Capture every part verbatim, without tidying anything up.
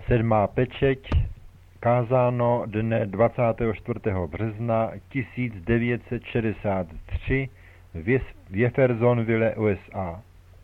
Sedmá pečeť, kázáno dne dvacátého čtvrtého března tisíc devět set šedesát tři v Jeffersonville, U S A.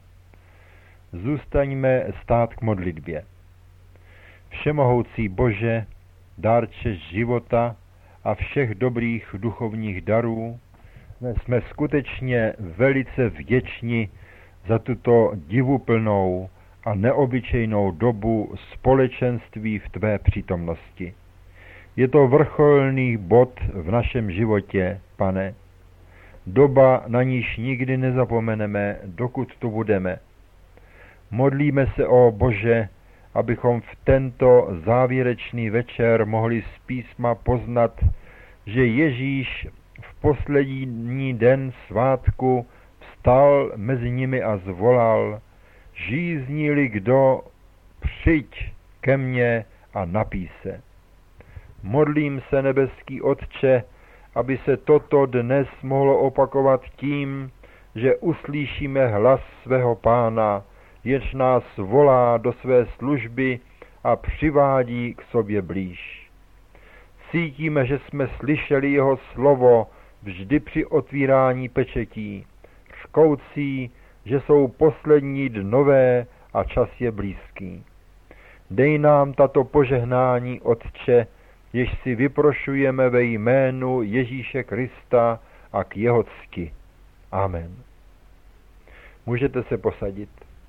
Zůstaňme stát k modlitbě. Všemohoucí Bože, dárče života a všech dobrých duchovních darů, jsme skutečně velice vděční za tuto divuplnou a neobyčejnou dobu společenství v tvé přítomnosti. Je to vrcholný bod v našem životě, Pane. Doba, na níž nikdy nezapomeneme, dokud tu budeme. Modlíme se, o Bože, abychom v tento závěrečný večer mohli z písma poznat, že Ježíš v poslední den svátku vstal mezi nimi a zvolal: žízní-li kdo, přijď ke mně a napij se. Modlím se, nebeský Otče, aby se toto dnes mohlo opakovat tím, že uslyšíme hlas svého Pána, jenž nás volá do své služby a přivádí k sobě blíž. Cítíme, že jsme slyšeli jeho slovo vždy při otvírání pečetí, řkoucí, že jsou poslední dnové a čas je blízký. Dej nám tato požehnání, Otče, jež si vyprošujeme ve jménu Ježíše Krista a k jeho cti. Amen. Můžete se posadit.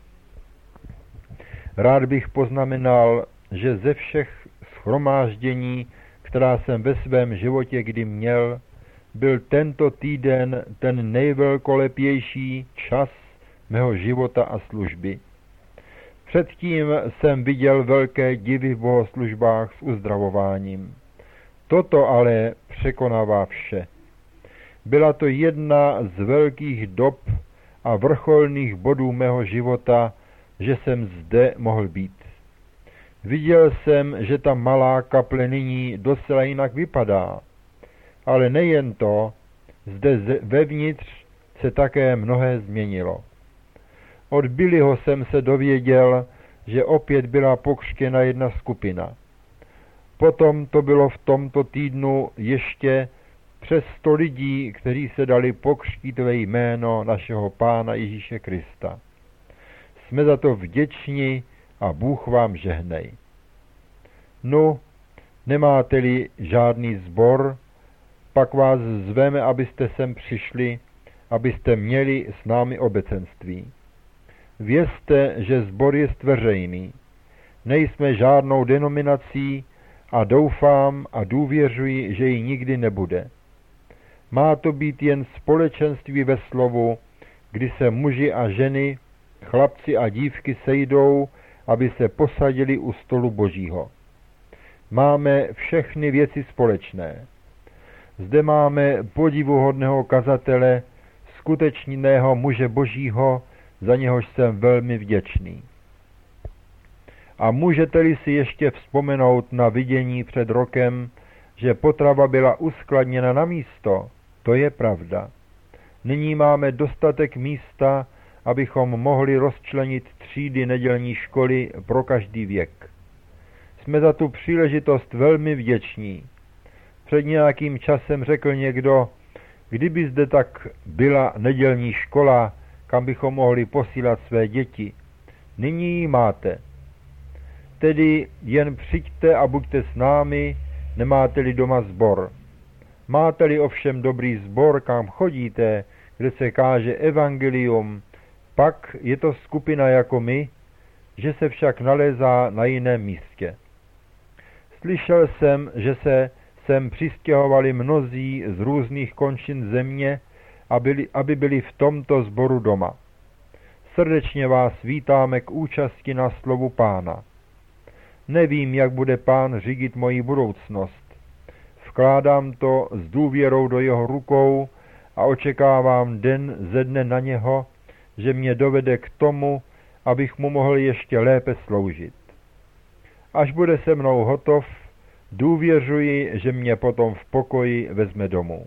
Rád bych poznamenal, že ze všech shromáždění, která jsem ve svém životě kdy měl, byl tento týden ten nejvelkolepější čas mého života a služby. Předtím jsem viděl velké divy v bohoslužbách s uzdravováním. Toto ale překonává vše. Byla to jedna z velkých dob a vrcholných bodů mého života, že jsem zde mohl být. Viděl jsem, že ta malá kaple nyní docela jinak vypadá. Ale nejen to, zde vevnitř se také mnohé změnilo. Od Billyho jsem se dověděl, že opět byla pokřtěna jedna skupina. Potom to bylo v tomto týdnu ještě přes sto lidí, kteří se dali pokřtít ve jméno našeho Pána Ježíše Krista. Jsme za to vděční a Bůh vám žehnej. No, nemáte-li žádný sbor, pak vás zveme, abyste sem přišli, abyste měli s námi obecenství. Vězte, že sbor je veřejný. Nejsme žádnou denominací a doufám a důvěřuji, že ji nikdy nebude. Má to být jen společenství ve slovu, kdy se muži a ženy, chlapci a dívky sejdou, aby se posadili u stolu Božího. Máme všechny věci společné. Zde máme podivuhodného kazatele, skutečného muže Božího, za něhož jsem velmi vděčný. A můžete-li si ještě vzpomenout na vidění před rokem, že potrava byla uskladněna na místo, to je pravda. Nyní máme dostatek místa, abychom mohli rozčlenit třídy nedělní školy pro každý věk. Jsme za tu příležitost velmi vděční. Před nějakým časem řekl někdo, kdyby zde tak byla nedělní škola, kam bychom mohli posílat své děti. Nyní ji máte. Tedy jen přijďte a buďte s námi, nemáte-li doma sbor. Máte-li ovšem dobrý sbor, kam chodíte, kde se káže evangelium, pak je to skupina jako my, že se však nalézá na jiném místě. Slyšel jsem, že se sem přistěhovali mnozí z různých končin země, aby, aby byli v tomto sboru doma. Srdečně vás vítáme k účasti na slovu Pána. Nevím, jak bude Pán řídit moji budoucnost. Vkládám to s důvěrou do jeho rukou a očekávám den ze dne na něho, že mě dovede k tomu, abych mu mohl ještě lépe sloužit. Až bude se mnou hotov, důvěřuji, že mě potom v pokoji vezme domů.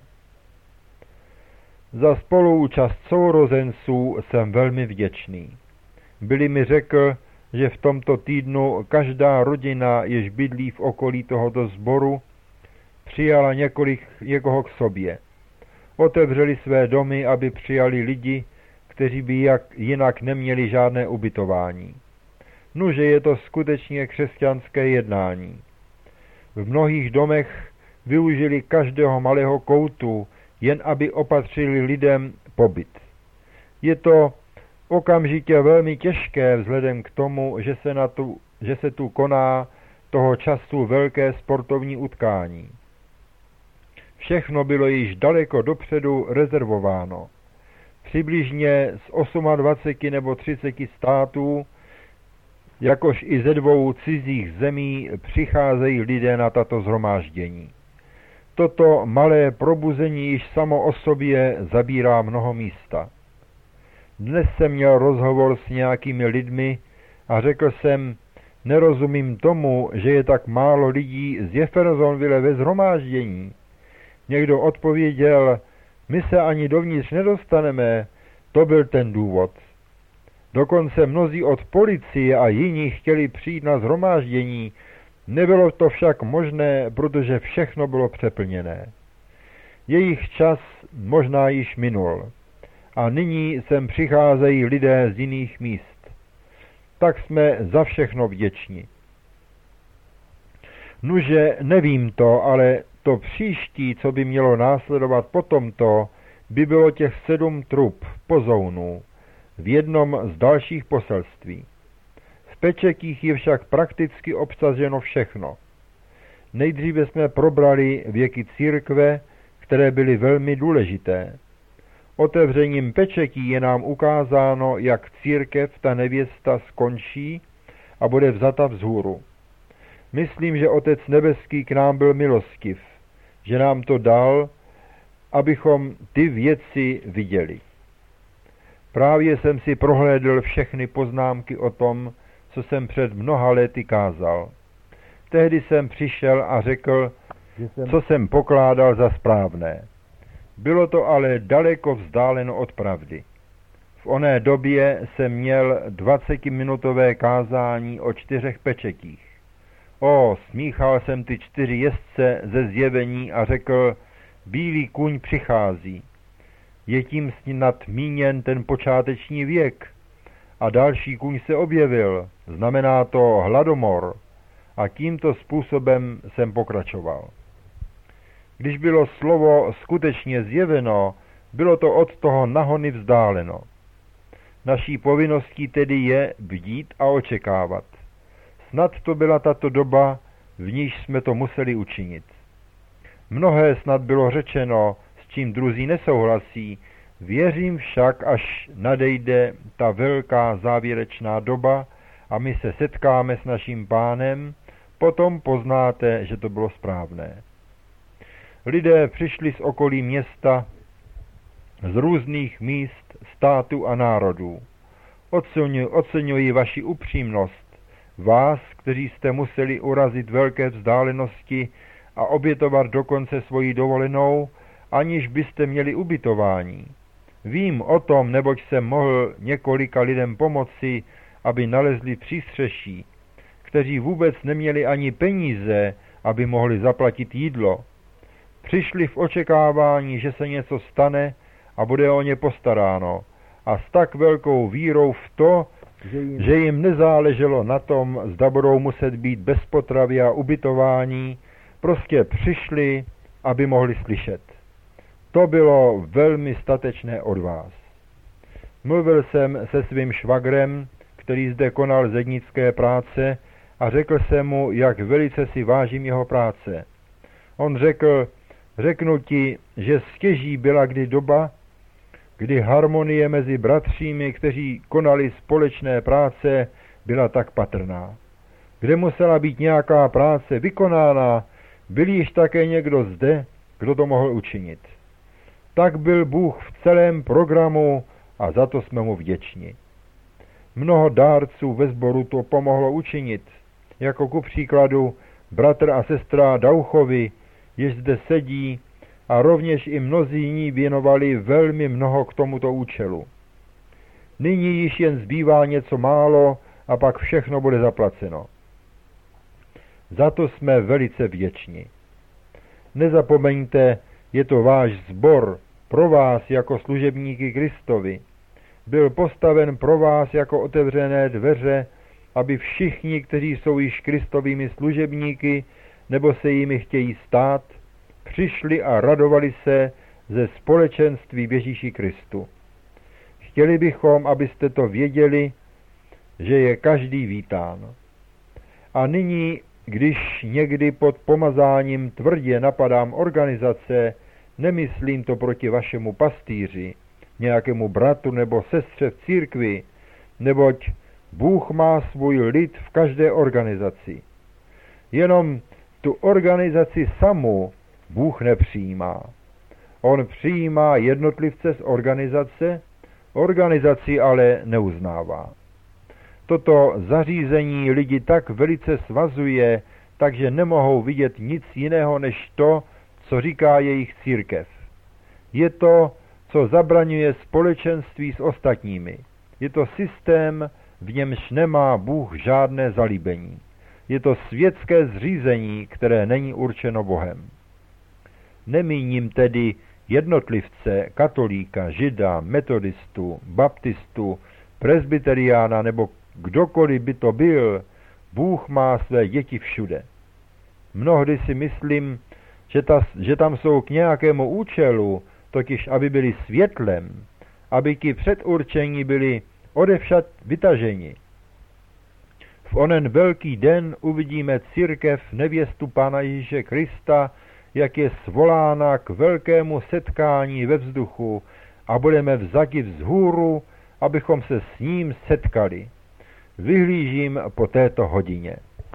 Za spoluúčast sourozenců jsem velmi vděčný. Billy mi řekl, že v tomto týdnu každá rodina, jež bydlí v okolí tohoto sboru, přijala několik, někoho k sobě. Otevřeli své domy, aby přijali lidi, kteří by jak, jinak neměli žádné ubytování. Nuže je to skutečně křesťanské jednání. V mnohých domech využili každého malého koutu, jen aby opatřili lidem pobyt. Je to okamžitě velmi těžké vzhledem k tomu, že se, na tu, že se tu koná toho času velké sportovní utkání. Všechno bylo již daleko dopředu rezervováno. Přibližně z dvacet osm nebo třicet států, jakož i ze dvou cizích zemí přicházejí lidé na tato shromáždění. Toto malé probuzení již samo o sobě zabírá mnoho místa. Dnes jsem měl rozhovor s nějakými lidmi a řekl jsem, nerozumím tomu, že je tak málo lidí z Jeffersonville ve shromáždění. Někdo odpověděl, my se ani dovnitř nedostaneme, to byl ten důvod. Dokonce mnozí od policie a jiní chtěli přijít na shromáždění, nebylo to však možné, protože všechno bylo přeplněné. Jejich čas možná již minul a nyní sem přicházejí lidé z jiných míst. Tak jsme za všechno vděční. Nuže, nevím to, ale to příští, co by mělo následovat po tomto, by bylo těch sedm trub, pozounů, v jednom z dalších poselství. V pečekích je však prakticky obsaženo všechno. Nejdříve jsme probrali věky církve, které byly velmi důležité. Otevřením pečekí je nám ukázáno, jak církev, ta nevěsta, skončí a bude vzata vzhůru. Myslím, že Otec nebeský k nám byl milostiv, že nám to dal, abychom ty věci viděli. Právě jsem si prohlédl všechny poznámky o tom, co jsem před mnoha lety kázal. Tehdy jsem přišel a řekl, co jsem pokládal za správné. Bylo to ale daleko vzdáleno od pravdy. V oné době jsem měl dvacetiminutové kázání o čtyřech pečekích. O, smíchal jsem ty čtyři jezdce ze zjevení a řekl, bílý kůň přichází. Je tím snad míněn ten počáteční věk. A další kůň se objevil, znamená to hladomor. A tímto způsobem jsem pokračoval. Když bylo slovo skutečně zjeveno, bylo to od toho nahony vzdáleno. Naší povinností tedy je bdít a očekávat. Snad to byla tato doba, v níž jsme to museli učinit. Mnohé snad bylo řečeno, s čím druzí nesouhlasí, věřím však, až nadejde ta velká závěrečná doba a my se setkáme s naším Pánem, potom poznáte, že to bylo správné. Lidé přišli z okolí města, z různých míst, států a národů. Oceňuji, oceňuji vaši upřímnost, vás, kteří jste museli urazit velké vzdálenosti a obětovat dokonce svoji dovolenou, aniž byste měli ubytování. Vím o tom, neboť jsem mohl několika lidem pomoci, aby nalezli přístřeší, kteří vůbec neměli ani peníze, aby mohli zaplatit jídlo. Přišli v očekávání, že se něco stane a bude o ně postaráno, a s tak velkou vírou v to, že jim nezáleželo na tom, zda budou muset být bez potravy a ubytování, prostě přišli, aby mohli slyšet. To bylo velmi statečné od vás. Mluvil jsem se svým švagrem, který zde konal zednické práce, a řekl jsem mu, jak velice si vážím jeho práce. On řekl, řeknu ti, že stěží byla kdy doba, kdy harmonie mezi bratřími, kteří konali společné práce, byla tak patrná. Kde musela být nějaká práce vykonána, byl již také někdo zde, kdo to mohl učinit. Tak byl Bůh v celém programu a za to jsme mu vděční. Mnoho dárců ve sboru to pomohlo učinit, jako ku příkladu bratr a sestra Dauchovi, jež zde sedí, a rovněž i mnozí jiní věnovali velmi mnoho k tomuto účelu. Nyní již jen zbývá něco málo a pak všechno bude zaplaceno. Za to jsme velice vděční. Nezapomeňte, je to váš sbor, pro vás jako služebníky Kristovi. Byl postaven pro vás jako otevřené dveře, aby všichni, kteří jsou již Kristovými služebníky, nebo se jimi chtějí stát, přišli a radovali se ze společenství v Ježíši Kristu. Chtěli bychom, abyste to věděli, že je každý vítán. A nyní, když někdy pod pomazáním tvrdě napadám organizace, nemyslím to proti vašemu pastýři, nějakému bratu nebo sestře v církvi, neboť Bůh má svůj lid v každé organizaci. Jenom tu organizaci samu Bůh nepřijímá. On přijímá jednotlivce z organizace, organizaci ale neuznává. Toto zařízení lidi tak velice svazuje, takže nemohou vidět nic jiného než to, co říká jejich církev. Je to, co zabraňuje společenství s ostatními. Je to systém, v němž nemá Bůh žádné zalíbení. Je to světské zřízení, které není určeno Bohem. Nemíním tedy jednotlivce, katolíka, žida, metodistu, baptistu, presbyteriána nebo kdokoliv by to byl, Bůh má své děti všude. Mnohdy si myslím, že, ta, že tam jsou k nějakému účelu, totiž aby byli světlem, aby ti předurčení byli odevšad vytaženi. V onen velký den uvidíme církev nevěstu Pána Ježíše Krista, jak je svolána k velkému setkání ve vzduchu a budeme vzati vzhůru, abychom se s ním setkali. Vyhlížím po této hodině.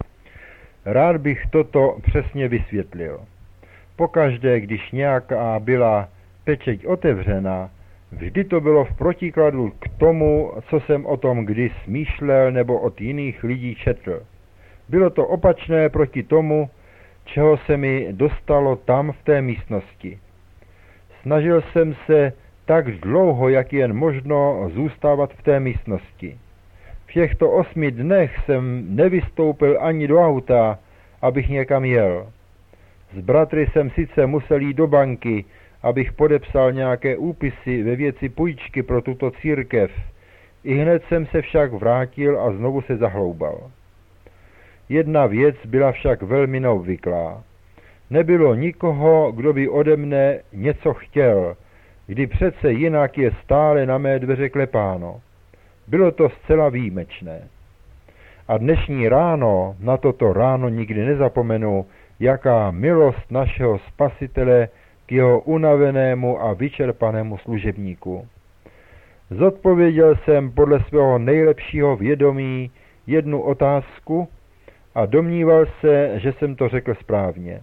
Rád bych toto přesně vysvětlil. Pokaždé, když nějaká byla pečeť otevřena, vždy to bylo v protikladu k tomu, co jsem o tom kdy smýšlel nebo od jiných lidí četl. Bylo to opačné proti tomu, čeho se mi dostalo tam v té místnosti. Snažil jsem se tak dlouho, jak jen možno, zůstávat v té místnosti. V těchto osmi dnech jsem nevystoupil ani do auta, abych někam jel. S bratry jsem sice musel jít do banky, abych podepsal nějaké úpisy ve věci půjčky pro tuto církev. I hned jsem se však vrátil a znovu se zahloubal. Jedna věc byla však velmi neobvyklá. Nebylo nikoho, kdo by ode mne něco chtěl, kdy přece jinak je stále na mé dveře klepáno. Bylo to zcela výjimečné. A dnešní ráno, na toto ráno nikdy nezapomenu, jaká milost našeho Spasitele k jeho unavenému a vyčerpanému služebníku. Zodpověděl jsem podle svého nejlepšího vědomí jednu otázku a domníval se, že jsem to řekl správně.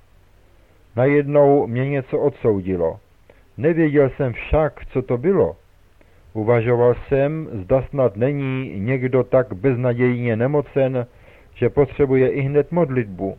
Najednou mě něco odsoudilo. Nevěděl jsem však, co to bylo. Uvažoval jsem, zda snad není někdo tak beznadějně nemocen, že potřebuje ihned modlitbu.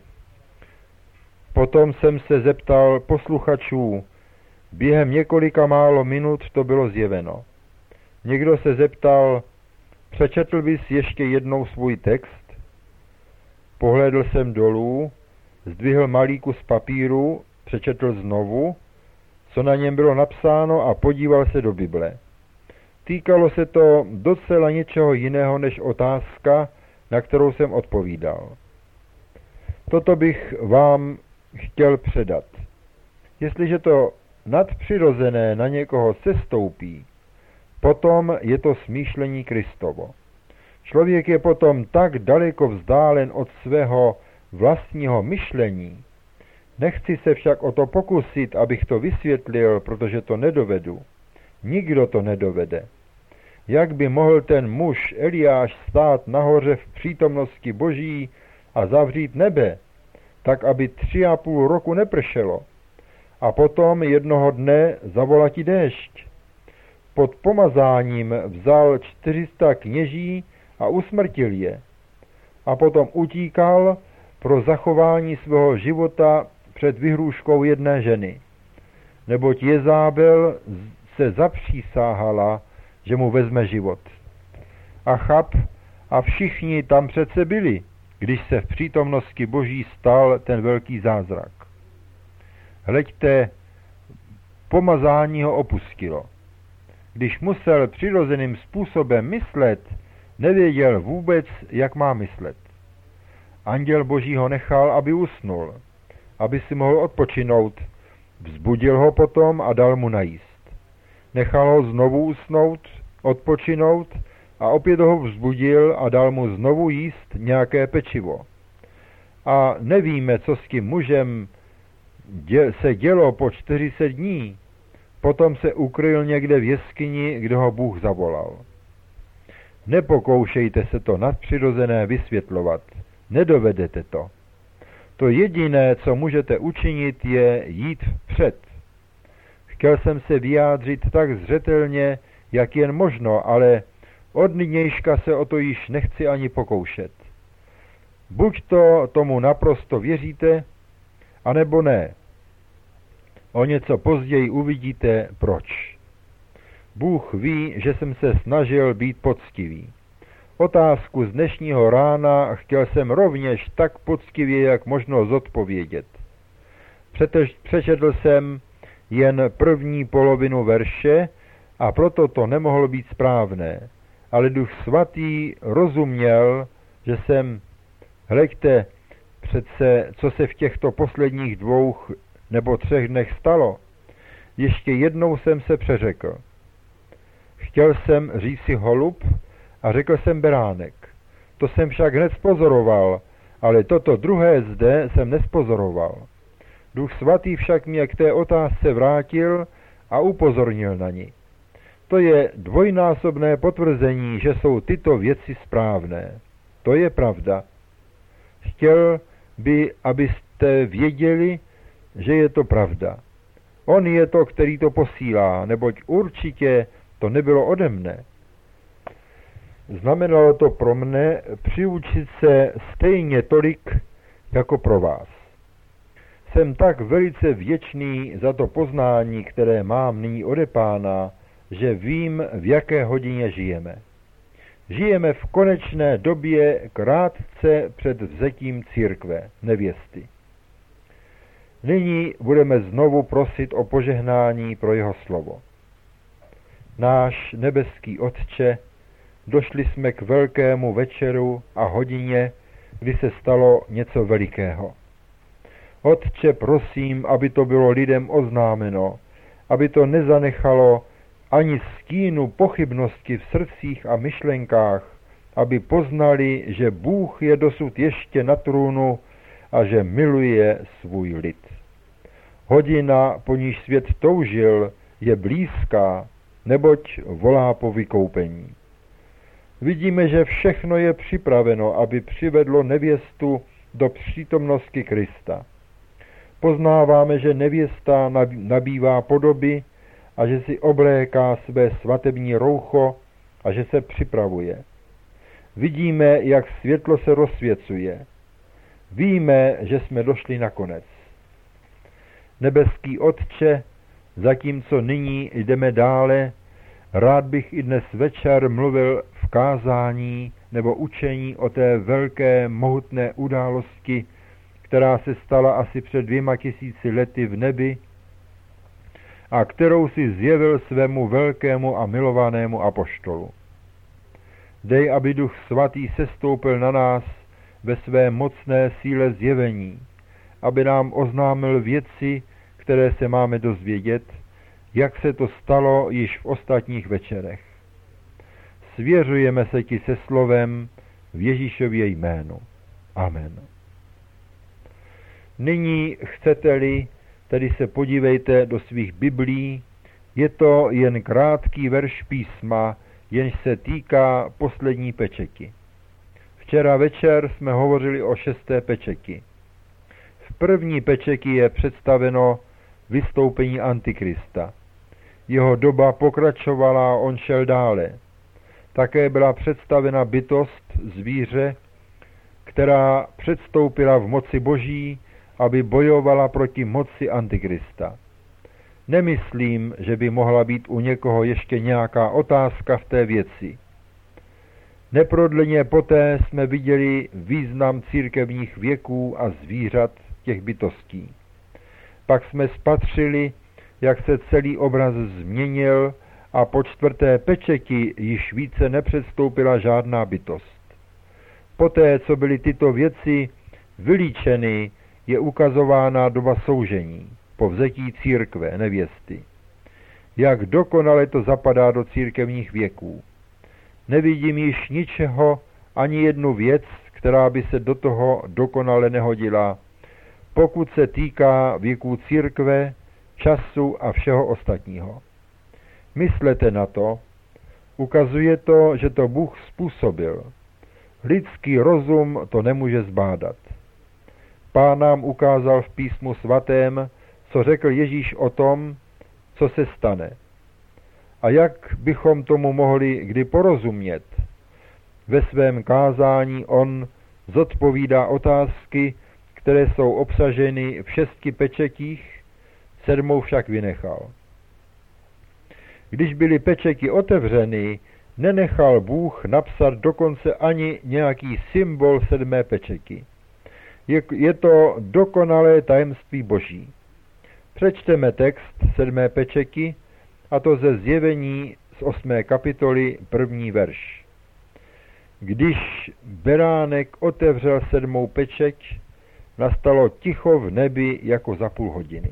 Potom jsem se zeptal posluchačů. Během několika málo minut to bylo zjeveno. Někdo se zeptal, přečetl bys ještě jednou svůj text? Pohlédl jsem dolů, zdvihl malý kus papíru, přečetl znovu, co na něm bylo napsáno a podíval se do Bible. Týkalo se to docela něčeho jiného než otázka, na kterou jsem odpovídal. Toto bych vám chtěl předat. Jestliže to nadpřirozené na někoho sestoupí, potom je to smýšlení Kristovo. Člověk je potom tak daleko vzdálen od svého vlastního myšlení. Nechci se však o to pokusit, abych to vysvětlil, protože to nedovedu. Nikdo to nedovede. Jak by mohl ten muž Eliáš stát nahoře v přítomnosti Boží a zavřít nebe, tak aby tři a půl roku nepršelo, a potom jednoho dne zavolati déšť. Pod pomazáním vzal čtyři sta kněží a usmrtil je. A potom utíkal pro zachování svého života před vyhrůžkou jedné ženy. Neboť Jezábel se zapřísáhala, že mu vezme život. Achab A všichni tam přece byli, když se v přítomnosti Boží stal ten velký zázrak. Hleďte, pomazání ho opustilo. Když musel přirozeným způsobem myslet, nevěděl vůbec, jak má myslet. Anděl Boží ho nechal, aby usnul, aby si mohl odpočinout. Vzbudil ho potom a dal mu najíst. Nechal ho znovu usnout, odpočinout a opět ho vzbudil a dal mu znovu jíst nějaké pečivo. A nevíme, co s tím mužem dě- se dělo po čtyřicet dní. Potom se ukryl někde v jeskyni, kde ho Bůh zavolal. Nepokoušejte se to nadpřirozené vysvětlovat. Nedovedete to. To jediné, co můžete učinit, je jít vpřed. Chtěl jsem se vyjádřit tak zřetelně, jak jen možno, ale od nynějška se o to již nechci ani pokoušet. Buď to tomu naprosto věříte, anebo ne. O něco později uvidíte, proč. Bůh ví, že jsem se snažil být poctivý. Otázku z dnešního rána chtěl jsem rovněž tak poctivě, jak možno zodpovědět. Přetež přečetl jsem jen první polovinu verše a proto to nemohlo být správné. Ale Duch Svatý rozuměl, že jsem, hleďte, přece, co se v těchto posledních dvou nebo třech dnech stalo. Ještě jednou jsem se přeřekl. Chtěl jsem říct si holub a řekl jsem beránek. To jsem však hned spozoroval, ale toto druhé zde jsem nespozoroval. Duch Svatý však mě k té otázce vrátil a upozornil na ní. To je dvojnásobné potvrzení, že jsou tyto věci správné. To je pravda. Chtěl by, abyste věděli, že je to pravda. On je to, který to posílá, neboť určitě to nebylo ode mne. Znamenalo to pro mne přiučit se stejně tolik, jako pro vás. Jsem tak velice vděčný za to poznání, které mám nyní ode Pána, že vím, v jaké hodině žijeme. Žijeme v konečné době krátce před vzetím církve, nevěsty. Nyní budeme znovu prosit o požehnání pro jeho slovo. Náš nebeský Otče, došli jsme k velkému večeru a hodině, kdy se stalo něco velikého. Otče, prosím, aby to bylo lidem oznámeno, aby to nezanechalo ani stínu pochybnosti v srdcích a myšlenkách, aby poznali, že Bůh je dosud ještě na trůnu a že miluje svůj lid. Hodina, po níž svět toužil, je blízká, neboť volá po vykoupení. Vidíme, že všechno je připraveno, aby přivedlo nevěstu do přítomnosti Krista. Poznáváme, že nevěsta nabývá podoby a že si obléká své svatební roucho a že se připravuje. Vidíme, jak světlo se rozsvěcuje. Víme, že jsme došli na konec. Nebeský Otče, zatímco nyní jdeme dále, rád bych i dnes večer mluvil v kázání nebo učení o té velké, mohutné události, která se stala asi před dvěma tisíci lety v nebi a kterou si zjevil svému velkému a milovanému apoštolu. Dej, aby Duch Svatý sestoupil na nás ve své mocné síle zjevení, aby nám oznámil věci, které se máme dozvědět, jak se to stalo již v ostatních večerech. Svěřujeme se ti se slovem v Ježíšově jménu. Amen. Nyní chcete-li, tedy se podívejte do svých biblí, je to jen krátký verš písma, jenž se týká poslední pečeti. Včera večer jsme hovořili o šesté pečeti. V první pečeti je představeno vystoupení Antikrista. Jeho doba pokračovala a on šel dále. Také byla představena bytost, zvíře, která předstoupila v moci Boží, aby bojovala proti moci Antikrista. Nemyslím, že by mohla být u někoho ještě nějaká otázka v té věci. Neprodleně poté jsme viděli význam církevních věků a zvířat těch bytostí. Pak jsme spatřili, jak se celý obraz změnil a po čtvrté pečeti již více nepředstoupila žádná bytost. Poté, co byly tyto věci vylíčeny, je ukazována doba soužení, povzetí církve, nevěsty. Jak dokonale to zapadá do církevních věků. Nevidím již ničeho, ani jednu věc, která by se do toho dokonale nehodila, pokud se týká věků církve, času a všeho ostatního. Myslete na to, ukazuje to, že to Bůh způsobil. Lidský rozum to nemůže zbádat. Pán nám ukázal v písmu svatém, co řekl Ježíš o tom, co se stane. A jak bychom tomu mohli kdy porozumět? Ve svém kázání on zodpovídá otázky, které jsou obsaženy v šesti pečetích, sedmou však vynechal. Když byly pečeky otevřeny, nenechal Bůh napsat dokonce ani nějaký symbol sedmé pečeky. Je, je to dokonalé tajemství Boží. Přečteme text sedmé pečeky, a to ze Zjevení z osmé kapitoly, první verš. Když beránek otevřel sedmou pečeť, nastalo ticho v nebi jako za půl hodiny.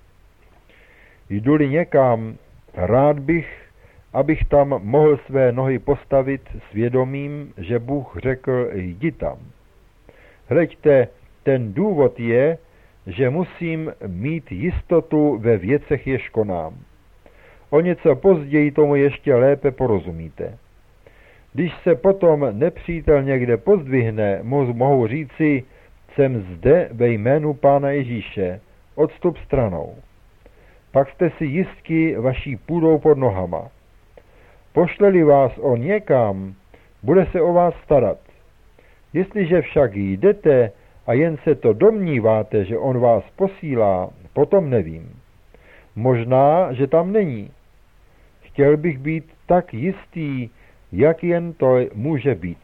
Jdu-li někam, rád bych, abych tam mohl své nohy postavit s vědomím, že Bůh řekl, jdi tam. Hleďte, ten důvod je, že musím mít jistotu ve věcech, jež konám. O něco později tomu ještě lépe porozumíte. Když se potom nepřítel někde pozdvihne, mohu říci, jsem zde ve jménu Pána Ježíše, odstup stranou. Pak jste si jistí vaší půdou pod nohama. Pošle-li vás on někam, bude se o vás starat. Jestliže však jdete a jen se to domníváte, že on vás posílá, potom nevím. Možná, že tam není. Chtěl bych být tak jistý, jak jen to může být.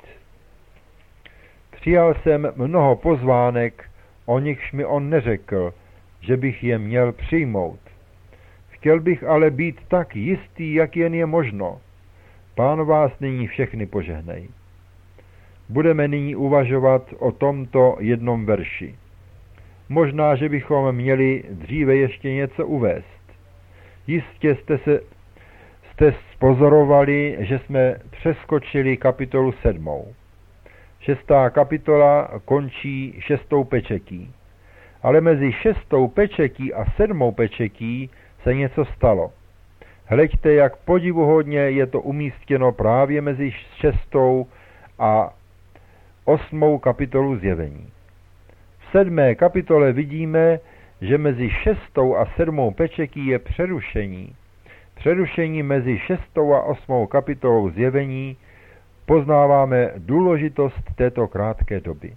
Přijal jsem mnoho pozvánek, o nichž mi on neřekl, že bych je měl přijmout. Chtěl bych ale být tak jistý, jak jen je možno. Pán vás nyní všechny požehnej. Budeme nyní uvažovat o tomto jednom verši. Možná, že bychom měli dříve ještě něco uvést. Jistě jste se jste spozorovali, že jsme přeskočili kapitolu sedmou. Šestá kapitola končí šestou pečetí. Ale mezi šestou pečetí a sedmou pečetí se něco stalo. Hleďte, jak podivuhodně je to umístěno právě mezi šestou a osmou kapitolu Zjevení. V sedmé kapitole vidíme, že mezi šestou a sedmou pečetí je přerušení. Přerušení mezi šestou a osmou kapitolou Zjevení poznáváme důležitost této krátké doby.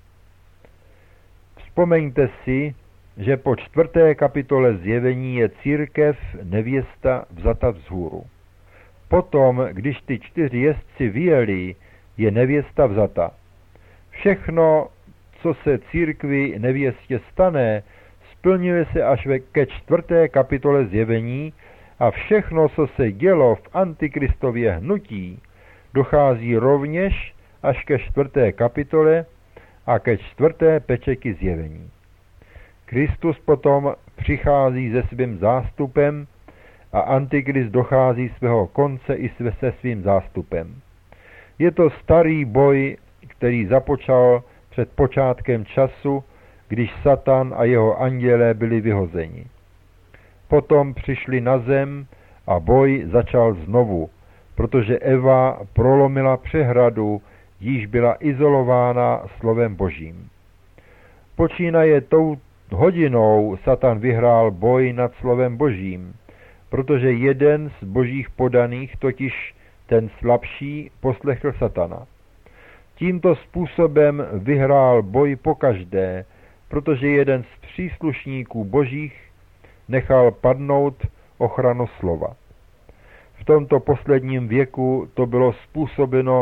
Vzpomeňte si, že po čtvrté kapitole Zjevení je církev nevěsta vzata vzhůru. Potom, když ty čtyři jezdci vyjeli, je nevěsta vzata. Všechno, co se církvi nevěstě stane, splňuje se až ke čtvrté kapitole Zjevení a všechno, co se dělo v antikristově hnutí, dochází rovněž až ke čtvrté kapitole a ke čtvrté pečeti Zjevení. Kristus potom přichází se svým zástupem a Antikrist dochází svého konce i se svým zástupem. Je to starý boj, který započal před počátkem času, když Satan a jeho andělé byli vyhozeni. Potom přišli na zem a boj začal znovu, protože Eva prolomila přehradu, jíž byla izolována slovem Božím. Počínaje tou hodinou Satan vyhrál boj nad slovem Božím, protože jeden z božích podaných, totiž ten slabší, poslechl Satana. Tímto způsobem vyhrál boj pokaždé, protože jeden z příslušníků božích nechal padnout ochranu slova. V tomto posledním věku to bylo způsobeno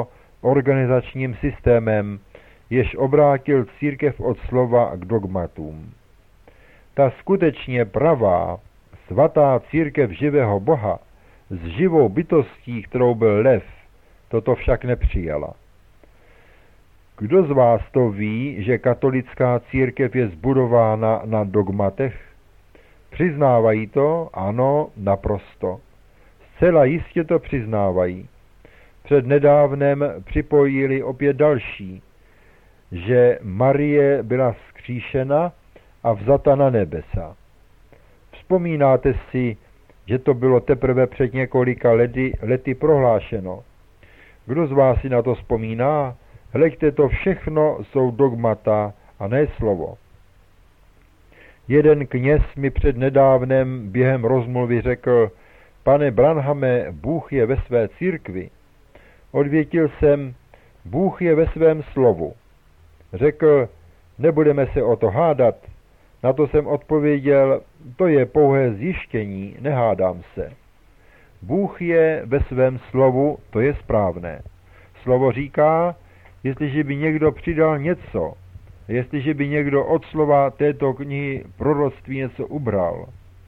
organizačním systémem, jež obrátil církev od slova k dogmatům. Ta skutečně pravá, svatá církev živého Boha s živou bytostí, kterou byl lev, toto však nepřijala. Kdo z vás to ví, že katolická církev je zbudována na dogmatech? Přiznávají to? Ano, naprosto. Zcela jistě to přiznávají. Před nedávnem připojili opět další, že Marie byla vzkříšena a vzata na nebesa. Vzpomínáte si, že to bylo teprve před několika lety, lety prohlášeno. Kdo z vás si na to vzpomíná? Hleďte, to všechno jsou dogmata a ne slovo. Jeden kněz mi před nedávnem během rozmluvy řekl: pane Branhame, Bůh je ve své církvi. Odvětil jsem: Bůh je ve svém slovu. Řekl: nebudeme se o to hádat. Na to jsem odpověděl: to je pouhé zjištění, nehádám se. Bůh je ve svém slovu, to je správné. Slovo říká, jestliže by někdo přidal něco, jestliže by někdo od slova této knihy proroctví něco ubral.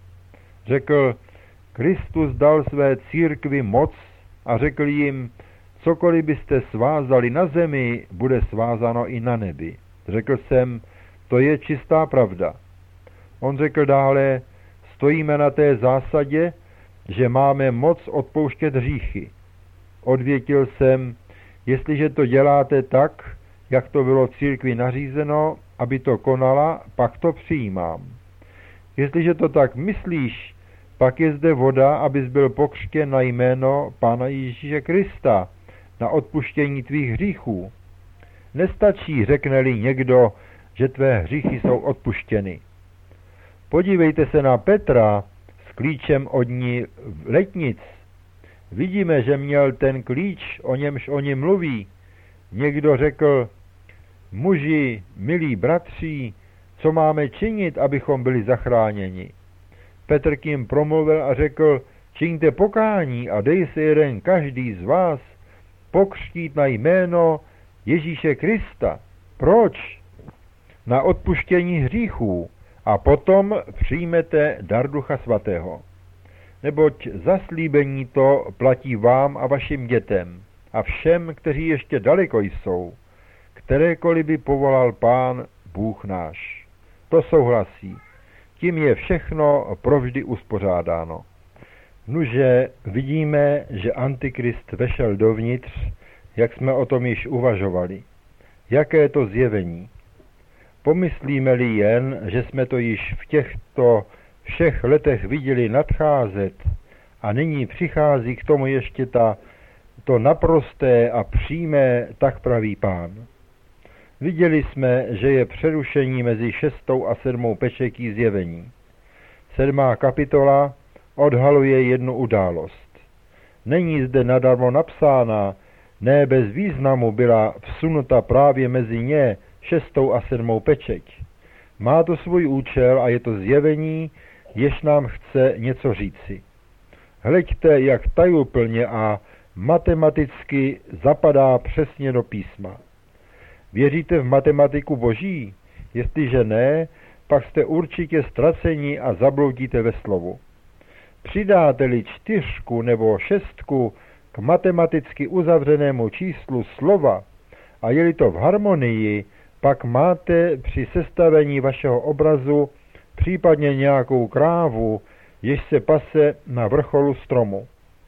Řekl: Kristus dal své církvi moc a řekl jim: cokoliv byste svázali na zemi, bude svázáno i na nebi. Řekl jsem: to je čistá pravda. On řekl dále: stojíme na té zásadě, že máme moc odpouštět hříchy. Odvětil jsem: jestliže to děláte tak, jak to bylo církvi nařízeno, aby to konala, pak to přijímám. Jestliže to tak myslíš, pak je zde voda, abys byl pokřtěn na jméno Pána Ježíše Krista, na odpuštění tvých hříchů. Nestačí, řekne-li někdo, že tvé hříchy jsou odpuštěny. Podívejte se na Petra s klíčem od ní letnic. Vidíme, že měl ten klíč, o němž oni mluví. Někdo řekl: muži, milí bratři, co máme činit, abychom byli zachráněni? Petr k jim promluvil a řekl: čiňte pokání a dej se jeden každý z vás pokřtít na jméno Ježíše Krista. Proč? Na odpuštění hříchů, a potom přijmete dar Ducha Svatého. Neboť zaslíbení to platí vám a vašim dětem a všem, kteří ještě daleko jsou, kterékoliv by povolal Pán Bůh náš. To souhlasí. Tím je všechno provždy uspořádáno. Nuže vidíme, že Antikrist vešel dovnitř, jak jsme o tom již uvažovali. Jaké je to zjevení? Pomyslíme-li jen, že jsme to již v těchto všech letech viděli nadcházet a nyní přichází k tomu ještě ta, to naprosté a přímé, tak praví Pán. Viděli jsme, že je přerušení mezi šestou a sedmou pečetí zjevení. Sedmá kapitola odhaluje jednu událost. Není zde nadarmo napsána, ne bez významu byla vsunuta právě mezi ně šestou a sedmou pečeť. Má to svůj účel a je to zjevení, jež nám chce něco říci. Hleďte, jak tajuplně a matematicky zapadá přesně do písma. Věříte v matematiku Boží? Jestliže ne, pak jste určitě ztraceni a zabloudíte ve slovu. Přidáte-li čtyřku nebo šestku k matematicky uzavřenému číslu slova a je-li to v harmonii, pak máte při sestavení vašeho obrazu případně nějakou krávu, jež se pase na vrcholu stromu.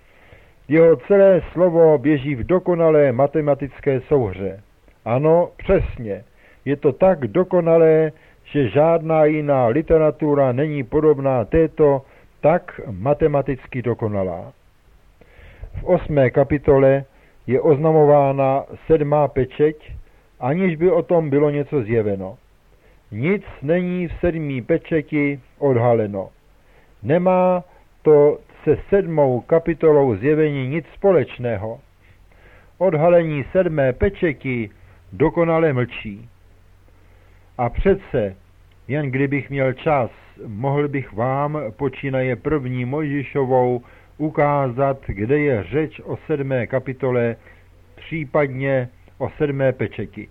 Jeho celé slovo běží v dokonalé matematické souhře. Ano, přesně. Je to tak dokonalé, že žádná jiná literatura není podobná této tak matematicky dokonalá. V osmé kapitole je oznamována sedmá pečeť, aniž by o tom bylo něco zjeveno. Nic není v sedmé pečeti odhaleno. Nemá to se sedmou kapitolou zjevení nic společného. Odhalení sedmé pečeti dokonale mlčí. A přece, jen kdybych měl čas, mohl bych vám, počínaje první Mojžišovou, ukázat, kde je řeč o sedmé kapitole případně o sedmé pečeti.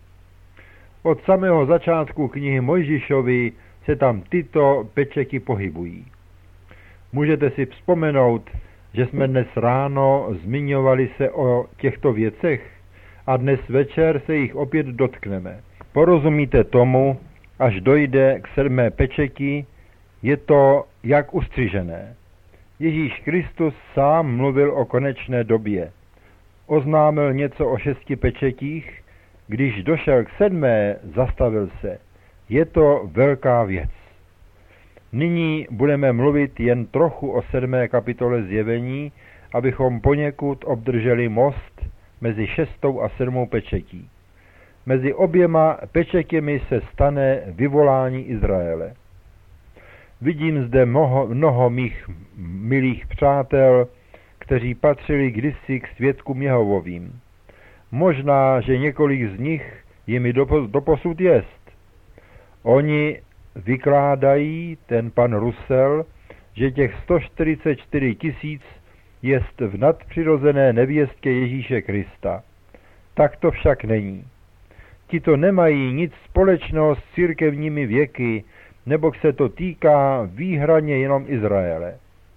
Od samého začátku knihy Mojžíšovy se tam tyto pečeti pohybují. Můžete si vzpomenout, že jsme dnes ráno zmiňovali se o těchto věcech a dnes večer se jich opět dotkneme. Porozumíte tomu, až dojde k sedmé pečeti, je to jak ustřižené. Ježíš Kristus sám mluvil o konečné době. Oznámil něco o šesti pečetích, když došel k sedmé, zastavil se. Je to velká věc. Nyní budeme mluvit jen trochu o sedmé kapitole Zjevení, abychom poněkud obdrželi most mezi šestou a sedmou pečetí. Mezi oběma pečetěmi se stane vyvolání Izraele. Vidím zde mnoho, mnoho mých milých přátel, kteří patřili kdysi k svědkům Jehovovým. Možná, že několik z nich jimi doposud jest. Oni vykládají, ten pan Russell, že těch sto čtyřicet čtyři tisíc jest v nadpřirozené nevěstě Ježíše Krista. Tak to však není. Tito nemají nic společného s církevními věky, nebo se to týká výhradně jenom Izraele.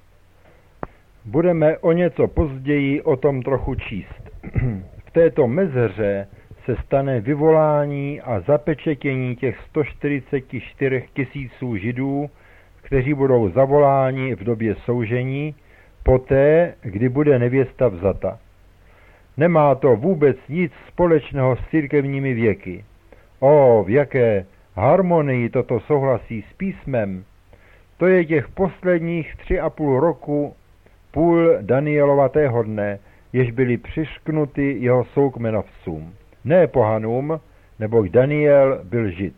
Budeme o něco později o tom trochu číst. V této mezeře se stane vyvolání a zapečetění těch sto čtyřicet čtyři tisíců židů, kteří budou zavoláni v době soužení, poté, kdy bude nevěsta vzata. Nemá to vůbec nic společného s církevními věky. O, v jaké harmonii toto souhlasí s písmem. To je těch posledních tři a půl roku, půl Danielovatého dne, jež byly přišknuty jeho soukmenovcům. Ne pohanům, neboť Daniel byl žid.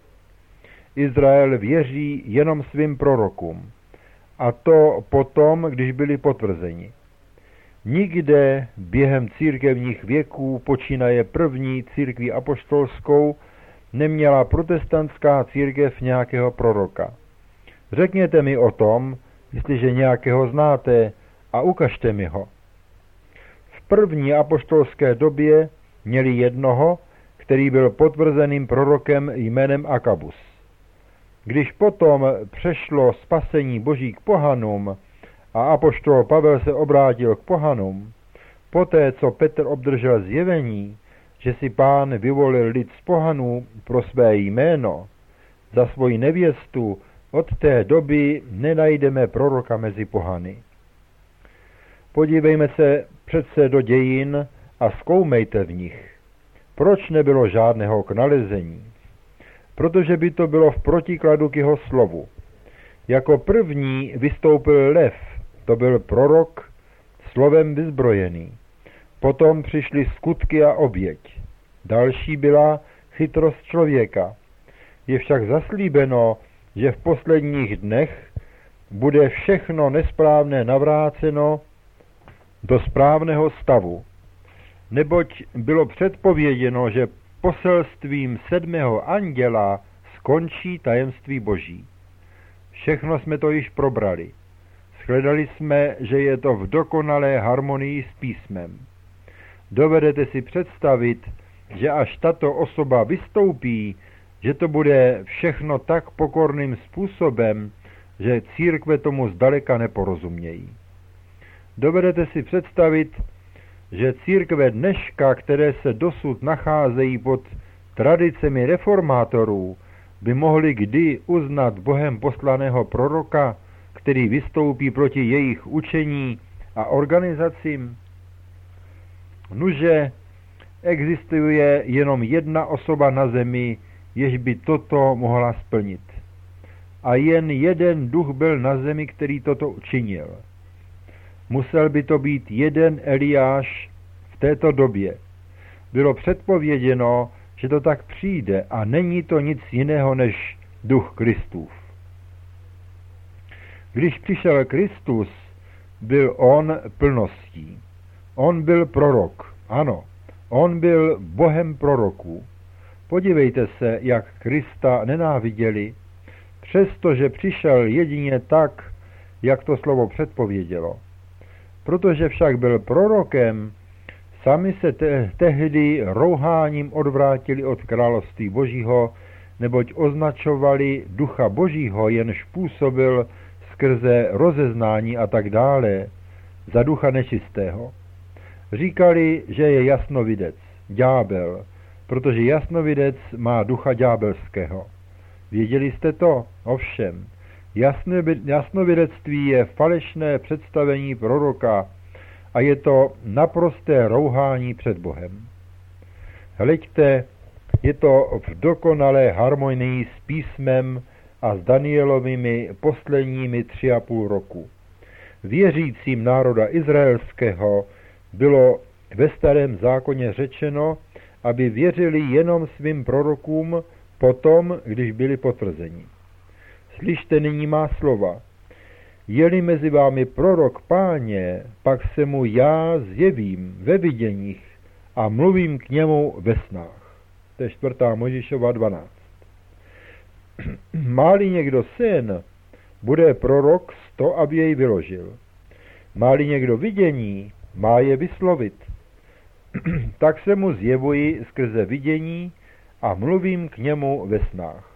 Izrael věří jenom svým prorokům. A to potom, když byli potvrzeni. Nikde během církevních věků, počínaje první církví apoštolskou, neměla protestantská církev nějakého proroka. Řekněte mi o tom, jestliže nějakého znáte, a ukažte mi ho. V první apoštolské době měli jednoho, který byl potvrzeným prorokem jménem Akabus. Když potom přešlo spasení Boží k pohanům a apoštol Pavel se obrátil k pohanům, poté co Petr obdržel zjevení, že si Pán vyvolil lid z pohanů pro své jméno, za svoji nevěstu, od té doby nenajdeme proroka mezi pohany. Podívejme se přece do dějin a zkoumejte v nich. Proč nebylo žádného k nalezení? Protože by to bylo v protikladu k jeho slovu. Jako první vystoupil lev, to byl prorok, slovem vyzbrojený. Potom přišly skutky a oběť. Další byla chytrost člověka. Je však zaslíbeno, že v posledních dnech bude všechno nesprávné navráceno do správného stavu. Neboť bylo předpověděno, že poselstvím sedmého anděla skončí tajemství Boží. Všechno jsme to již probrali. Shledali jsme, že je to v dokonalé harmonii s písmem. Dovedete si představit, že až tato osoba vystoupí, že to bude všechno tak pokorným způsobem, že církve tomu zdaleka neporozumějí. Dovedete si představit, že církve dneška, které se dosud nacházejí pod tradicemi reformátorů, by mohly kdy uznat Bohem poslaného proroka, který vystoupí proti jejich učení a organizacím? Nuže, existuje jenom jedna osoba na zemi, jež by toto mohla splnit. A jen jeden duch byl na zemi, který toto učinil. Musel by to být jeden Eliáš v této době. Bylo předpověděno, že to tak přijde a není to nic jiného než duch Kristův. Když přišel Kristus, byl on plností. On byl prorok, ano, on byl Bohem proroků. Podívejte se, jak Krista nenáviděli, přestože přišel jedině tak, jak to slovo předpovědělo. Protože však byl prorokem, Sami se te- tehdy rouháním odvrátili od království Božího, neboť označovali ducha Božího, jenž působil skrze rozeznání a tak dále, za ducha nečistého. Říkali, že je jasnovidec, ďábel, protože jasnovidec má ducha ďábelského. Věděli jste to? Ovšem, jasnovidectví je falešné představení proroka a je to naprosté rouhání před Bohem. Hleďte, je to v dokonalé harmonii s písmem a s Danielovými posledními tři a půl roku. Věřícím národa izraelského bylo ve starém zákoně řečeno, aby věřili jenom svým prorokům potom, když byli potvrzeni. Slyšte nyní má slova. Je-li mezi vámi prorok Páně, pak se mu já zjevím ve viděních a mluvím k němu ve snách. To je čtvrtá Mojžíšova dvanáct. Má-li někdo sen, bude prorok z to, aby jej vyložil. Má-li někdo vidění, má je vyslovit. Tak se mu zjevuji skrze vidění a mluvím k němu ve snách.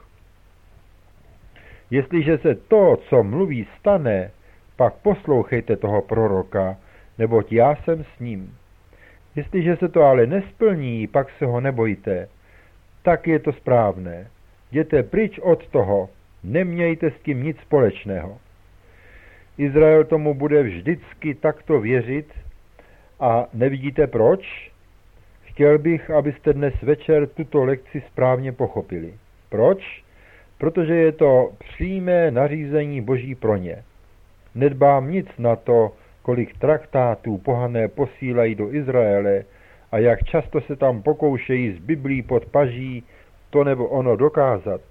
Jestliže se to, co mluví, stane, pak poslouchejte toho proroka, neboť já jsem s ním. Jestliže se to ale nesplní, pak se ho nebojte. Tak je to správné. Jděte pryč od toho, nemějte s tím nic společného. Izrael tomu bude vždycky takto věřit a nevidíte proč? Chtěl bych, abyste dnes večer tuto lekci správně pochopili. Proč? Protože je to přímé nařízení Boží pro ně. Nedbám nic na to, kolik traktátů pohané posílají do Izraele a jak často se tam pokoušejí z Biblí pod paží to nebo ono dokázat.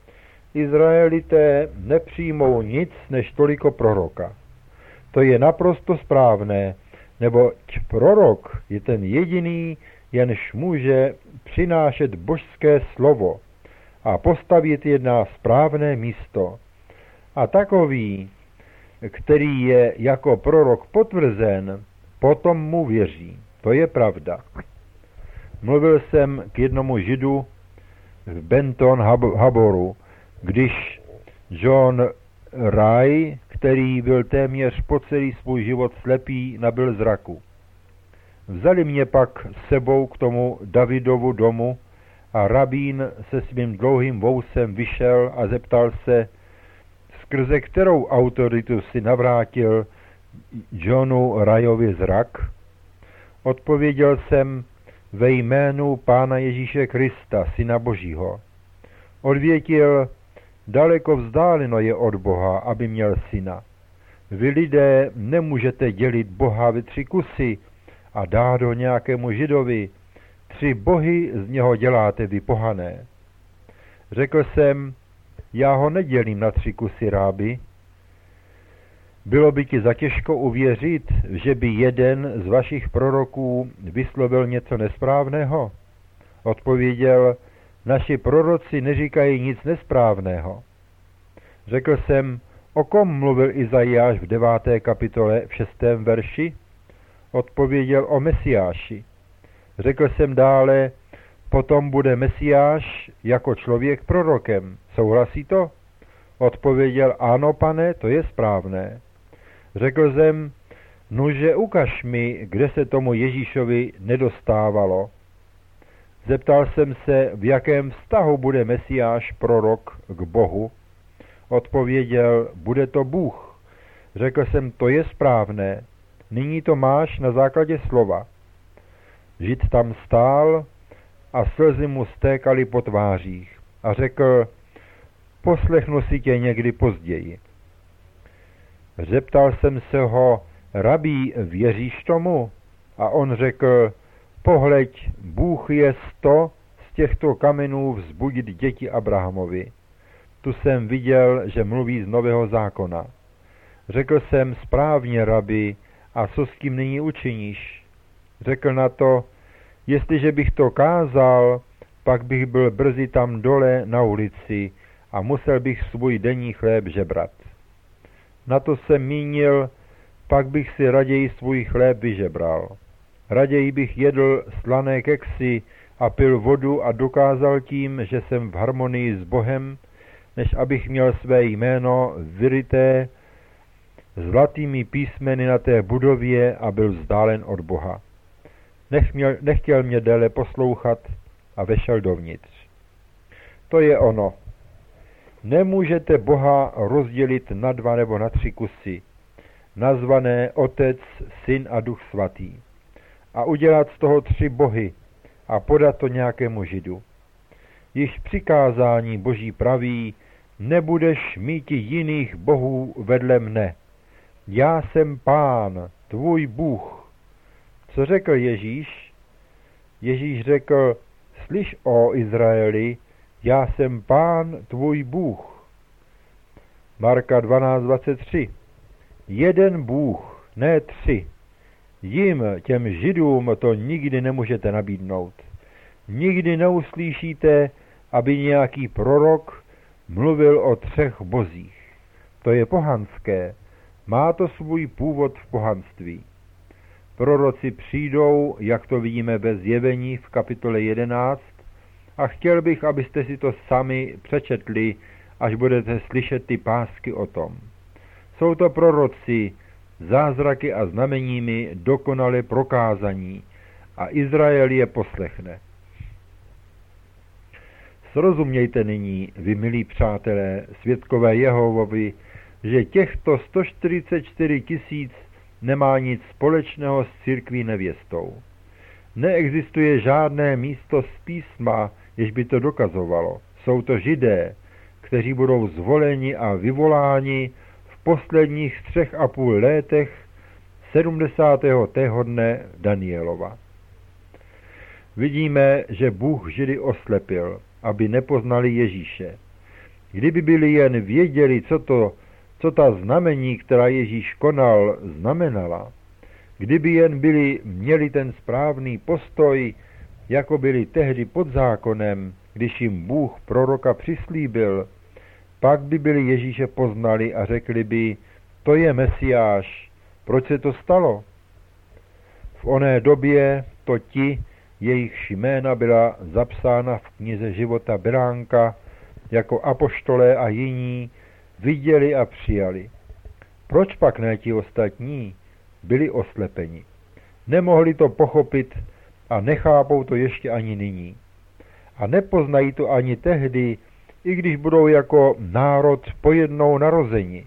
Izraelité nepřijmou nic než toliko proroka. To je naprosto správné, neboť prorok je ten jediný, jenž může přinášet božské slovo a postavit je na správné místo. A takový, který je jako prorok potvrzen, potom mu věří. To je pravda. Mluvil jsem k jednomu židu v Benton Haboru, když John Ray, který byl téměř po celý svůj život slepý, nabyl zraku. Vzali mě pak s sebou k tomu Davidovu domu a rabín se svým dlouhým vousem vyšel a zeptal se, skrze kterou autoritu si navrátil Johnu Rayovi zrak. Odpověděl jsem, ve jménu Pána Ježíše Krista, Syna Božího. Odvětil, daleko vzdáleno je od Boha, aby měl syna. Vy lidé nemůžete dělit Boha ve tři kusy a dát ho nějakému židovi. Tři bohy z něho děláte vy pohané. Řekl jsem, já ho nedělím na tři kusy, rábi. Bylo by ti zatěžko uvěřit, že by jeden z vašich proroků vyslovil něco nesprávného? Odpověděl, naši proroci neříkají nic nesprávného. Řekl jsem, o kom mluvil Izajáš v deváté kapitole v šestém verši? Odpověděl o Mesiáši. Řekl jsem dále, potom bude Mesiáš jako člověk prorokem. Souhlasí to? Odpověděl, ano, pane, to je správné. Řekl jsem, nuže ukaž mi, kde se tomu Ježíšovi nedostávalo. Zeptal jsem se, v jakém vztahu bude Mesiáš prorok k Bohu. Odpověděl, bude to Bůh. Řekl jsem, to je správné. Nyní to máš na základě slova. Žid tam stál a slzy mu stékaly po tvářích a řekl, poslechnu si tě někdy později. Zeptal jsem se ho, rabí, věříš tomu? A on řekl, pohleď, Bůh je sto z těchto kamenů vzbudit děti Abrahamovi. Tu jsem viděl, že mluví z Nového zákona. Řekl jsem, správně, rabi, a co s tím nyní učiníš? Řekl na to, jestliže bych to kázal, pak bych byl brzy tam dole na ulici a musel bych svůj denní chléb žebrat. Na to jsem mínil, pak bych si raději svůj chléb vyžebral. Raději bych jedl slané keksy a pil vodu a dokázal tím, že jsem v harmonii s Bohem, než abych měl své jméno vyryté zlatými písmeny na té budově a byl vzdálen od Boha. Nechměl, nechtěl mě déle poslouchat a vešel dovnitř. To je ono. Nemůžete Boha rozdělit na dva nebo na tři kusy, nazvané Otec, Syn a Duch Svatý, a udělat z toho tři bohy a podat to nějakému židu. Již přikázání Boží praví, nebudeš mít jiných bohů vedle mne. Já jsem Pán, tvůj Bůh. Co řekl Ježíš? Ježíš řekl, slyš, o Izraeli, já jsem Pán, tvůj Bůh. Marka dvanáct dvacet tři. Jeden Bůh, ne tři. Jim, těm Židům, to nikdy nemůžete nabídnout. Nikdy neuslyšíte, aby nějaký prorok mluvil o třech bozích. To je pohanské. Má to svůj původ v pohanství. Proroci přijdou, jak to vidíme ve Zjevení v kapitole jedenáct, a chtěl bych, abyste si to sami přečetli, až budete slyšet ty pásky o tom. Jsou to proroci, zázraky a znameními dokonale prokázaní a Izrael je poslechne. Srozumějte nyní, vy milí přátelé, svědkové Jehovovi, že těchto sto čtyřicet čtyři tisíc nemá nic společného s církví nevěstou. Neexistuje žádné místo z písma, jež by to dokazovalo. Jsou to Židé, kteří budou zvoleni a vyvoláni v posledních třech a půl létech sedmdesátého tého dne Danielova. Vidíme, že Bůh Židy oslepil, aby nepoznali Ježíše. Kdyby byli jen věděli, co to, co ta znamení, která Ježíš konal, znamenala, kdyby jen byli, měli ten správný postoj, jako byli tehdy pod zákonem, když jim Bůh proroka přislíbil, pak by byli Ježíše poznali a řekli by, to je Mesiáš, proč se to stalo? V oné době to ti, jejichž jména byla zapsána v knize života Beránka, jako apoštolé a jiní, viděli a přijali. Proč pak ne ti ostatní byli oslepeni? Nemohli to pochopit a nechápou to ještě ani nyní. A nepoznají to ani tehdy, i když budou jako národ pojednou narozeni.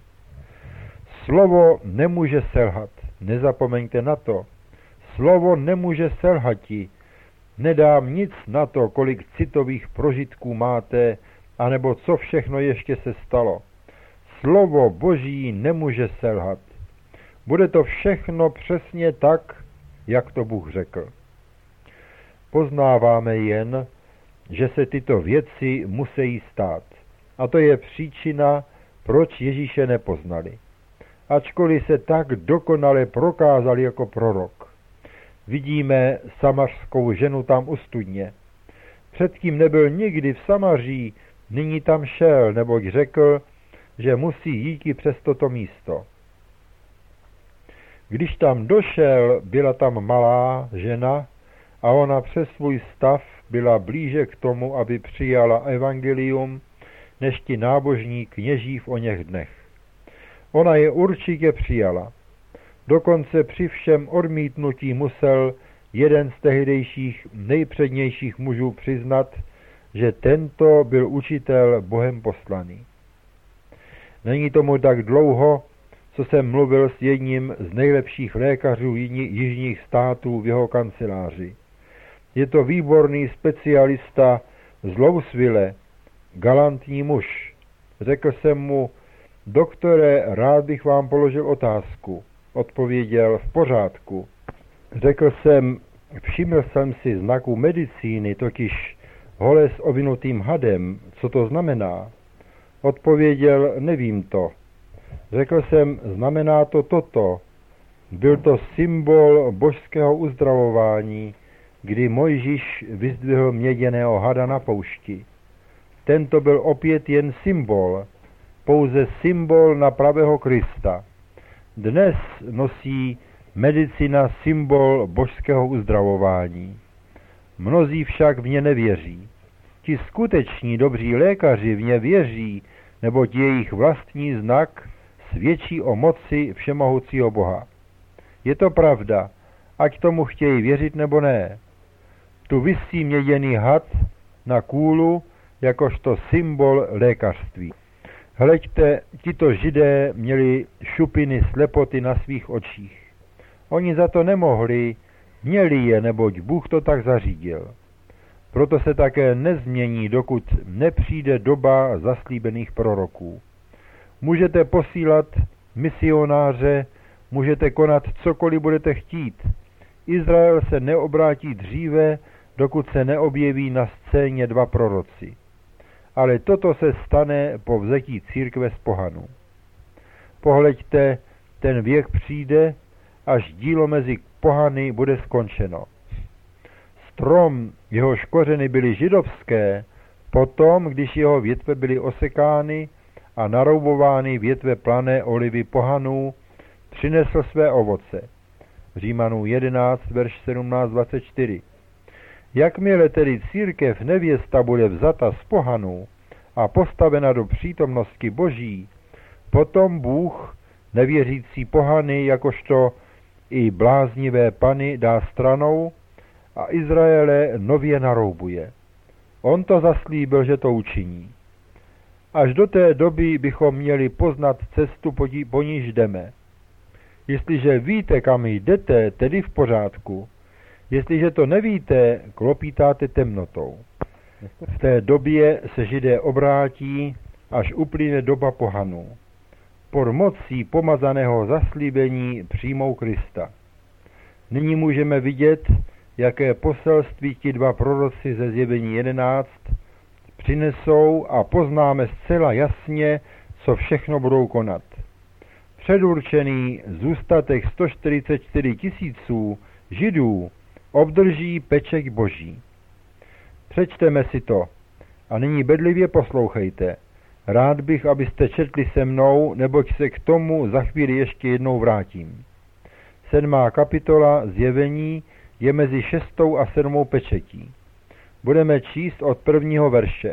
Slovo nemůže selhat, nezapomeňte na to. Slovo nemůže selhati. Nedám nic na to, kolik citových prožitků máte, anebo co všechno ještě se stalo. Slovo Boží nemůže selhat. Bude to všechno přesně tak, jak to Bůh řekl. Poznáváme jen, že se tyto věci musí stát. A to je příčina, proč Ježíše nepoznali. Ačkoliv se tak dokonale prokázal jako prorok. Vidíme samařskou ženu tam u studně. Předtím nebyl nikdy v Samaří, nyní tam šel, neboť řekl, že musí jít i přes toto místo. Když tam došel, byla tam malá žena a ona přes svůj stav byla blíže k tomu, aby přijala evangelium, než ti nábožní kněží v oněch dnech. Ona je určitě přijala. Dokonce při všem odmítnutí musel jeden z tehdejších nejpřednějších mužů přiznat, že tento byl učitel Bohem poslaný. Není tomu tak dlouho, co jsem mluvil s jedním z nejlepších lékařů jižních států v jeho kanceláři. Je to výborný specialista z Louisville, galantní muž. Řekl jsem mu, doktore, rád bych vám položil otázku. Odpověděl, v pořádku. Řekl jsem, všiml jsem si znaků medicíny, totiž hole s ovinutým hadem, co to znamená? Odpověděl, nevím to. Řekl jsem, znamená to toto. Byl to symbol božského uzdravování, kdy Mojžíš vyzdvihl měděného hada na poušti. Tento byl opět jen symbol, pouze symbol na pravého Krista. Dnes nosí medicina symbol božského uzdravování. Mnozí však v ně nevěří. Ti skuteční dobří lékaři v ně věří, neboť jejich vlastní znak svědčí o moci všemohoucího Boha. Je to pravda, ať tomu chtějí věřit nebo ne. Tu visí měděný had na kůlu jakožto symbol lékařství. Hleďte, tito Židé měli šupiny slepoty na svých očích. Oni za to nemohli, měli je, neboť Bůh to tak zařídil. Proto se také nezmění, dokud nepřijde doba zaslíbených proroků. Můžete posílat misionáře, můžete konat cokoliv budete chtít. Izrael se neobrátí dříve, dokud se neobjeví na scéně dva proroci. Ale toto se stane po vzetí církve z pohanů. Pohleďte, ten věk přijde, až dílo mezi pohany bude skončeno. Strom, jehož kořeny byly židovské, potom, když jeho větve byly osekány a naroubovány větve plané olivy pohanů, přinesl své ovoce. Římanů jedenáct, verš sedmnáct dvacet čtyři. Jakmile tedy církev nevěsta bude vzata z pohanů a postavena do přítomnosti Boží, potom Bůh nevěřící pohany jakožto i bláznivé pany dá stranou a Izraele nově naroubuje. On to zaslíbil, že to učiní. Až do té doby bychom měli poznat cestu, po níž jdeme. Jestliže víte, kam jdete, tedy v pořádku. Jestliže to nevíte, klopítáte temnotou. V té době se Židé obrátí, až uplyne doba pohanů. Pod mocí pomazaného zaslíbení přijmou Krista. Nyní můžeme vidět, jaké poselství ti dva proroci ze Zjevení jedenáct přinesou a poznáme zcela jasně, co všechno budou konat. Předurčený zůstatek sto čtyřicet čtyři tisíců Židů obdrží pečeť Boží. Přečteme si to a nyní bedlivě poslouchejte. Rád bych, abyste četli se mnou, neboť se k tomu za chvíli ještě jednou vrátím. Sedmá kapitola Zjevení je mezi šestou a sedmou pečetí. Budeme číst od prvního verše.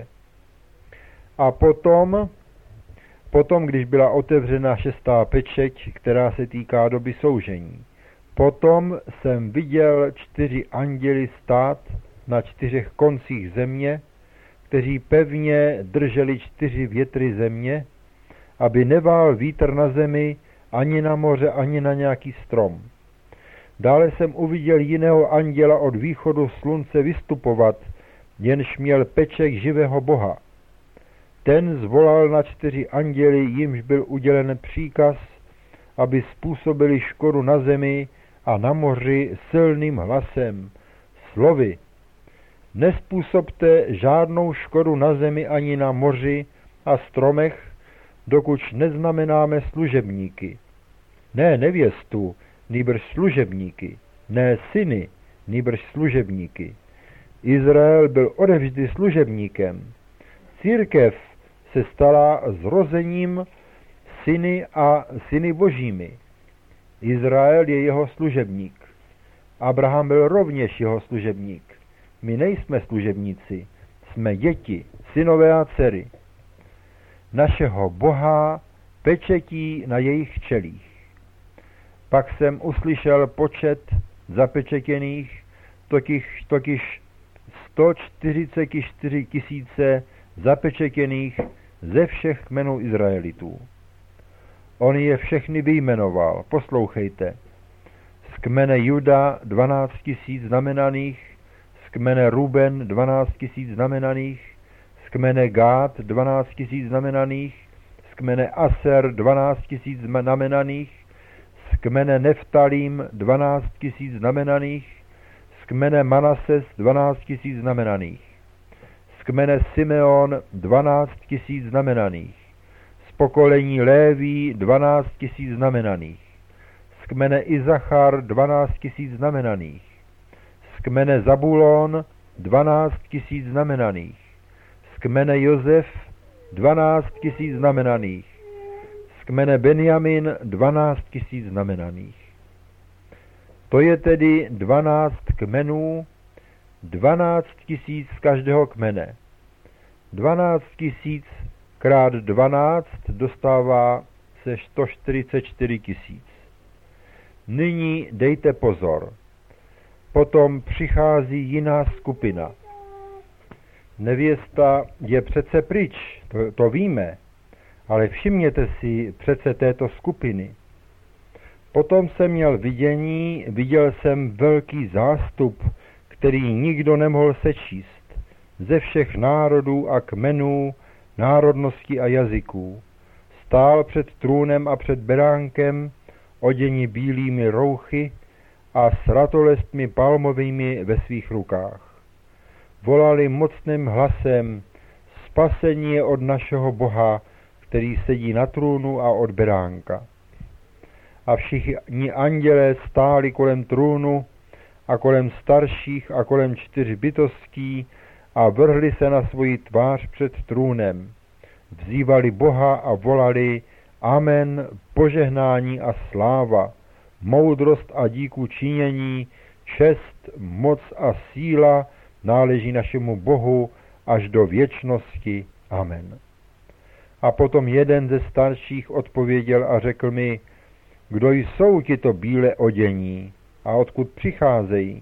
A potom, potom, když byla otevřena šestá pečeť, která se týká doby soužení, potom jsem viděl čtyři anděly stát na čtyřech koncích země, kteří pevně drželi čtyři větry země, aby nevál vítr na zemi, ani na moře, ani na nějaký strom. Dále jsem uviděl jiného anděla od východu slunce vystupovat, jenž měl peček živého Boha. Ten zvolal na čtyři anděly, jimž byl udělen příkaz, aby způsobili škodu na zemi a na moři silným hlasem, slovy: Nespůsobte žádnou škodu na zemi ani na moři a stromech, dokud neznamenáme služebníky. Ne nevěstu, nýbrž služebníky. Ne syny, nýbrž služebníky. Izrael byl odevždy služebníkem. Církev se stala zrozením syny a syny božími. Izrael je jeho služebník. Abraham byl rovněž jeho služebník. My nejsme služebníci, jsme děti, synové a dcery našeho Boha pečetí na jejich čelích. Pak jsem uslyšel počet zapečetěných, totiž, totiž sto čtyřicet čtyři tisíce zapečetěných ze všech kmenů Izraelitů. On je všechny vyjmenoval, poslouchejte. Z kmene Juda dvanáct tisíc znamenaných, z kmene Ruben dvanáct tisíc znamenaných, z kmene Gád dvanáct tisíc znamenaných, z kmene Aser dvanáct tisíc znamenaných, z kmene Neftalím dvanáct tisíc znamenaných, z kmene Manases dvanáct tisíc znamenaných, z kmene Simeon dvanáct tisíc znamenaných, z pokolení Léví dvanáct tisíc znamenaných, z kmene Izachar dvanáct tisíc znamenaných, z kmene Zabulon dvanáct tisíc znamenaných, z kmene Josef dvanáct tisíc znamenaných, z kmene Benjamin dvanáct tisíc znamenaných. To je tedy dvanáct kmenů, dvanáct tisíc z každého kmene. Dvanáct tisíc krát dvanáct dostává se sto čtyřicet čtyři tisíc. Nyní dejte pozor. Potom přichází jiná skupina. Nevěsta je přece pryč, to, to víme, ale všimněte si přece této skupiny. Potom jsem měl vidění, viděl jsem velký zástup, který nikdo nemohl sečíst, ze všech národů a kmenů, národností a jazyků. Stál před trůnem a před beránkem, oděni bílými rouchy a s ratolestmi palmovými ve svých rukách. Volali mocným hlasem: spasení je od našeho Boha, který sedí na trůnu, a od beránka. A všichni andělé stáli kolem trůnu a kolem starších a kolem čtyř bytostí a vrhli se na svoji tvář před trůnem. Vzývali Boha a volali: Amen, požehnání a sláva, moudrost a díku činění, čest, moc a síla náleží našemu Bohu až do věčnosti. Amen. A potom jeden ze starších odpověděl a řekl mi: kdo jsou tito bíle odění a odkud přicházejí?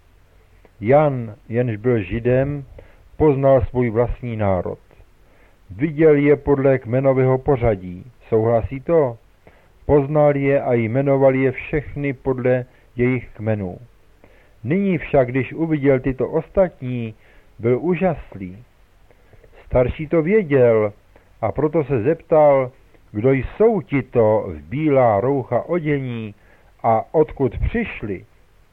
Jan, jenž byl Židem, poznal svůj vlastní národ. Viděl je podle kmenového pořadí. Souhlasí to? Poznal je a jmenoval je všechny podle jejich kmenů. Nyní však, když uviděl tyto ostatní, byl úžaslý. Starší to věděl a proto se zeptal, kdo jsou tito v bílá roucha odění a odkud přišli.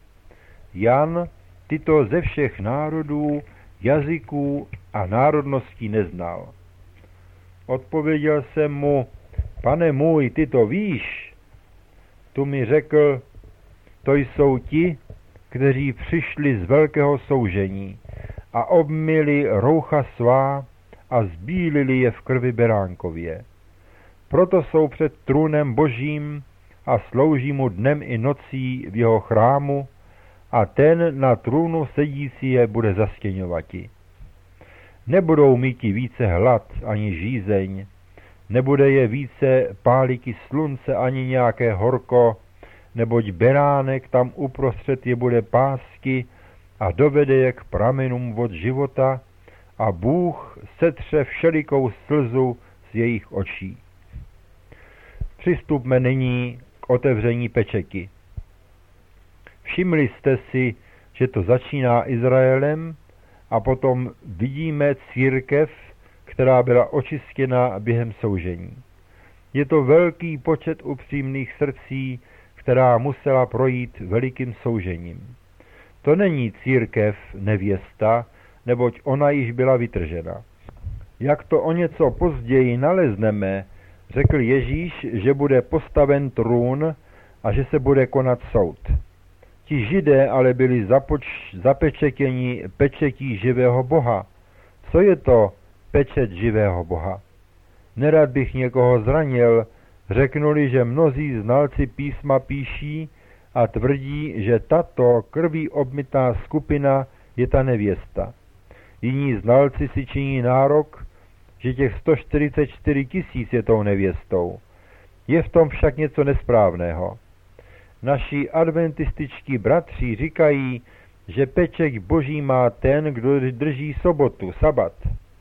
Jan tyto ze všech národů, jazyků a národností neznal. Odpověděl jsem mu: pane můj, ty to víš. Tu mi řekl: to jsou ti, kteří přišli z velkého soužení a obmyli roucha svá a zbílili je v krvi beránkově. Proto jsou před trůnem Božím a slouží mu dnem i nocí v jeho chrámu, a ten na trůnu sedící je bude zastěňovati. Nebudou míti více hlad ani žízeň, nebude je více páliky slunce ani nějaké horko, neboť beránek tam uprostřed je bude pásky a dovede je k pramenům vod života a Bůh setře všelikou slzu z jejich očí. Přistupme nyní k otevření pečeky. Všimli jste si, že to začíná Izraelem a potom vidíme církev, která byla očištěna během soužení. Je to velký počet upřímných srdcí, která musela projít velikým soužením. To není církev nevěsta, neboť ona již byla vytržena. Jak to o něco později nalezneme, řekl Ježíš, že bude postaven trůn a že se bude konat soud. Ti Židé ale byli započ, zapečetěni pečetí živého Boha. Co je to pečet živého Boha? Nerad bych někoho zranil, řeknuli, že mnozí znalci písma píší a tvrdí, že tato krví obmytá skupina je ta nevěsta. Jiní znalci si činí nárok, že těch sto čtyřicet čtyři tisíc je tou nevěstou. Je v tom však něco nesprávného. Naši adventističtí bratři říkají, že pečeť Boží má ten, kdo drží sobotu, sabat.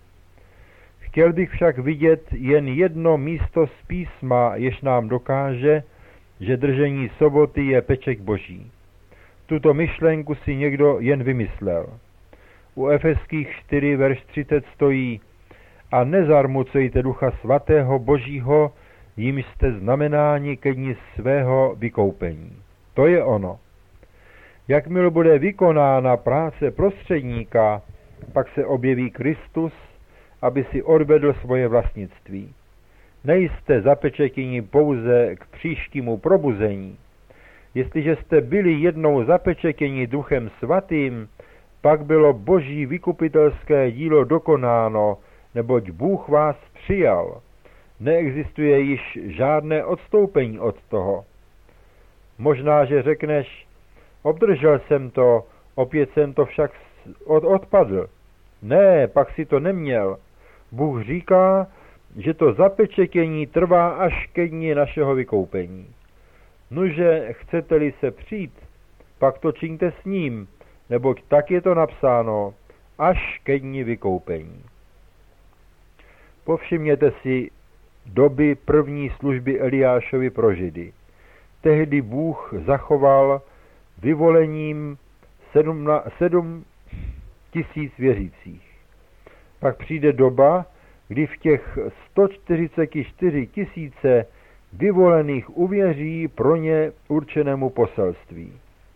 Chtěl bych však vidět jen jedno místo z písma, jež nám dokáže, že držení soboty je pečeť Boží. Tuto myšlenku si někdo jen vymyslel. U Efeských čtyři, verš třicet stojí: a nezarmucujte Ducha Svatého Božího, jimž jste znamenáni ke dni svého vykoupení. To je ono. Jakmile bude vykonána práce prostředníka, pak se objeví Kristus, aby si odvedl svoje vlastnictví. Nejste zapečetěni pouze k příštímu probuzení. Jestliže jste byli jednou zapečetěni Duchem Svatým, pak bylo Boží vykupitelské dílo dokonáno, neboť Bůh vás přijal. Neexistuje již žádné odstoupení od toho. Možná, že řekneš, Obdržel jsem to, opět jsem to však od, odpadl. Ne, pak si to neměl. Bůh říká, že to zapečetění trvá až ke dni našeho vykoupení. Nuže, chcete-li se přijít, pak to čiňte s ním, neboť tak je to napsáno, až ke dni vykoupení. Povšimněte si doby první služby Eliášovi pro Židy. Tehdy Bůh zachoval vyvolením sedm, sedm tisíc věřících. Pak přijde doba, kdy v těch sto čtyřicet čtyři tisíce vyvolených uvěří pro ně určenému poselství.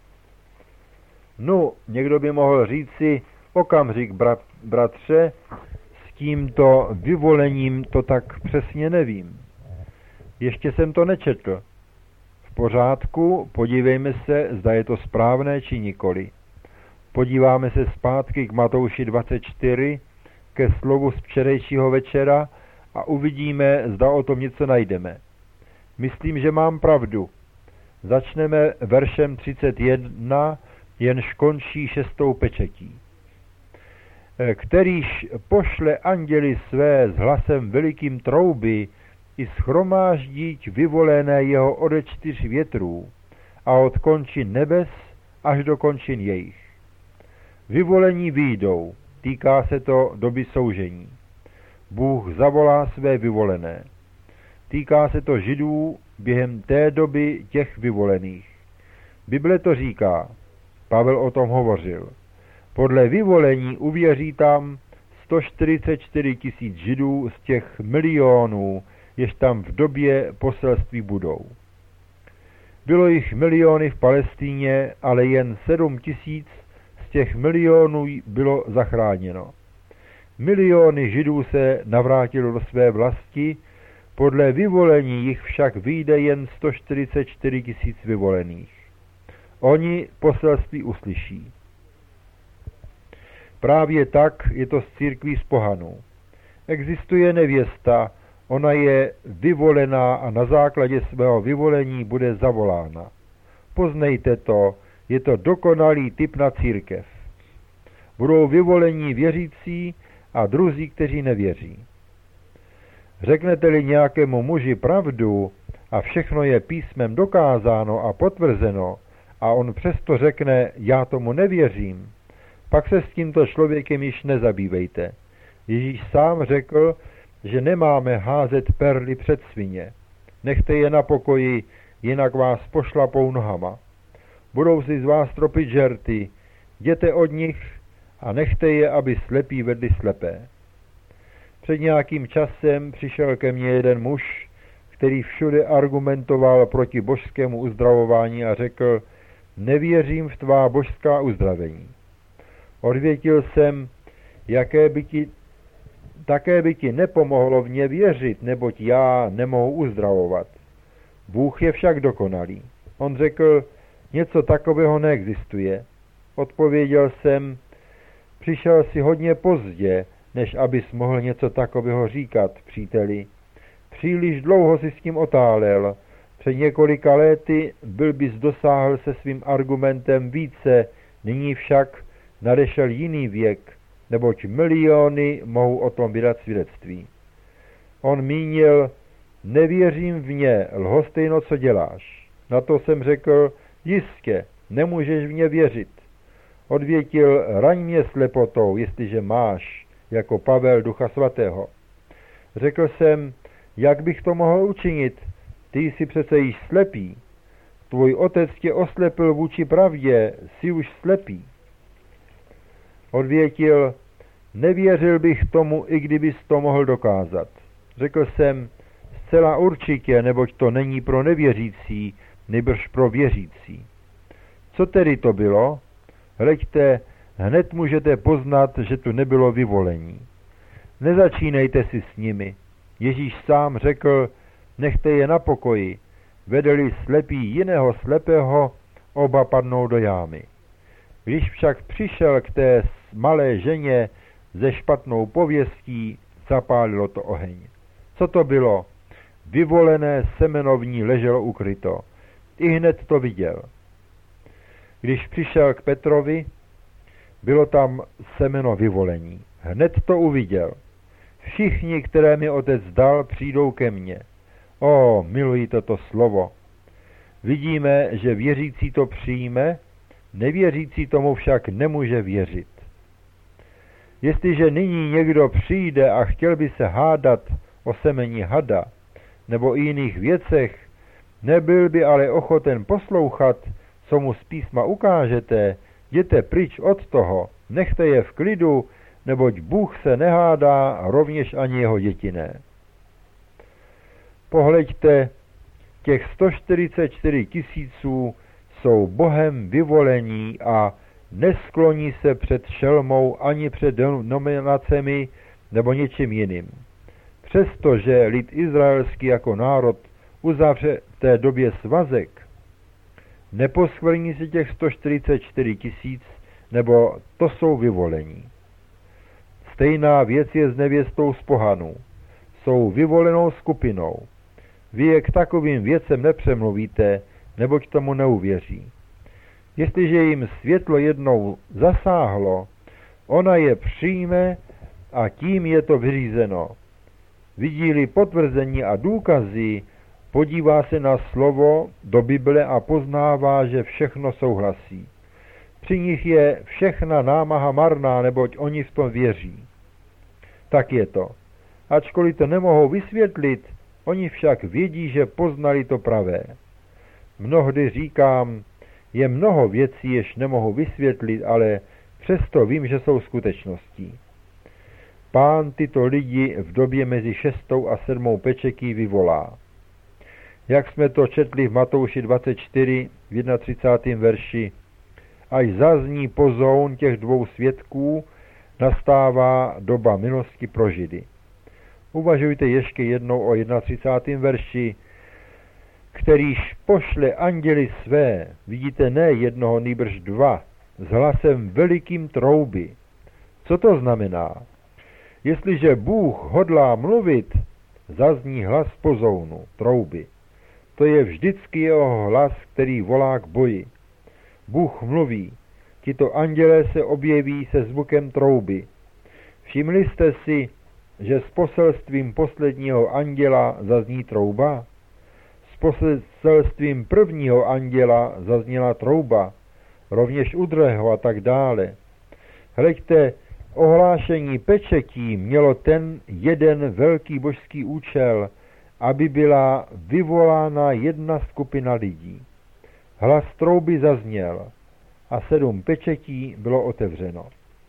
No, někdo by mohl říci, okamžik, brat, bratře, s tímto vyvolením to tak přesně nevím. Ještě jsem to nečetl. V pořádku, podívejme se, zda je to správné či nikoli. Podíváme se zpátky k Matouši dvacet čtyři, ke slovu z včerejšího večera a uvidíme, zda o tom něco najdeme. Myslím, že mám pravdu. Začneme veršem třicet jedna, jenž končí šestou pečetí. Kterýž pošle anděli své s hlasem velikým trouby i shromáždíť vyvolené jeho ode čtyř větrů a od končin nebes až do končin jejich. Vyvolení vyjdou, týká se to doby soužení. Bůh zavolá své vyvolené. Týká se to Židů během té doby těch vyvolených. Bible to říká, Pavel o tom hovořil. Podle vyvolení uvěří tam sto čtyřicet čtyři tisíc Židů z těch milionů, jež tam v době poselství budou. Bylo jich miliony v Palestíně, ale jen sedm tisíc z těch milionů bylo zachráněno. Miliony Židů se navrátilo do své vlasti, podle vyvolení jich však vyjde jen sto čtyřicet čtyři tisíc vyvolených. Oni poselství uslyší. Právě tak je to s církví z pohanů. Existuje nevěsta, ona je vyvolená a na základě svého vyvolení bude zavolána. Poznejte to, je to dokonalý typ na církev. Budou vyvolení věřící a druzí, kteří nevěří. Řeknete-li nějakému muži pravdu a všechno je písmem dokázáno a potvrzeno a on přesto řekne, já tomu nevěřím, pak se s tímto člověkem již nezabývejte. Ježíš sám řekl, že nemáme házet perly před svině. Nechte je na pokoji, jinak vás pošlapou nohama. Budou si z vás tropit žerty, jděte od nich a nechte je, aby slepí vedli slepé. Před nějakým časem přišel ke mně jeden muž, který všude argumentoval proti božskému uzdravování a řekl, nevěřím v tvá božská uzdravení. Odvětil jsem, jaké by ti, také by ti nepomohlo v ně věřit, neboť já nemohu uzdravovat. Bůh je však dokonalý. On řekl, něco takového neexistuje. Odpověděl jsem, přišel si hodně pozdě, než abys mohl něco takového říkat, příteli. Příliš dlouho si s tím otálel. Před několika léty byl bys dosáhl se svým argumentem více, nyní však nadešel jiný věk, neboť miliony mohou o tom vydat svědectví. On mínil, nevěřím v ně, lhostejno, co děláš. Na to jsem řekl, jistě, nemůžeš v ně věřit. Odvětil, raň mě slepotou, jestliže máš, jako Pavel Ducha Svatého. Řekl jsem, jak bych to mohl učinit, ty jsi přece již slepý. Tvůj otec tě oslepil vůči pravdě, jsi už slepý. Odvětil, nevěřil bych tomu, i kdybys to mohl dokázat. Řekl jsem, zcela určitě, neboť to není pro nevěřící, nýbrž pro věřící. Co tedy to bylo? Hleďte, hned můžete poznat, že tu nebylo vyvolení. Nezačínejte si s nimi. Ježíš sám řekl, nechte je na pokoji. Vedeli slepí jiného slepého, oba padnou do jámy. Když však přišel k té malé ženě ze špatnou pověstí, zapálilo to oheň. Co to bylo? Vyvolené semeno v ní leželo ukryto. I hned to viděl. Když přišel k Petrovi, bylo tam semeno vyvolení. Hned to uviděl. Všichni, které mi otec dal, přijdou ke mně. O, miluji toto slovo. Vidíme, že věřící to přijme, nevěřící tomu však nemůže věřit. Jestliže nyní někdo přijde a chtěl by se hádat o semení hada nebo i jiných věcech, nebyl by ale ochoten poslouchat, co mu z písma ukážete, jděte pryč od toho, nechte je v klidu, neboť Bůh se nehádá, rovněž ani jeho děti ne. Pohleďte, těch sto čtyřicet čtyři tisíců jsou Bohem vyvolení a neskloní se před šelmou ani před nominacemi nebo něčím jiným. Přestože lid izraelský jako národ uzavře v té době svazek, neposkvrní se těch sto čtyřicet čtyři tisíc, nebo to jsou vyvolení. Stejná věc je s nevěstou z pohanů. Jsou vyvolenou skupinou. Vy je k takovým věcem nepřemluvíte, neboť tomu neuvěří. Jestliže jim světlo jednou zasáhlo, ona je přijme a tím je to vyřízeno. Vidí-li potvrzení a důkazy, podívá se na slovo do Bible a poznává, že všechno souhlasí. Při nich je všechna námaha marná, neboť oni v tom věří. Tak je to. Ačkoliv to nemohou vysvětlit, oni však vědí, že poznali to pravé. Mnohdy říkám, je mnoho věcí, jež nemohu vysvětlit, ale přesto vím, že jsou skutečností. Pán tyto lidi v době mezi šestou a sedmou pečetí vyvolá. Jak jsme to četli v Matouši dvacet čtyři v třicátém prvním verši, až zazní pozoun těch dvou svědků, nastává doba milosti pro Židy. Uvažujte ještě jednou o třicátém prvním verši, kterýž pošle anděli své, vidíte ne jednoho, nýbrž dva, s hlasem velikým trouby. Co to znamená? Jestliže Bůh hodlá mluvit, zazní hlas pozounu, trouby. To je vždycky jeho hlas, který volá k boji. Bůh mluví, tito andělé se objeví se zvukem trouby. Všimli jste si, že s poselstvím posledního anděla zazní trouba? S poselstvím prvního anděla zazněla trouba, rovněž u druhého a tak dále. Hleďte, ohlášení pečetí mělo ten jeden velký božský účel, aby byla vyvolána jedna skupina lidí. Hlas trouby zazněl a sedm pečetí bylo otevřeno.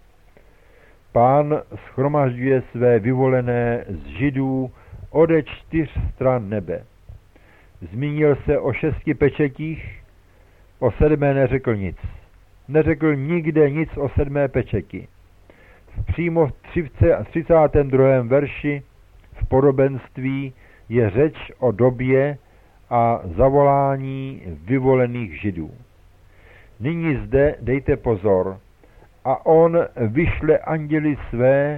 Pán shromažďuje své vyvolené z Židů ode čtyř stran nebe. Zmínil se o šesti pečetích, o sedmé neřekl nic. Neřekl nikde nic o sedmé pečeti. Přímo v třicátém druhém verši v podobenství je řeč o době a zavolání vyvolených Židů. Nyní zde dejte pozor. A on vyšle anděli své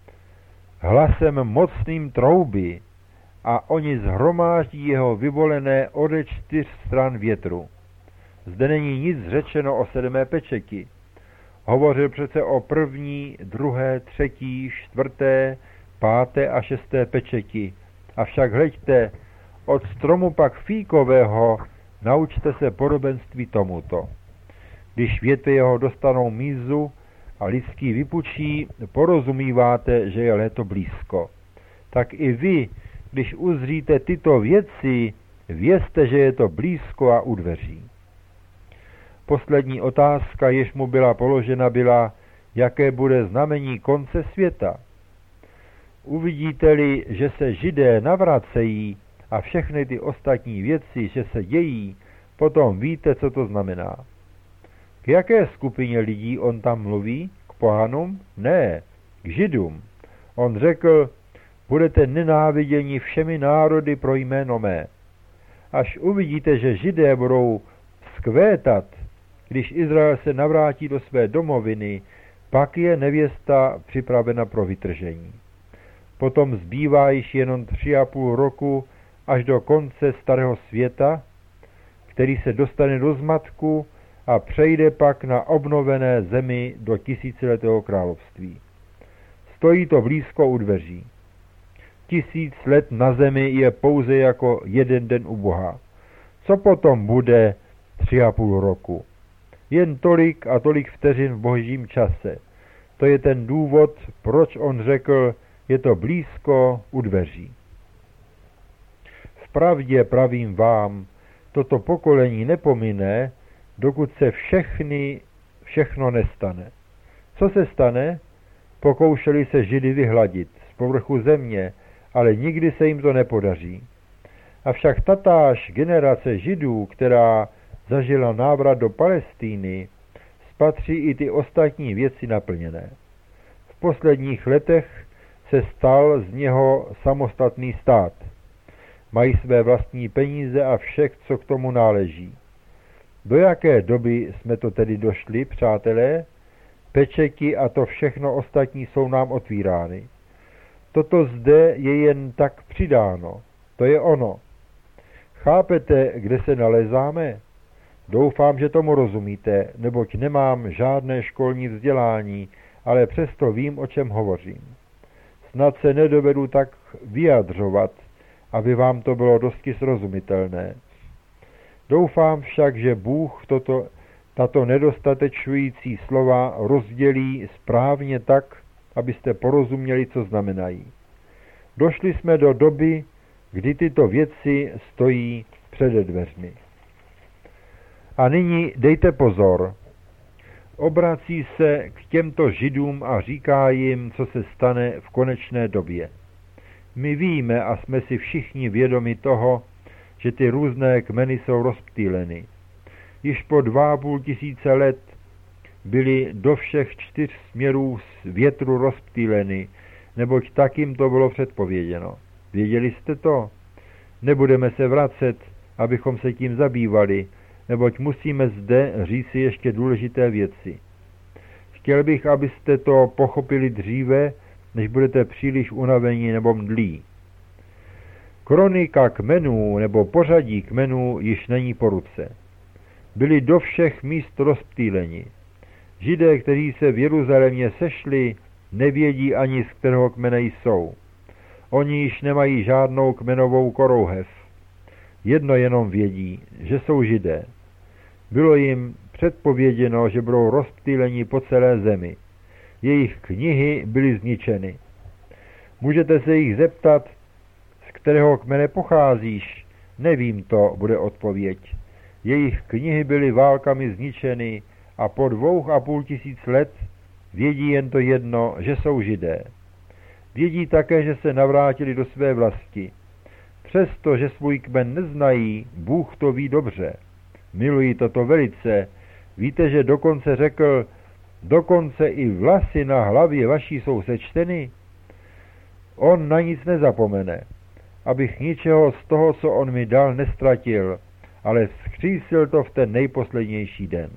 hlasem mocným trouby a oni zhromáždí jeho vyvolené ode čtyř stran větru. Zde není nic řečeno o sedmé pečeti. Hovořil přece o první, druhé, třetí, čtvrté, páté a šesté pečeti. Avšak hleďte, od stromu pak fíkového naučte se podobenství tomuto. Když větve jeho dostanou mízu a listky vypučí, porozumíváte, že je léto blízko. Tak i vy, když uzříte tyto věci, vězte, že je to blízko a u dveří. Poslední otázka, jež mu byla položena, byla, jaké bude znamení konce světa. Uvidíte-li, že se Židé navracejí a všechny ty ostatní věci, že se dějí, potom víte, co to znamená. K jaké skupině lidí on tam mluví? K pohanům? Ne, k Židům. On řekl, budete nenáviděni všemi národy pro jméno mé. Až uvidíte, že Židé budou vzkvétat, když Izrael se navrátí do své domoviny, pak je nevěsta připravena pro vytržení. Potom zbývá již jenom tři a půl roku až do konce starého světa, který se dostane do zmatku a přejde pak na obnovené zemi do tisíciletého království. Stojí to blízko u dveří. Tisíc let na zemi je pouze jako jeden den u Boha. Co potom bude tři a půl roku? Jen tolik a tolik vteřin v božím čase. To je ten důvod, proč on řekl, je to blízko u dveří. Vpravdě pravím vám, toto pokolení nepomine, dokud se všechny, všechno nestane. Co se stane? Pokoušeli se Židy vyhladit z povrchu země, ale nikdy se jim to nepodaří. Avšak tatáž generace Židů, která zažila návrat do Palestíny, spatří i ty ostatní věci naplněné. V posledních letech se stal z něho samostatný stát. Mají své vlastní peníze a všech, co k tomu náleží. Do jaké doby jsme to tedy došli, přátelé? Pečeky a to všechno ostatní jsou nám otvírány. Toto zde je jen tak přidáno. To je ono. Chápete, kde se nalezáme? Doufám, že tomu rozumíte, neboť nemám žádné školní vzdělání, ale přesto vím, o čem hovořím. Snad se nedovedu tak vyjadřovat, aby vám to bylo dosti srozumitelné. Doufám však, že Bůh toto, tato nedostatečující slova rozdělí správně tak, abyste porozuměli, co znamenají. Došli jsme do doby, kdy tyto věci stojí před dveřmi. A nyní dejte pozor. Obrací se k těmto Židům a říká jim, co se stane v konečné době. My víme a jsme si všichni vědomi toho, že ty různé kmeny jsou rozptýleny. Již po dva a půl tisíce let byly do všech čtyř směrů větru rozptýleny, neboť tak jim to bylo předpověděno. Věděli jste to? Nebudeme se vracet, abychom se tím zabývali, neboť musíme zde říci ještě důležité věci. Chtěl bych, abyste to pochopili dříve, než budete příliš unavení nebo mdlí. Kronika kmenů nebo pořadí kmenů již není po ruce. Byli do všech míst rozptýleni. Židé, kteří se v Jeruzalémě sešli, nevědí ani, z kterého kmene jsou. Oni již nemají žádnou kmenovou korouhev. Jedno jenom vědí, že jsou Židé. Bylo jim předpověděno, že budou rozptýleni po celé zemi. Jejich knihy byly zničeny. Můžete se jich zeptat, z kterého kmene pocházíš? Nevím to, bude odpověď. Jejich knihy byly válkami zničeny a po dvou a půl tisíc let vědí jen to jedno, že jsou Židé. Vědí také, že se navrátili do své vlasti. Přesto, že svůj kmen neznají, Bůh to ví dobře. Milují toto velice. Víte, že dokonce řekl, dokonce i vlasy na hlavě vaší jsou sečteny? On na nic nezapomene, abych ničeho z toho, co on mi dal, nestratil, ale vzkřísil to v ten nejposlednější den.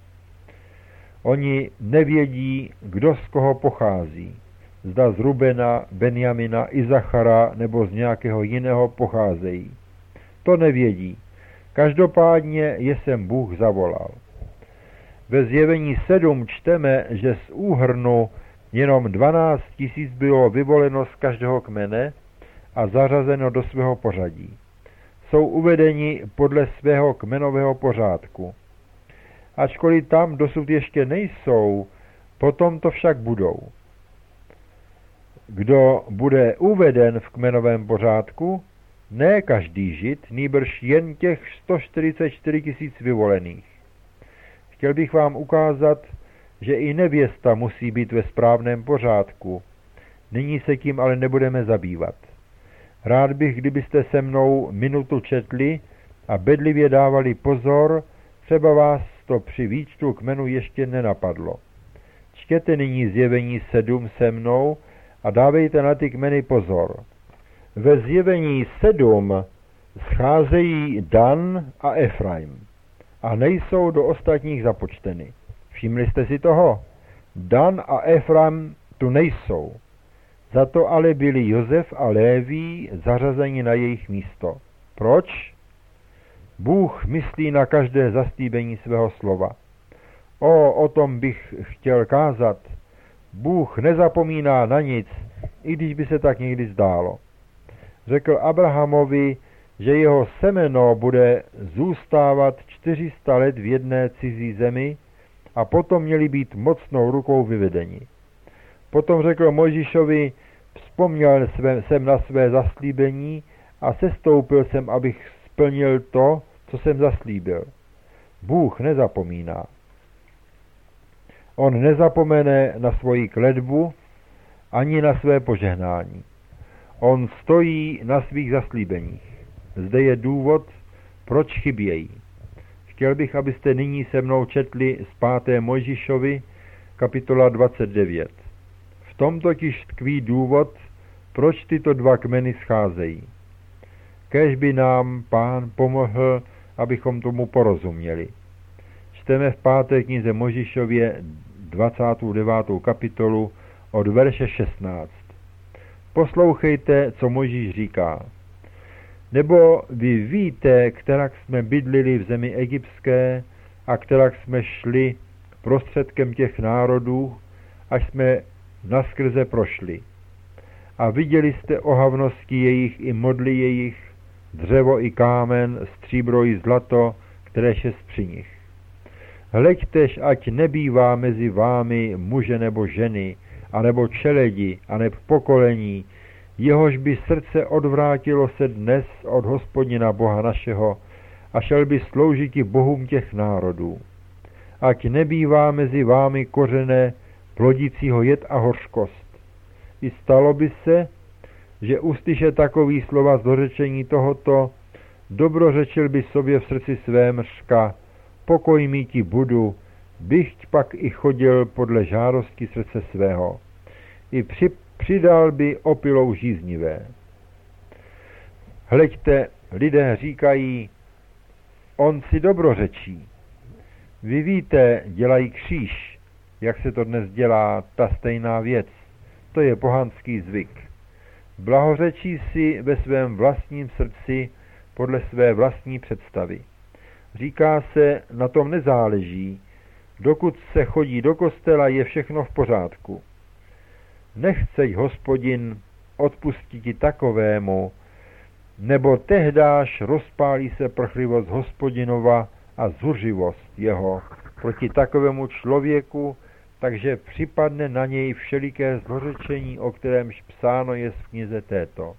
Oni nevědí, kdo z koho pochází. Zda z Rubena, Benjamina, Izachara nebo z nějakého jiného pocházejí. To nevědí. Každopádně je sem Bůh zavolal. Ve Zjevení sedm čteme, že z úhrnu jenom dvanáct tisíc bylo vyvoleno z každého kmene a zařazeno do svého pořadí. Jsou uvedeni podle svého kmenového pořádku. Ačkoliv tam dosud ještě nejsou, potom to však budou. Kdo bude uveden v kmenovém pořádku? Ne každý Žid, nýbrž jen těch sto čtyřicet čtyři tisíc vyvolených. Chtěl bych vám ukázat, že i nevěsta musí být ve správném pořádku. Nyní se tím ale nebudeme zabývat. Rád bych, kdybyste se mnou minutu četli a bedlivě dávali pozor, třeba vás to při výčtu kmenu ještě nenapadlo. Čtěte nyní Zjevení sedm se mnou a dávejte na ty kmeny pozor. Ve Zjevení sedm scházejí Dan a Efraim a nejsou do ostatních započteny. Všimli jste si toho? Dan a Efraim tu nejsou. Za to ale byli Josef a Léví zařazeni na jejich místo. Proč? Bůh myslí na každé zaslíbení svého slova. O, o tom bych chtěl kázat. Bůh nezapomíná na nic, i když by se tak někdy zdálo. Řekl Abrahamovi, že jeho semeno bude zůstávat čtyři sta let v jedné cizí zemi a potom měli být mocnou rukou vyvedeni. Potom řekl Mojžíšovi, vzpomněl jsem na své zaslíbení a sestoupil jsem, abych splnil to, co jsem zaslíbil. Bůh nezapomíná. On nezapomene na svoji kletbu ani na své požehnání. On stojí na svých zaslíbeních. Zde je důvod, proč chybějí. Chtěl bych, abyste nyní se mnou četli z páté Mojžíšovi, kapitola dvacet devět. V tom totiž tkví důvod, proč tyto dva kmeny scházejí. Kéž by nám Pán pomohl, abychom tomu porozuměli. Čteme v páté knize Mojžíšově dvacátou devátou kapitolu od verše šestnáct. Poslouchejte, co Mojžíš říká. Nebo vy víte, kterak jsme bydlili v zemi egyptské a kterak jsme šli prostředkem těch národů, až jsme naskrze prošli. A viděli jste ohavnosti jejich i modly jejich, dřevo i kámen, stříbro i zlato, které šest při nich. Hleďtež, ať nebývá mezi vámi muže nebo ženy, anebo čeledi, aneb pokolení, jehož by srdce odvrátilo se dnes od Hospodina Boha našeho a šel by sloužit i bohům těch národů. Ať nebývá mezi vámi kořené plodícího jed a hořkost. I stalo by se, že uslyše takový slova z dořečení tohoto, dobrořečil by sobě v srdci svém řka, pokoj míti budu, bych pak i chodil podle žádosti srdce svého. I při, přidal by opilou žíznivé. Hleďte, lidé říkají, on si dobrořečí. Vy víte, dělají kříž, jak se to dnes dělá, ta stejná věc. To je pohanský zvyk. Blahořečí si ve svém vlastním srdci podle své vlastní představy. Říká se, na tom nezáleží, dokud se chodí do kostela, je všechno v pořádku. Nechceť Hospodin odpustit ti takovému, nebo tehdáž rozpálí se prchlivost Hospodinova a zuřivost jeho proti takovému člověku, takže připadne na něj všeliké zlořečení, o kterémž psáno je v knize této.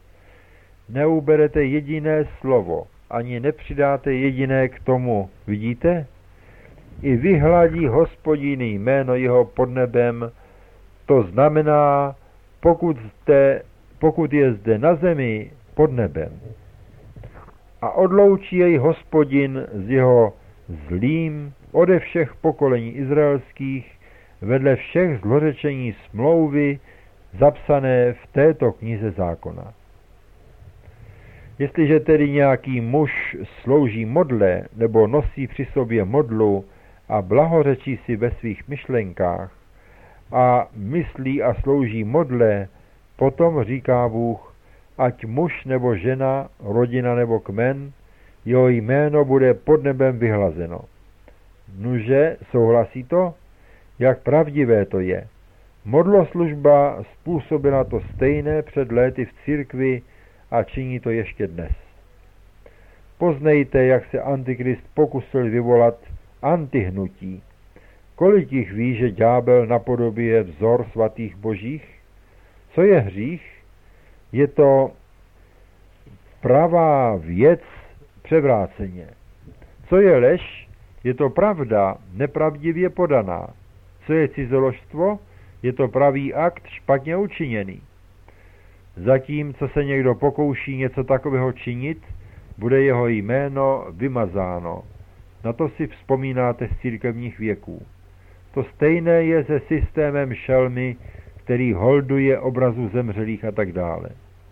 Neuberete jediné slovo, ani nepřidáte jediné k tomu, vidíte? I vyhladí Hospodin jméno jeho pod nebem, to znamená, pokud, jste, pokud je zde na zemi pod nebem. A odloučí jej Hospodin z jeho zlým ode všech pokolení izraelských, vedle všech zlořečení smlouvy zapsané v této knize zákona. Jestliže tedy nějaký muž slouží modle nebo nosí při sobě modlu a blahořečí si ve svých myšlenkách a myslí a slouží modle, potom říká Bůh, ať muž nebo žena, rodina nebo kmen, jeho jméno bude pod nebem vyhlazeno. Nuže, souhlasí to? Jak pravdivé to je. Modloslužba způsobila to stejné před léty v církvi a činí to ještě dnes. Poznejte, jak se Antikrist pokusil vyvolat antihnutí. Kolik jich ví, že ďábel napodobuje vzor svatých božích? Co je hřích? Je to pravá věc převráceně. Co je lež? Je to pravda nepravdivě podaná. Co je cizoložstvo? Je to pravý akt špatně učiněný. Zatím, co se někdo pokouší něco takového činit, bude jeho jméno vymazáno. Na to si vzpomínáte z církevních věků. To stejné je se systémem šelmy, který holduje obrazu zemřelých a tak dále.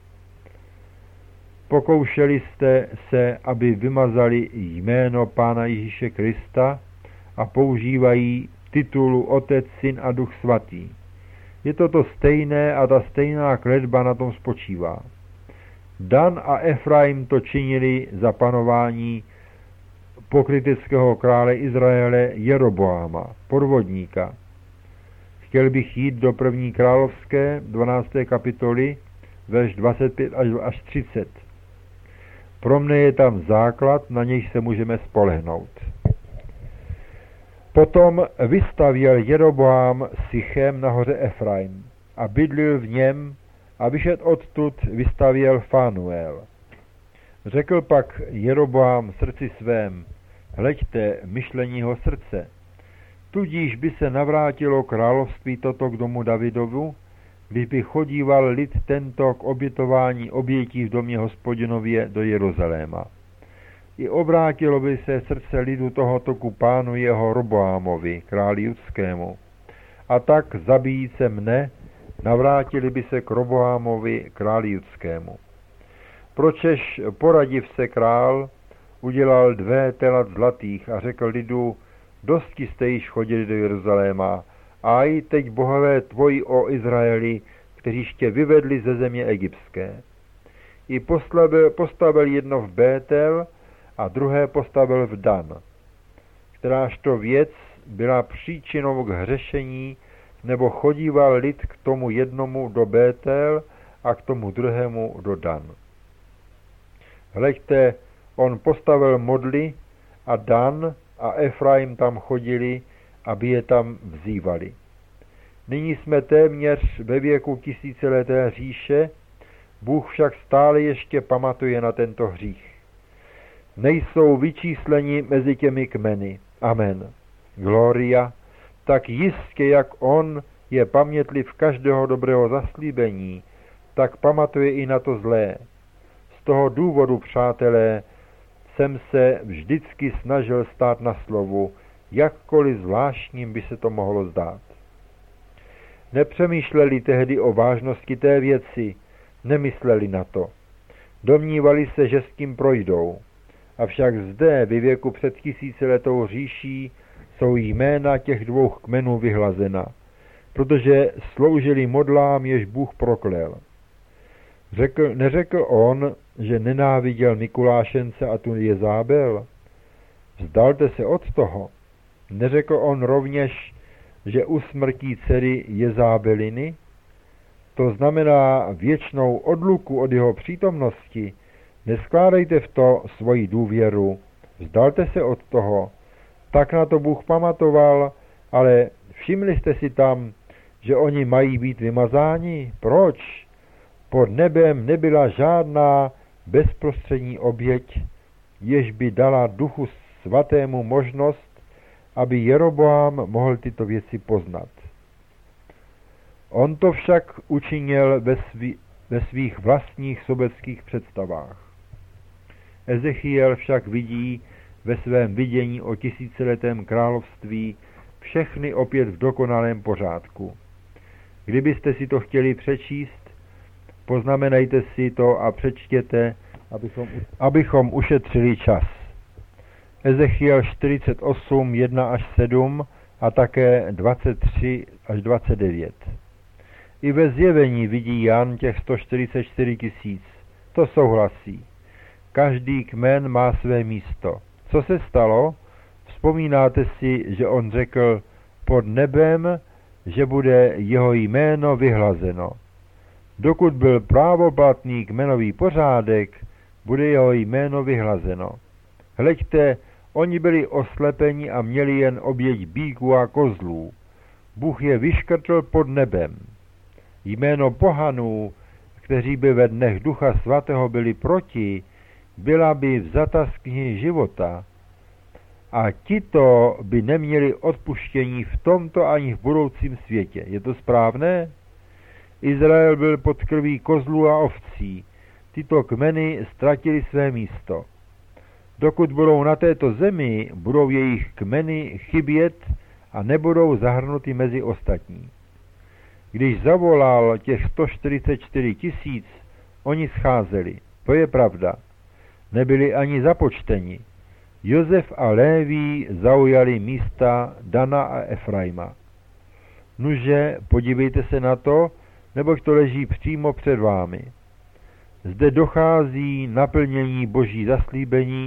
Pokoušeli jste se, aby vymazali jméno Pána Ježíše Krista a používají titulu Otec, Syn a Duch Svatý. Je to to stejné a ta stejná kletba na tom spočívá. Dan a Efraim to činili za panování pokryteckého krále Izraele Jeroboáma, podvodníka. Chtěl bych jít do první královské dvanácté kapitoly, verš dvacet pět až třicet. Pro mne je tam základ, na nějž se můžeme spolehnout. Potom vystavěl Jeroboám Sichem na hoře Efraim a bydlil v něm a vyšet odtud vystavěl Fanuel. Řekl pak Jeroboám srdci svém, hleďte myšlení jeho srdce, tudíž by se navrátilo království toto k domu Davidovu, když by chodíval lid tento k obětování obětí v domě Hospodinově do Jeruzaléma. I obrátilo by se srdce lidu tohoto ku pánu jeho Roboámovi, králi judskému. A tak zabijíce mne, navrátili by se k Roboámovi, králi judskému. Pročež poradiv se král, udělal dvě telat zlatých a řekl lidu, dosti jste již chodili do Jeruzaléma, a i teď bohové tvoji o Izraeli, kteří tě vyvedli ze země egyptské. I postavil, postavil jedno v Bétel a druhé postavil v Dan, kteráž to věc byla příčinou k hřešení, nebo chodíval lid k tomu jednomu do Bétel a k tomu druhému do Dan. Hleďte, on postavil modly a Dan a Efraim tam chodili, aby je tam vzývali. Nyní jsme téměř ve věku tisícileté říše, Bůh však stále ještě pamatuje na tento hřích. Nejsou vyčísleni mezi těmi kmeny. Amen. Gloria, tak jistě jak on je pamětliv každého dobrého zaslíbení, tak pamatuje i na to zlé. Z toho důvodu, přátelé, jsem se vždycky snažil stát na slovu, jakkoliv zvláštním by se to mohlo zdát. Nepřemýšleli tehdy o vážnosti té věci, nemysleli na to. Domnívali se, že s tím projdou. Avšak zde, ve věku před tisíciletou říší, jsou jména těch dvou kmenů vyhlazena, protože sloužili modlám, jež Bůh proklel. Řekl, neřekl on, že nenáviděl Mikulášence a tu Jezábel? Vzdalte se od toho. Neřekl on rovněž, že usmrtí dcery Jezábeliny? To znamená věčnou odluku od jeho přítomnosti. Neskládejte v to svoji důvěru. Vzdalte se od toho. Tak na to Bůh pamatoval, ale všimli jste si tam, že oni mají být vymazáni? Proč? Pod nebem nebyla žádná bezprostřední oběť, jež by dala Duchu Svatému možnost, aby Jeroboám mohl tyto věci poznat. On to však učinil ve, svý, ve svých vlastních sobeckých představách. Ezechiel však vidí ve svém vidění o tisíciletém království všechny opět v dokonalém pořádku. Kdybyste si to chtěli přečíst, poznamenejte si to a přečtěte, abychom, abychom ušetřili čas. Ezechiel čtyřicet osm, jedna až sedm a také dvacet tři až dvacet devět. I ve zjevení vidí Jan těch sto čtyřicet čtyři tisíc. To souhlasí. Každý kmen má své místo. Co se stalo? Vzpomínáte si, že on řekl pod nebem, že bude jeho jméno vyhlazeno. Dokud byl právoplatný kmenový pořádek, bude jeho jméno vyhlazeno. Hleďte, oni byli oslepeni a měli jen oběť bíků a kozlů. Bůh je vyškrtl pod nebem. Jméno pohanů, kteří by ve dnech Ducha Svatého byli proti, byla by vzata z knihy života. A tito by neměli odpuštění v tomto ani v budoucím světě. Je to správné? Izrael byl pod krví kozlů a ovcí. Tyto kmeny ztratili své místo. Dokud budou na této zemi, budou jejich kmeny chybět a nebudou zahrnuty mezi ostatní. Když zavolal těch sto čtyřicet čtyři tisíc, oni scházeli. To je pravda. Nebyli ani započteni. Josef a Léví zaujali místa Dana a Efraima. Nuže, podívejte se na to, neboť to leží přímo před vámi. Zde dochází naplnění boží zaslíbení,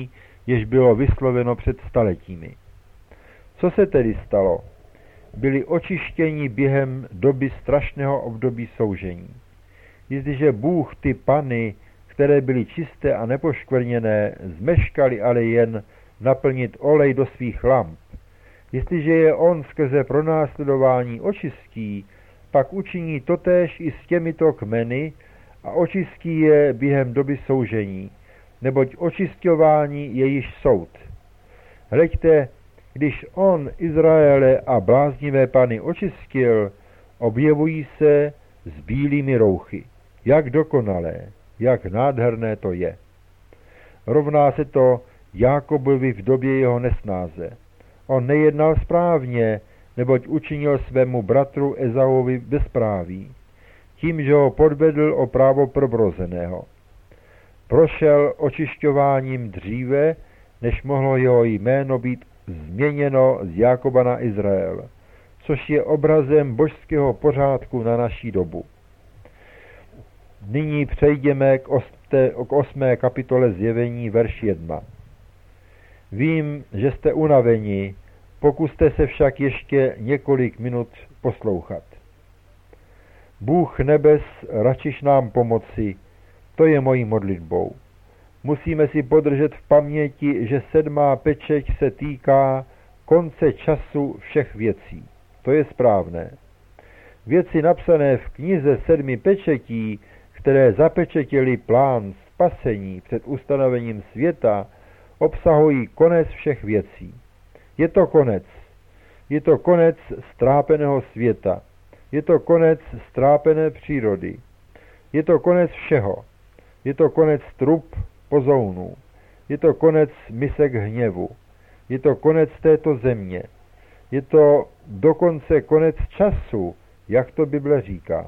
jež bylo vysloveno před staletími. Co se tedy stalo? Byli očištěni během doby strašného období soužení. Jestliže Bůh ty pany, které byly čisté a nepoškvrněné, zmeškali ale jen naplnit olej do svých lamp, jestliže je on skrze pronásledování očistí, pak učiní totéž i s těmito kmeny a očistí je během doby soužení, neboť očisťování je již soud. Hleďte, když on Izraele a bláznivé pany očistil, objevují se s bílými rouchy. Jak dokonalé, jak nádherné to je. Rovná se to Jákobovi v době jeho nesnáze. On nejednal správně, neboť učinil svému bratru Ezauovi bezpráví, tím, že ho podvedl o právo prvorozeného. Prošel očišťováním dříve, než mohlo jeho jméno být změněno z Jákoba na Izrael, což je obrazem božského pořádku na naší dobu. Nyní přejdeme k, osté, k osmé kapitole Zjevení, verš jedna. Vím, že jste unaveni, pokuste se však ještě několik minut poslouchat. Bůh nebes, račiš nám pomoci, to je mojí modlitbou. Musíme si podržet v paměti, že sedmá pečeť se týká konce času všech věcí. To je správné. Věci napsané v knize sedmi pečetí, které zapečetili plán spasení před ustanovením světa, obsahují konec všech věcí. Je to konec. Je to konec strápeného světa. Je to konec strápené přírody. Je to konec všeho. Je to konec trup pozounů. Je to konec misek hněvu. Je to konec této země. Je to dokonce konec času, jak to Bible říká.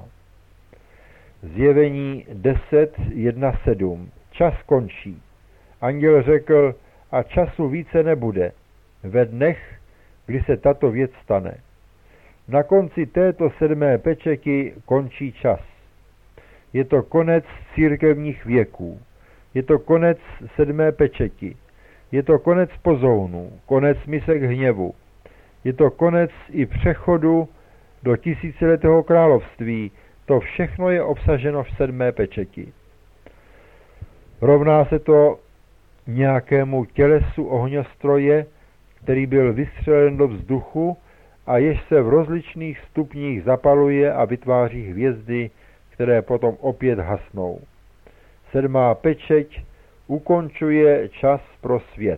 Zjevení deset jedna sedm. Čas končí. Anděl řekl, a času více nebude, ve dnech, kdy se tato věc stane. Na konci této sedmé pečeky končí čas. Je to konec církevních věků. Je to konec sedmé pečeti. Je to konec pozounů, konec misek hněvu. Je to konec i přechodu do tisíciletého království. To všechno je obsaženo v sedmé pečeti. Rovná se to nějakému tělesu ohňostroje, který byl vystřelen do vzduchu a jež se v rozličných stupních zapaluje a vytváří hvězdy, které potom opět hasnou. Sedmá pečeť ukončuje čas pro svět.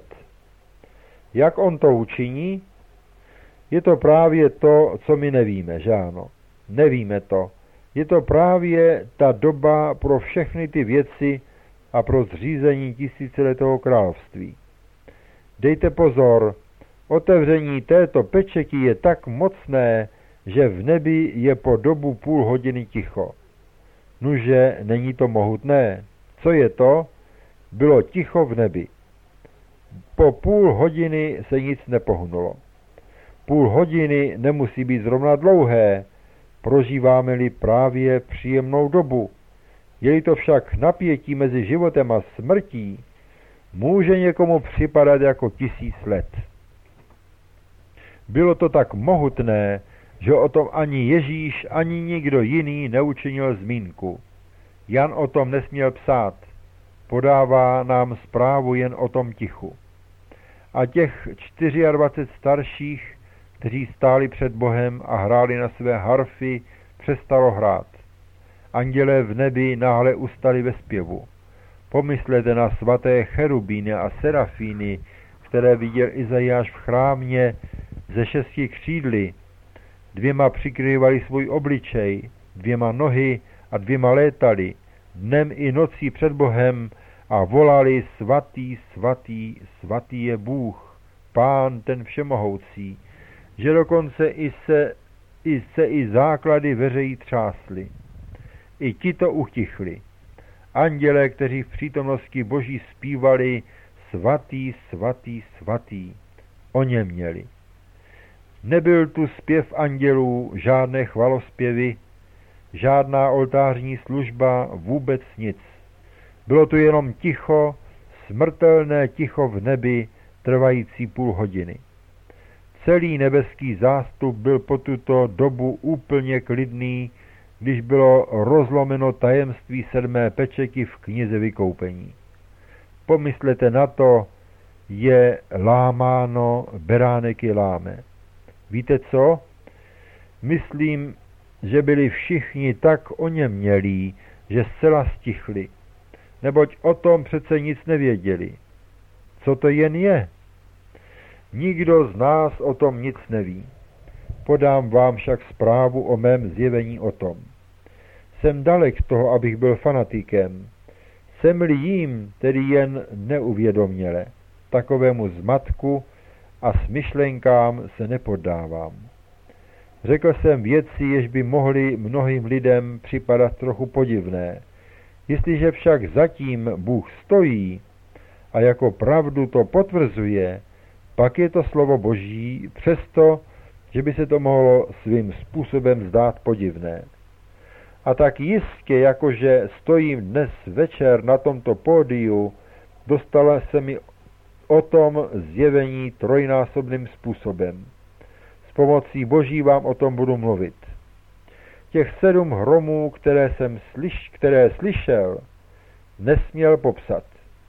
Jak on to učiní? Je to právě to, co my nevíme, že ano? Nevíme to. Je to právě ta doba pro všechny ty věci a pro zřízení tisíciletého království. Dejte pozor, otevření této pečeti je tak mocné, že v nebi je po dobu půl hodiny ticho. Nuže, není to mohutné. Co je to? Bylo ticho v nebi. Po půl hodiny se nic nepohnulo. Půl hodiny nemusí být zrovna dlouhé, prožíváme-li právě příjemnou dobu. Je-li to však napětí mezi životem a smrtí, může někomu připadat jako tisíc let. Bylo to tak mohutné, že o tom ani Ježíš, ani nikdo jiný neučinil zmínku. Jan o tom nesměl psát, podává nám zprávu jen o tom tichu. A těch dvacet čtyři starších, kteří stáli před Bohem a hráli na své harfy, přestalo hrát. Andělé v nebi náhle ustali ve zpěvu. Pomyslete na svaté cherubíny a serafíny, které viděl Izajáš v chrámě ze šesti křídly. Dvěma přikrývali svůj obličej, dvěma nohy a dvěma létali, dnem i nocí před Bohem a volali svatý, svatý, svatý je Bůh, Pán ten všemohoucí, že dokonce i se i, se i základy veřejí třásly. I ti to utichli. Andělé, kteří v přítomnosti Boží zpívali svatý, svatý, svatý, oněměli. Nebyl tu zpěv andělů, žádné chvalospěvy, žádná oltářní služba, vůbec nic. Bylo tu jenom ticho, smrtelné ticho v nebi trvající půl hodiny. Celý nebeský zástup byl po tuto dobu úplně klidný, když bylo rozlomeno tajemství sedmé pečeky v knize Vykoupení. Pomyslete na to, je lámáno, beránek je láme. Víte co? Myslím, že byli všichni tak oněmělí, že zcela stichli, neboť o tom přece nic nevěděli. Co to jen je? Nikdo z nás o tom nic neví. Podám vám však zprávu o mém zjevení o tom. Jsem dalek toho, abych byl fanatikem. Jsem-li jím, tedy jen neuvědoměle. Takovému zmatku a smyšlenkám se nepoddávám. Řekl jsem věci, jež by mohly mnohým lidem připadat trochu podivné. Jestliže však zatím Bůh stojí a jako pravdu to potvrzuje, pak je to slovo Boží, přesto, že by se to mohlo svým způsobem zdát podivné. A tak jistě, jakože stojím dnes večer na tomto pódiu, dostala se mi o tom zjevení trojnásobným způsobem. S pomocí Boží vám o tom budu mluvit. Těch sedm hromů, které jsem slyš, které slyšel, nesměl popsat.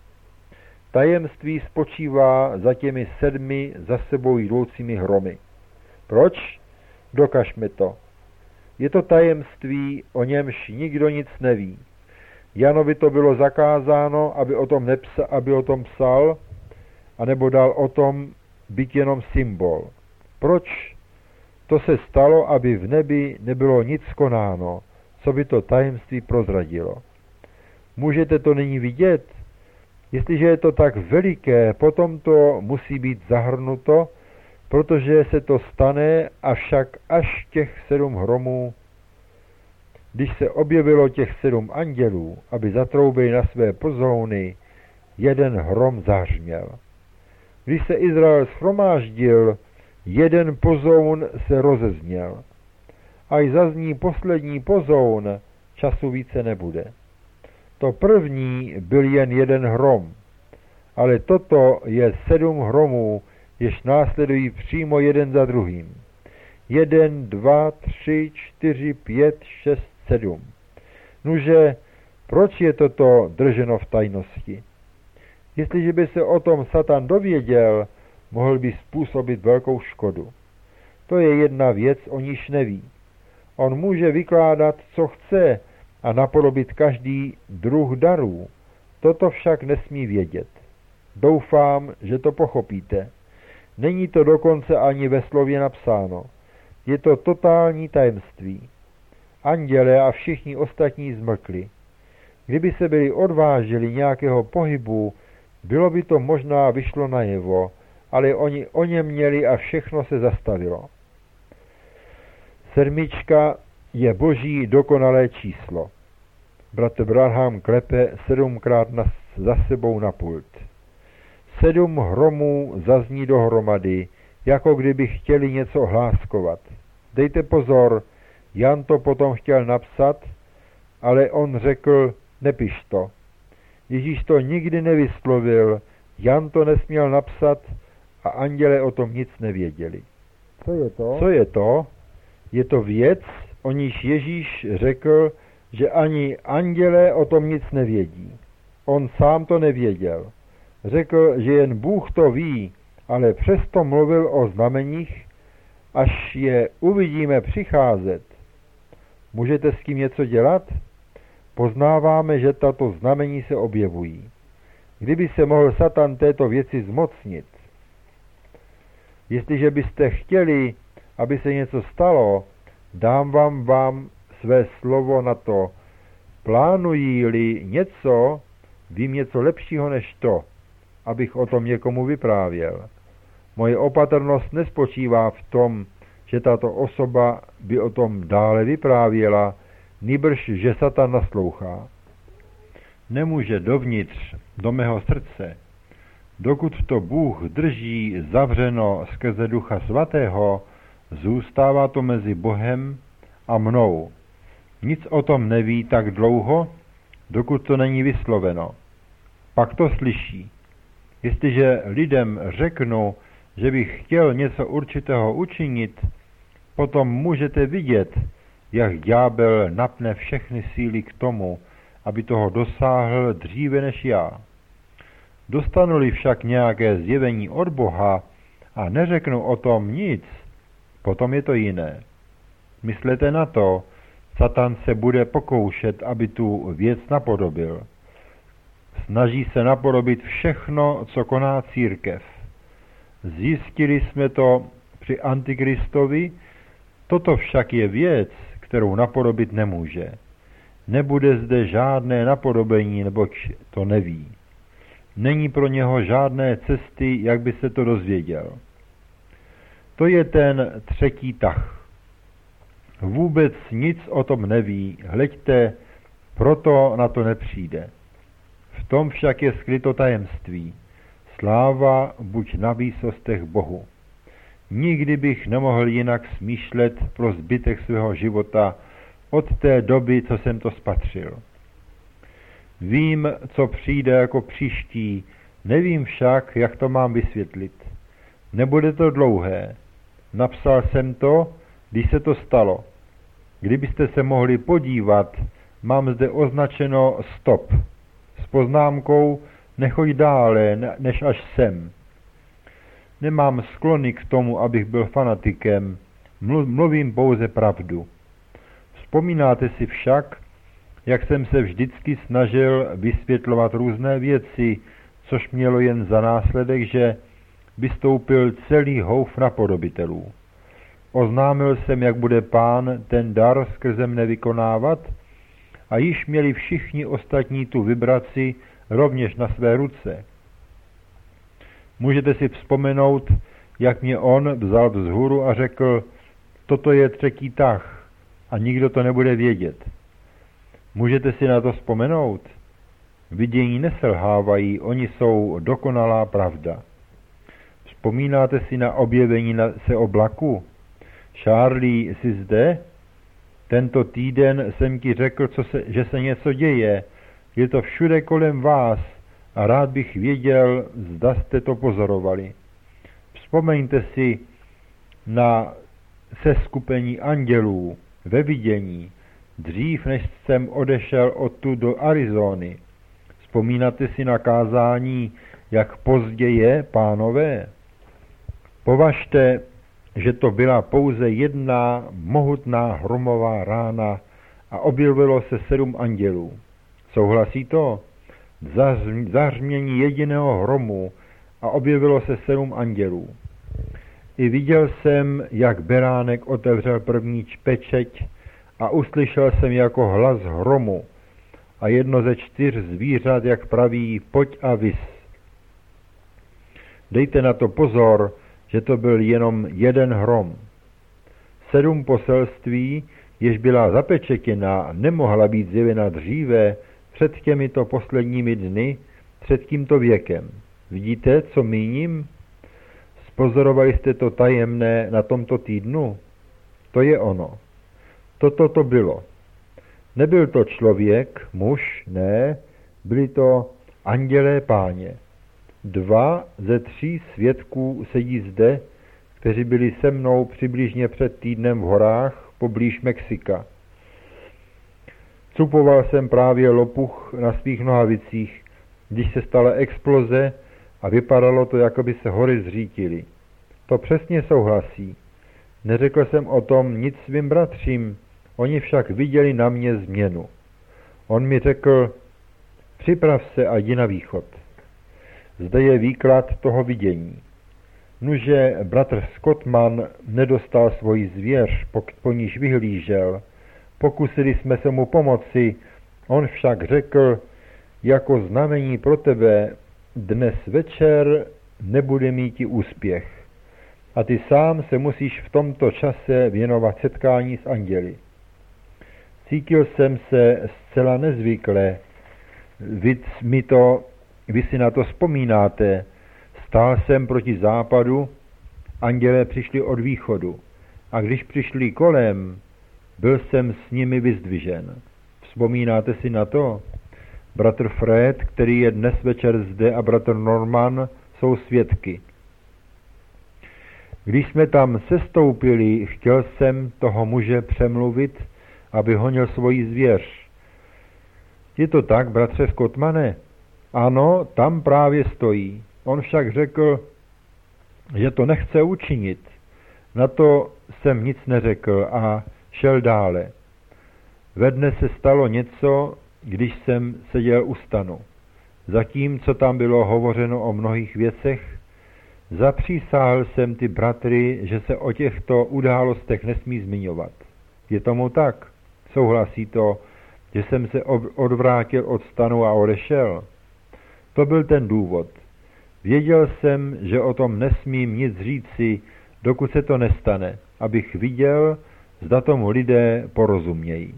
Tajemství spočívá za těmi sedmi za sebou jdoucími hromy. Proč? Dokažme to. Je to tajemství, o němž nikdo nic neví. Janovi to bylo zakázáno, aby o tom, nepsa, aby o tom psal, anebo dal o tom být jenom symbol. Proč? To se stalo, aby v nebi nebylo nic konáno, co by to tajemství prozradilo. Můžete to nyní vidět? Jestliže je to tak veliké, potom to musí být zahrnuto, protože se to stane, avšak až těch sedm hromů, když se objevilo těch sedm andělů, aby zatroubili na své pozouny, jeden hrom zahřměl. Když se Izrael shromáždil, jeden pozoun se rozezněl. Až zazní poslední pozoun, času více nebude. To první byl jen jeden hrom, ale toto je sedm hromů, jež následují přímo jeden za druhým. Jeden, dva, tři, čtyři, pět, šest, sedm. Nuže, proč je toto drženo v tajnosti? Jestliže by se o tom Satan dověděl, mohl by způsobit velkou škodu. To je jedna věc, o níž neví. On může vykládat, co chce, a napodobit každý druh darů. Toto však nesmí vědět. Doufám, že to pochopíte. Není to dokonce ani ve slově napsáno. Je to totální tajemství. Anděle a všichni ostatní zmlkli. Kdyby se byli odvážili nějakého pohybu, bylo by to možná vyšlo najevo, ale oni o něm měli a všechno se zastavilo. Sedmička je Boží dokonalé číslo. Bratr Branham klepe sedmkrát na, za sebou na pult. Sedm hromů zazní dohromady, jako kdyby chtěli něco hláskovat. Dejte pozor, Jan to potom chtěl napsat, ale on řekl, nepiš to. Ježíš to nikdy nevyslovil, Jan to nesměl napsat a anděle o tom nic nevěděli. Co je to? Co je to? Je to věc, o níž Ježíš řekl, že ani anděle o tom nic nevědí. On sám to nevěděl. Řekl, že jen Bůh to ví, ale přesto mluvil o znameních, až je uvidíme přicházet. Můžete s tím něco dělat? Poznáváme, že tato znamení se objevují. Kdyby se mohl Satan této věci zmocnit. Jestliže byste chtěli, aby se něco stalo, dám vám vám své slovo na to. Plánují-li něco, vím něco lepšího než to, abych o tom někomu vyprávěl. Moje opatrnost nespočívá v tom, že tato osoba by o tom dále vyprávěla, nýbrž, že Satan naslouchá. Nemůže dovnitř, do mého srdce, dokud to Bůh drží zavřeno skrze Ducha Svatého, zůstává to mezi Bohem a mnou. Nic o tom neví tak dlouho, dokud to není vysloveno. pak to slyší. Jestliže lidem řeknu, že bych chtěl něco určitého učinit, potom můžete vidět, jak ďábel napne všechny síly k tomu, aby toho dosáhl dříve než já. Dostanu-li však nějaké zjevení od Boha a neřeknu o tom nic, potom je to jiné. Myslete na to, Satan se bude pokoušet, aby tu věc napodobil. Snaží se napodobit všechno, co koná církev. Zjistili jsme to při Antikristovi, toto však je věc, kterou napodobit nemůže. Nebude zde žádné napodobení, neboť to neví. Není pro něho žádné cesty, jak by se to dozvěděl. To je ten třetí tah. Vůbec nic o tom neví, hleďte, proto na to nepřijde. V tom však je skryto tajemství. Sláva buď na výsostech Bohu. Nikdy bych nemohl jinak smýšlet pro zbytek svého života od té doby, co jsem to spatřil. Vím, co přijde jako příští, nevím však, jak to mám vysvětlit. Nebude to dlouhé. Napsal jsem to, když se to stalo. Kdybyste se mohli podívat, mám zde označeno stop. S poznámkou nechoď dále, než až sem. Nemám sklony k tomu, abych byl fanatikem, mluvím pouze pravdu. Vzpomínáte si však, jak jsem se vždycky snažil vysvětlovat různé věci, což mělo jen za následek, že vystoupil celý houf napodobitelů. Oznámil jsem, jak bude Pán ten dar skrze mne vykonávat a již měli všichni ostatní tu vibraci rovněž na své ruce. Můžete si vzpomenout, jak mě on vzal vzhůru a řekl, toto je třetí tah a nikdo to nebude vědět. Můžete si na to vzpomenout? Vidění neselhávají, oni jsou dokonalá pravda. Vzpomínáte si na objevení na se oblaku? Charlie, jsi zde? Tento týden jsem ti řekl, co se, že se něco děje. Je to všude kolem vás a rád bych věděl, zda jste to pozorovali. Vzpomeňte si na seskupení andělů ve vidění, dřív než jsem odešel odtud do Arizony. Vzpomínáte si na kázání, jak pozdě je, pánové? Považte, že to byla pouze jedna mohutná hromová rána a objevilo se sedm andělů. Souhlasí to? Zahřmění jediného hromu a objevilo se sedm andělů. I viděl jsem, jak beránek otevřel první pečeť a uslyšel jsem jako hlas hromu a jedno ze čtyř zvířat, jak praví, pojď a vis. Dejte na to pozor, že to byl jenom jeden hrom. Sedm poselství, jež byla zapečetěna, nemohla být zjevena dříve před těmito posledními dny, před tímto věkem. Vidíte, co míním? Spozorovali jste to tajemné na tomto týdnu? To je ono. Toto to bylo. Nebyl to člověk, muž, ne, byli to andělé Páně. Dva ze tří svědků sedí zde, kteří byli se mnou přibližně před týdnem v horách poblíž Mexika. Cupoval jsem právě lopuch na svých nohavicích, když se stala exploze a vypadalo to, jako by se hory zřítily. To přesně souhlasí. Neřekl jsem o tom nic svým bratřím, oni však viděli na mě změnu. On mi řekl, připrav se a jdi na východ. Zde je výklad toho vidění. Nuže bratr Scottman nedostal svoji zvěř, po níž vyhlížel. Pokusili jsme se mu pomoci, on však řekl, jako znamení pro tebe dnes večer nebude mít úspěch. A ty sám se musíš v tomto čase věnovat setkání s anděli. Cítil jsem se zcela nezvykle. Vy, mi to, vy si na to vzpomínáte. Stál jsem proti západu, andělé přišli od východu. A když přišli kolem, byl jsem s nimi vyzdvižen. Vzpomínáte si na to? Bratr Fred, který je dnes večer zde, a bratr Norman jsou svědky. Když jsme tam sestoupili, chtěl jsem toho muže přemluvit, aby honil svoji zvěř. Je to tak, bratře Scottmane? Ano, tam právě stojí. On však řekl, že to nechce učinit. Na to jsem nic neřekl a šel dále. Ve dne se stalo něco, když jsem seděl u stanu. Zatímco tam bylo hovořeno o mnohých věcech, zapřísáhl jsem ty bratry, že se o těchto událostech nesmí zmiňovat. Je tomu tak? Souhlasí to, že jsem se odvrátil od stanu a odešel? To byl ten důvod. Věděl jsem, že o tom nesmím nic říci, dokud se to nestane, abych viděl, zda tomu lidé porozumějí.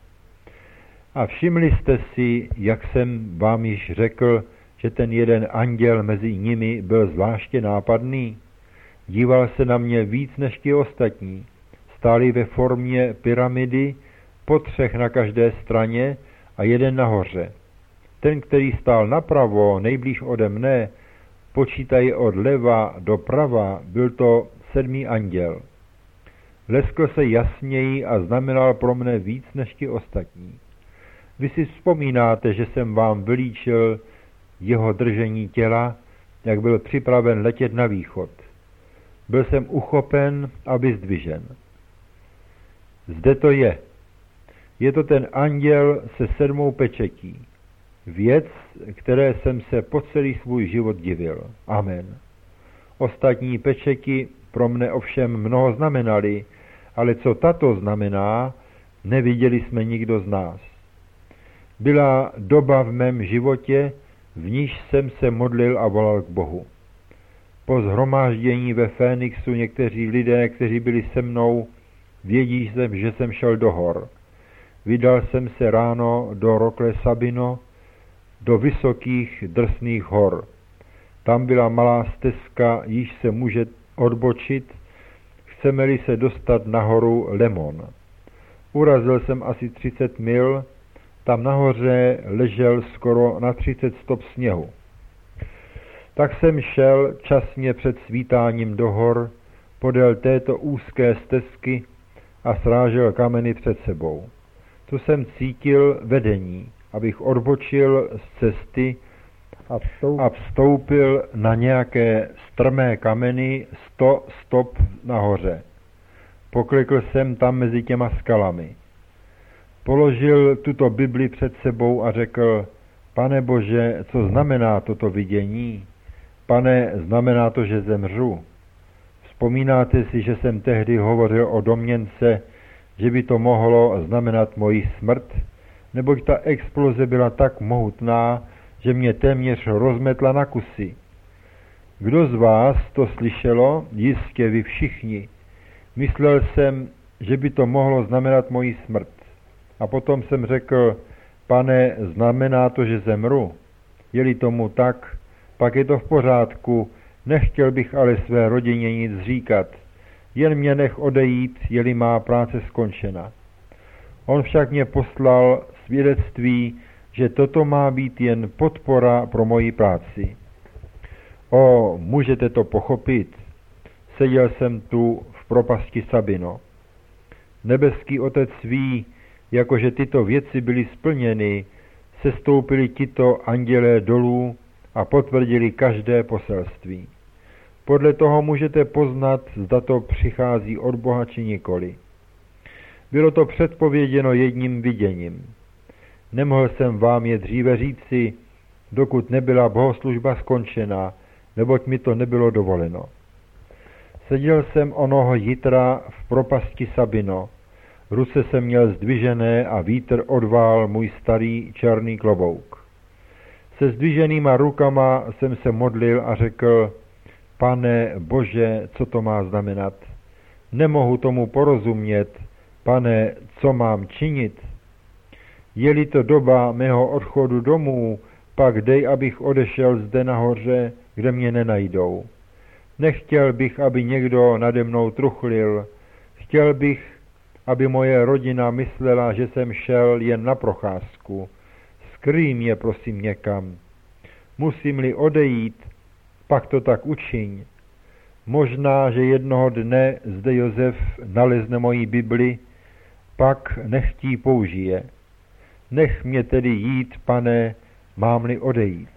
A všimli jste si, jak jsem vám již řekl, že ten jeden anděl mezi nimi byl zvláště nápadný? Díval se na mě víc než ti ostatní. Stáli ve formě pyramidy, po třech na každé straně a jeden nahoře. Ten, který stál napravo, nejblíž ode mne, počítají od leva do prava, byl to sedmý anděl. Leskl se jasněji a znamenal pro mne víc než ti ostatní. Vy si vzpomínáte, že jsem vám vylíčil jeho držení těla, jak byl připraven letět na východ. Byl jsem uchopen a vyzdvižen. Zde to je. Je to ten anděl se sedmou pečetí. Věc, které jsem se po celý svůj život divil. Amen. Ostatní pečeti pro mne ovšem mnoho znamenaly, ale co tato znamená, neviděli jsme nikdo z nás. Byla doba v mém životě, v níž jsem se modlil a volal k Bohu. Po shromáždění ve Fénixu někteří lidé, kteří byli se mnou, vědí, že jsem šel do hor. Vydal jsem se ráno do Rokle Sabino, do vysokých drsných hor. Tam byla malá stezka, již se může odbočit, chceme-li se dostat na horu Lemon. Urazil jsem asi třicet mil, tam nahoře ležel skoro na třicet stop sněhu. Tak jsem šel časně před svítáním do hor, podél této úzké stezky a srážel kameny před sebou. Tu jsem cítil vedení, abych odbočil z cesty a vstoupil na nějaké strmé kameny sto stop nahoře. Poklikl jsem tam mezi těma skalami. Položil tuto Bibli před sebou a řekl, Pane Bože, co znamená toto vidění? Pane, znamená to, že zemřu. Vzpomínáte si, že jsem tehdy hovořil o domněnce, že by to mohlo znamenat moji smrt? Neboť ta exploze byla tak mohutná, že mě téměř rozmetla na kusy. Kdo z vás to slyšelo? Jistě vy všichni. Myslel jsem, že by to mohlo znamenat moji smrt. A potom jsem řekl, Pane, znamená to, že zemru? Je-li tomu tak, pak je to v pořádku, nechtěl bych ale své rodině nic říkat. Jen mě nech odejít, je-li má práce skončena. On však mě poslal svědectví, že toto má být jen podpora pro moji práci. O, můžete to pochopit? Seděl jsem tu v propasti Sabino. Nebeský Otec ví, jakože tyto věci byly splněny, sestoupili tito andělé dolů a potvrdili každé poselství. Podle toho můžete poznat, zda to přichází od Boha či nikoli. Bylo to předpověděno jedním viděním. Nemohl jsem vám je dříve říci, dokud nebyla bohoslužba skončena, neboť mi to nebylo dovoleno. Seděl jsem onoho jitra v propasti Sabino, ruce jsem měl zdvižené a vítr odvál můj starý černý klobouk. Se zdviženýma rukama jsem se modlil a řekl, Pane Bože, co to má znamenat? Nemohu tomu porozumět, Pane, co mám činit? Je-li to doba mého odchodu domů, pak dej, abych odešel zde nahoře, kde mě nenajdou. Nechtěl bych, aby někdo nade mnou truchlil. Chtěl bych, aby moje rodina myslela, že jsem šel jen na procházku. Skryj mě prosím někam. Musím-li odejít, pak to tak učiň. Možná, že jednoho dne zde Josef nalezne moji Bibli, pak nechtí použije. Nech mě tedy jít, Pane, mám-li odejít.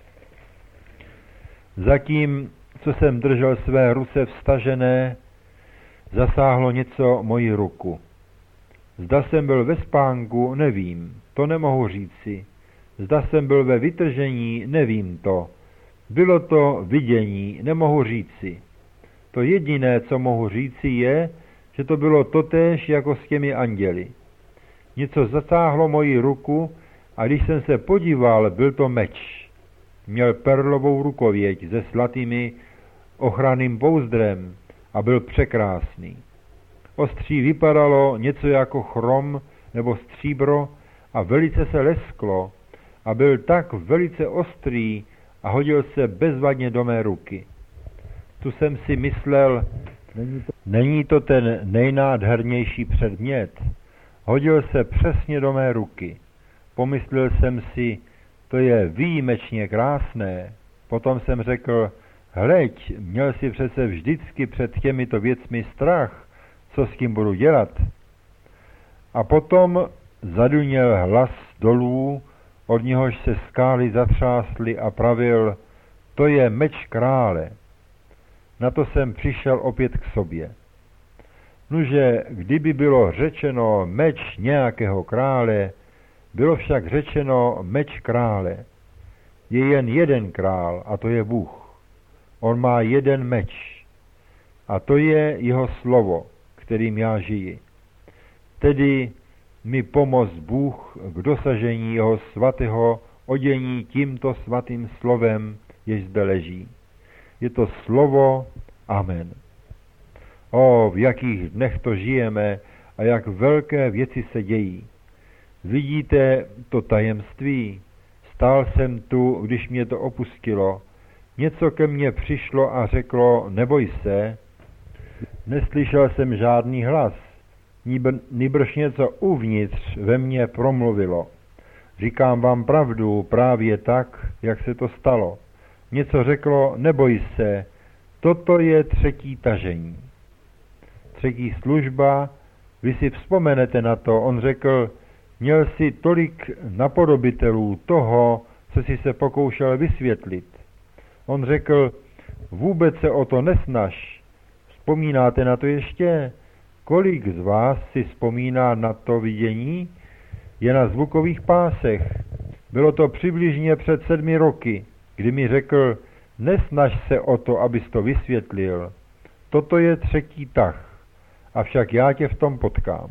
Zatím, co jsem držel své ruce vstažené, zasáhlo něco moji ruku. Zda jsem byl ve spánku, nevím, to nemohu říci. Zda jsem byl ve vytržení, nevím to. Bylo to vidění, nemohu říci. To jediné, co mohu říci, je, že to bylo totéž jako s těmi anděli. Něco zasáhlo moji ruku a když jsem se podíval, byl to meč. Měl perlovou rukověď se zlatými ochranným pouzdrem a byl překrásný. Ostří vypadalo něco jako chrom nebo stříbro a velice se lesklo a byl tak velice ostrý a hodil se bezvadně do mé ruky. Tu jsem si myslel, není to, není to ten nejnádhernější předmět. Hodil se přesně do mé ruky. Pomyslel jsem si, to je výjimečně krásné. Potom jsem řekl, hleď, měl si přece vždycky před těmito věcmi strach, co s tím budu dělat. A potom zaduněl hlas dolů, od něhož se skály zatřásly a pravil, to je meč krále. Na to jsem přišel opět k sobě. Nuže, kdyby bylo řečeno meč nějakého krále, bylo však řečeno meč krále. Je jen jeden král, a to je Bůh. On má jeden meč, a to je jeho slovo, kterým já žiji. Tedy mi pomoz Bůh k dosažení jeho svatého odění tímto svatým slovem, jež zde leží. Je to slovo Amen. O, v jakých dnech to žijeme a jak velké věci se dějí. Vidíte to tajemství? Stál jsem tu, když mě to opustilo. Něco ke mně přišlo a řeklo, neboj se. Neslyšel jsem žádný hlas, nýbrž něco uvnitř ve mně promluvilo. Říkám vám pravdu právě tak, jak se to stalo. Něco řeklo, neboj se, toto je třetí tažení. Třetí služba, vy si vzpomenete na to, on řekl, měl si tolik napodobitelů toho, co si se pokoušel vysvětlit. On řekl, vůbec se o to nesnaž. Vzpomínáte na to ještě? Kolik z vás si vzpomíná na to vidění? Je na zvukových pásech. Bylo to přibližně před sedmi roky, kdy mi řekl, nesnaž se o to, abys to vysvětlil. Toto je třetí tah, avšak já tě v tom potkám.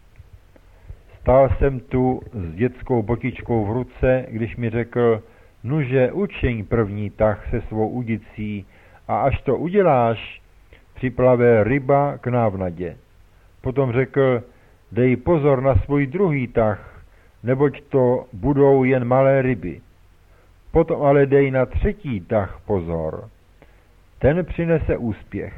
Stál jsem tu s dětskou botičkou v ruce, když mi řekl, nuže učiň první tah se svou udicí a až to uděláš, připlave ryba k návnadě. Potom řekl, dej pozor na svůj druhý tah, neboť to budou jen malé ryby. Potom ale dej na třetí tah pozor. Ten přinese úspěch.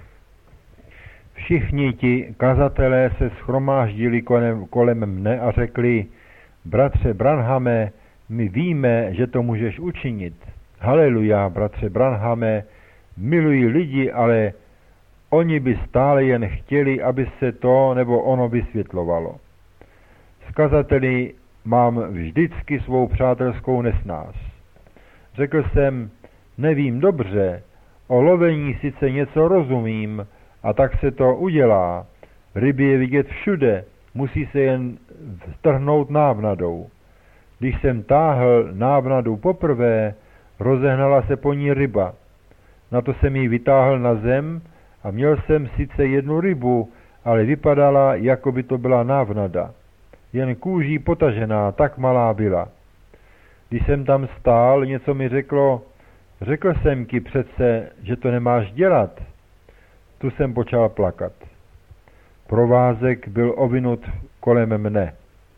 Všichni ti kazatelé se shromáždili kolem, kolem mne a řekli, bratře Branhame, my víme, že to můžeš učinit. Haleluja, bratře Branhame, milují lidi, ale oni by stále jen chtěli, aby se to nebo ono vysvětlovalo. S kazateli mám vždycky svou přátelskou nesnáz. Řekl jsem, nevím dobře, o lovení sice něco rozumím, a tak se to udělá. Ryby je vidět všude, musí se jen vtrhnout návnadou. Když jsem táhl návnadu poprvé, rozehnala se po ní ryba. Na to jsem ji vytáhl na zem a měl jsem sice jednu rybu, ale vypadala, jako by to byla návnada. Jen kůží potažená, tak malá byla. Když jsem tam stál, něco mi řeklo, řekl jsem ti přece, že to nemáš dělat. Tu jsem počal plakat. Provázek byl ovinut kolem mne.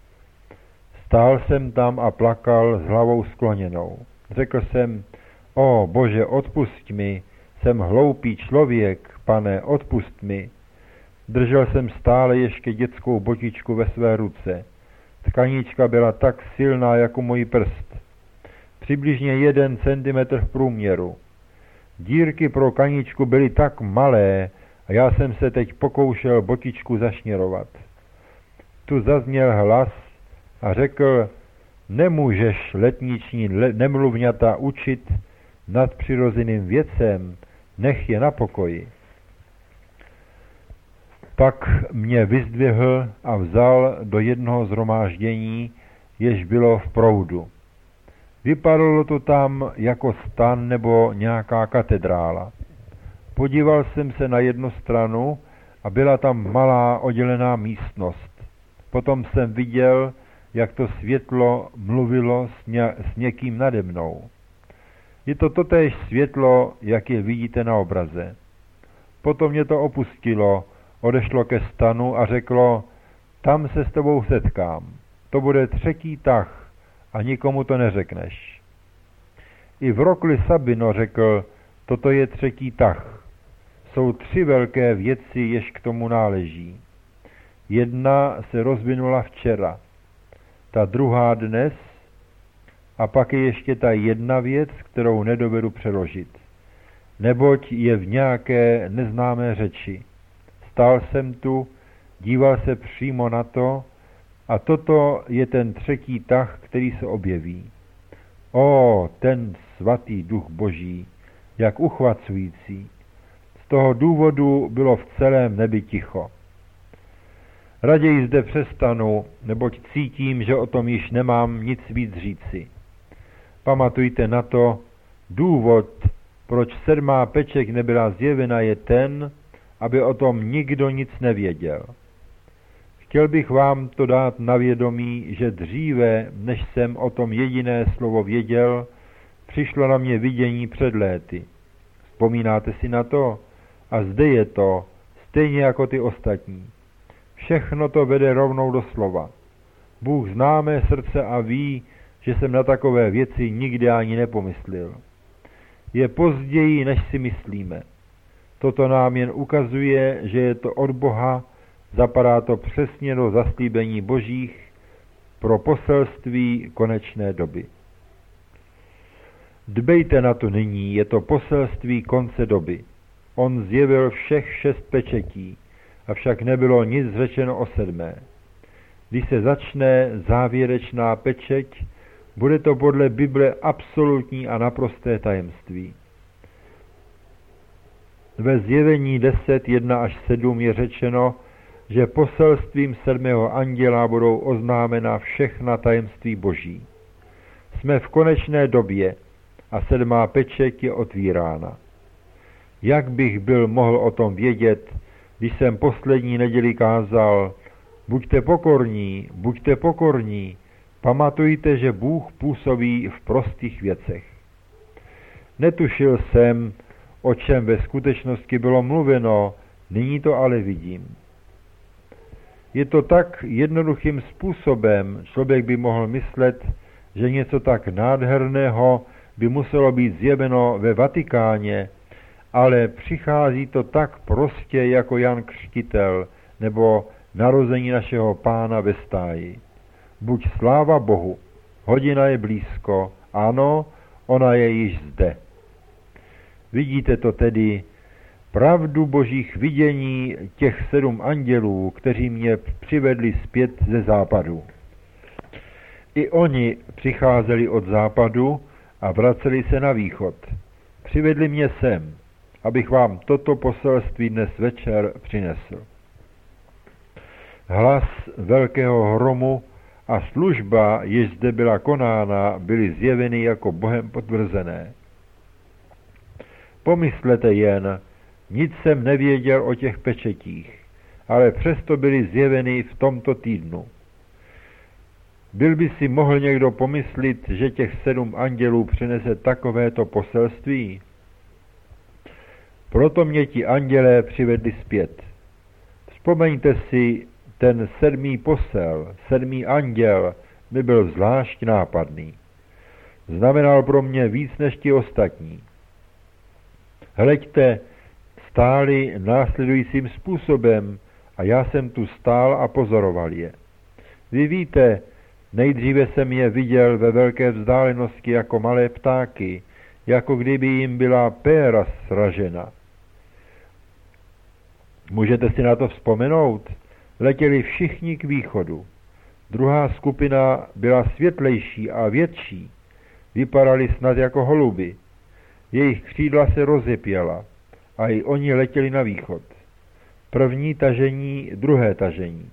Stál jsem tam a plakal s hlavou skloněnou. Řekl jsem, o Bože, odpusť mi, jsem hloupý člověk, Pane, odpusť mi. Držel jsem stále ještě dětskou botičku ve své ruce. Tkanička byla tak silná jako můj prst. Přibližně jeden centimetr v průměru. Dírky pro kaničku byly tak malé a já jsem se teď pokoušel botičku zašněrovat. Tu zazněl hlas a řekl, nemůžeš letniční le- nemluvňata učit nadpřirozeným věcem, nech je na pokoji. Pak mě vyzdvihl a vzal do jednoho shromáždění, jež bylo v proudu. Vypadalo to tam jako stan nebo nějaká katedrála. Podíval jsem se na jednu stranu a byla tam malá oddělená místnost. Potom jsem viděl, jak to světlo mluvilo s, ně, s někým nade mnou. Je to totéž světlo, jak je vidíte na obraze. Potom mě to opustilo, odešlo ke stanu a řeklo, tam se s tebou setkám. To bude třetí tah a nikomu to neřekneš. I v Rokli Sabino řekl, toto je třetí tah. Jsou tři velké věci, jež k tomu náleží. Jedna se rozvinula včera, ta druhá dnes a pak je ještě ta jedna věc, kterou nedovedu přeložit. Neboť je v nějaké neznámé řeči. Stál jsem tu, díval se přímo na to a toto je ten třetí tah, který se objeví. O, ten svatý duch Boží, jak uchvacující. Z toho důvodu bylo v celém nebi ticho. Raději zde přestanu, neboť cítím, že o tom již nemám nic víc říci. Pamatujte na to, důvod, proč sedmá peček nebyla zjevena, je ten, aby o tom nikdo nic nevěděl. Chtěl bych vám to dát na vědomí, že dříve, než jsem o tom jediné slovo věděl, přišlo na mě vidění před léty. Vzpomínáte si na to? A zde je to, stejně jako ty ostatní. Všechno to vede rovnou do slova. Bůh zná mé srdce a ví, že jsem na takové věci nikdy ani nepomyslel. Je později, než si myslíme. Toto nám jen ukazuje, že je to od Boha, zapadá to přesně do zaslíbení Božích pro poselství konečné doby. Dbejte na to nyní, je to poselství konce doby. On zjevil všech šest pečetí, avšak nebylo nic řečeno o sedmé. Když se začne závěrečná pečeť, bude to podle Bible absolutní a naprosté tajemství. Ve zjevení deset, jedna až sedm je řečeno, že poselstvím sedmého anděla budou oznámena všechna tajemství Boží. Jsme v konečné době a sedmá pečeť je otvírána. Jak bych byl mohl o tom vědět, když jsem poslední neděli kázal, buďte pokorní, buďte pokorní, pamatujte, že Bůh působí v prostých věcech. Netušil jsem, o čem ve skutečnosti bylo mluveno, nyní to ale vidím. Je to tak jednoduchým způsobem, člověk by mohl myslet, že něco tak nádherného by muselo být zjeveno ve Vatikáně, ale přichází to tak prostě jako Jan Křtitel nebo narození našeho Pána ve stáji. Buď sláva Bohu, hodina je blízko, ano, ona je již zde. Vidíte to tedy, pravdu Božích vidění těch sedm andělů, kteří mě přivedli zpět ze západu. I oni přicházeli od západu a vraceli se na východ. Přivedli mě sem, abych vám toto poselství dnes večer přinesl. Hlas velkého hromu a služba, jež zde byla konána, byly zjeveny jako Bohem potvrzené. Pomyslete jen, nic jsem nevěděl o těch pečetích, ale přesto byly zjeveny v tomto týdnu. Byl by si mohl někdo pomyslit, že těch sedm andělů přinese takovéto poselství? Proto mě ti andělé přivedli zpět. Vzpomeňte si, ten sedmý posel, sedmý anděl, mi byl zvlášť nápadný. Znamenal pro mě víc než ti ostatní. Hleďte, stáli následujícím způsobem a já jsem tu stál a pozoroval je. Vy víte, Nejdříve jsem je viděl ve velké vzdálenosti jako malé ptáky, jako kdyby jim byla péra sražena. Můžete si na to vzpomenout? Letěli všichni k východu. Druhá skupina byla světlejší a větší. Vypadali snad jako holuby. Jejich křídla se rozepěla a i oni letěli na východ. První tažení, druhé tažení.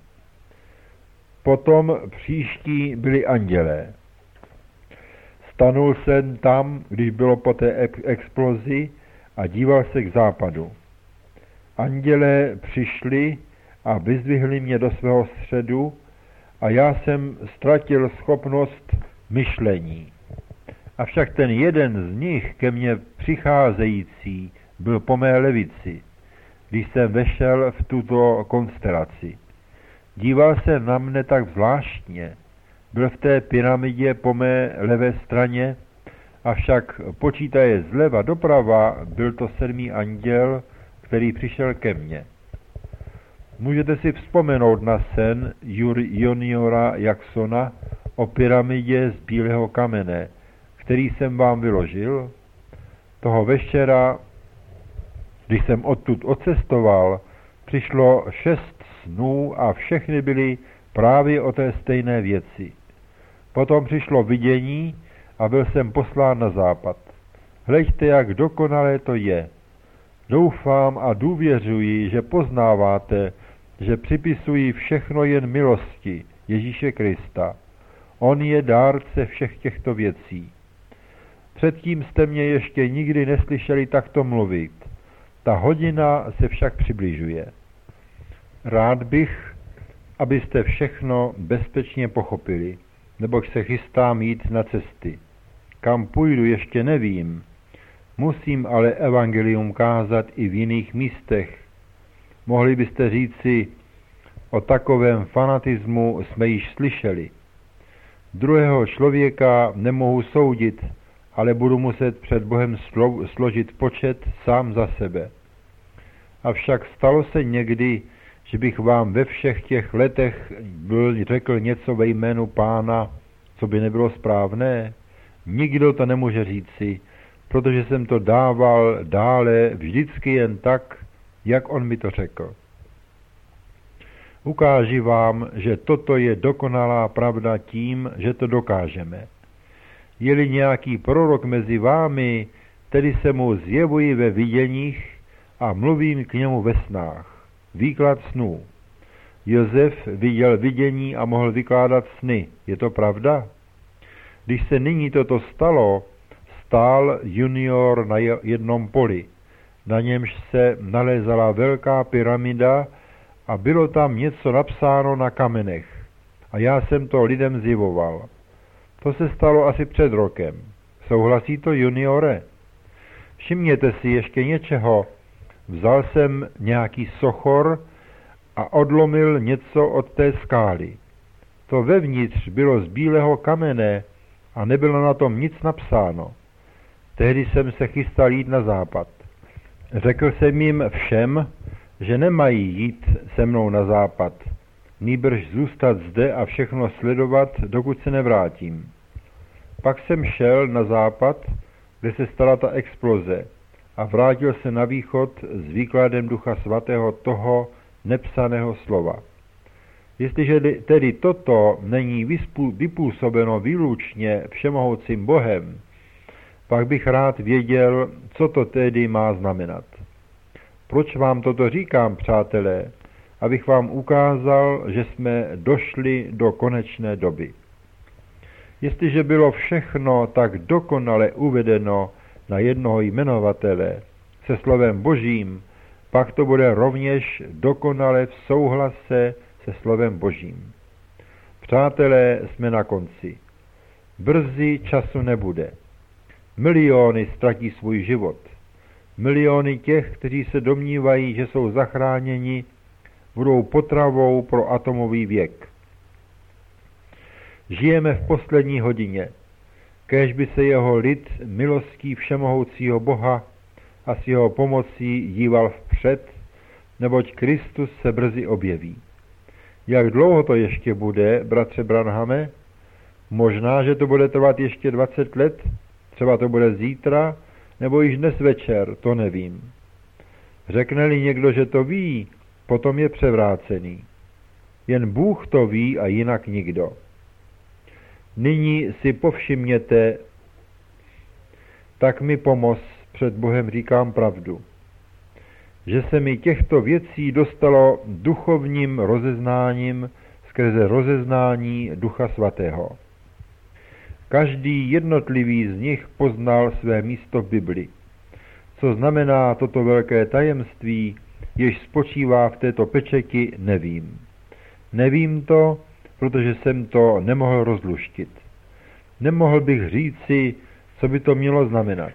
Potom příští byli andělé. Stanul jsem tam, když bylo po té explozi a díval se k západu. Andělé přišli a vyzdvihli mě do svého středu a já jsem ztratil schopnost myšlení. Avšak ten jeden z nich ke mně přicházející byl po mé levici, když jsem vešel v tuto konstelaci. Díval se na mne tak zvláštně, byl v té pyramidě po mé levé straně, avšak počítaje zleva doprava byl to sedmý anděl, který přišel ke mně. Můžete si vzpomenout na sen juniora Jacksona o pyramidě z bílého kamene, který jsem vám vyložil? Toho večera, když jsem odtud odcestoval, přišlo šest snů a všechny byly právě o té stejné věci. Potom přišlo vidění a byl jsem poslán na západ. Hleďte, jak dokonalé to je. Doufám a důvěřuji, že poznáváte, že připisují všechno jen milosti Ježíše Krista. On je dárce všech těchto věcí. Předtím jste mě ještě nikdy neslyšeli takto mluvit. Ta hodina se však přibližuje. Rád bych, abyste všechno bezpečně pochopili, neboť se chystám jít na cesty. Kam půjdu, ještě nevím. Musím ale evangelium kázat i v jiných místech. Mohli byste říci, o takovém fanatismu jsme již slyšeli. Druhého člověka nemohu soudit, ale budu muset před Bohem slo- složit počet sám za sebe. Avšak stalo se někdy, že bych vám ve všech těch letech byl, řekl něco ve jménu Pána, co by nebylo správné? Nikdo to nemůže říci, protože jsem to dával dále vždycky jen tak, jak on mi to řekl. Ukáži vám, že toto je dokonalá pravda tím, že to dokážeme. Je-li nějaký prorok mezi vámi, tedy se mu zjevuji ve viděních a mluvím k němu ve snách. Výklad snů. Josef viděl vidění a mohl vykládat sny. Je to pravda? Když se nyní toto stalo, stál junior na jednom poli. Na němž se nalézala velká pyramida a bylo tam něco napsáno na kamenech. A já jsem to lidem zjevoval. To se stalo asi před rokem. Souhlasí to, juniore? Všimněte si ještě něčeho. Vzal jsem nějaký sochor a odlomil něco od té skály. To vevnitř bylo z bílého kamene a nebylo na tom nic napsáno. Tehdy jsem se chystal jít na západ. Řekl jsem jim všem, že nemají jít se mnou na západ, nýbrž zůstat zde a všechno sledovat, dokud se nevrátím. Pak jsem šel na západ, kde se stala ta exploze, a vrátil se na východ s výkladem Ducha Svatého toho nepsaného slova. Jestliže tedy toto není vypůsobeno výlučně všemohoucím Bohem, pak bych rád věděl, co to tedy má znamenat. Proč vám toto říkám, přátelé? Abych vám ukázal, že jsme došli do konečné doby. Jestliže bylo všechno tak dokonale uvedeno na jednoho jmenovatele se slovem Božím, pak to bude rovněž dokonale v souhlase se slovem Božím. Přátelé, jsme na konci. Brzy času nebude. Miliony ztratí svůj život. Miliony těch, kteří se domnívají, že jsou zachráněni, budou potravou pro atomový věk. Žijeme v poslední hodině. Kéž by se jeho lid milostí všemohoucího Boha a s jeho pomocí díval vpřed, neboť Kristus se brzy objeví. Jak dlouho to ještě bude, bratře Branhame? Možná, že to bude trvat ještě dvacet let, třeba to bude zítra, nebo již dnes večer, to nevím. Řekne-li někdo, že to ví, potom je převrácený. Jen Bůh to ví a jinak nikdo. Nyní si povšimněte, tak mi pomoz, před Bohem říkám pravdu, že se mi těchto věcí dostalo duchovním rozeznáním skrze rozeznání Ducha Svatého. Každý jednotlivý z nich poznal své místo v Bibli. Co znamená toto velké tajemství, jež spočívá v této pečeti, nevím. Nevím to, protože jsem to nemohl rozluštit. Nemohl bych říci, co by to mělo znamenat.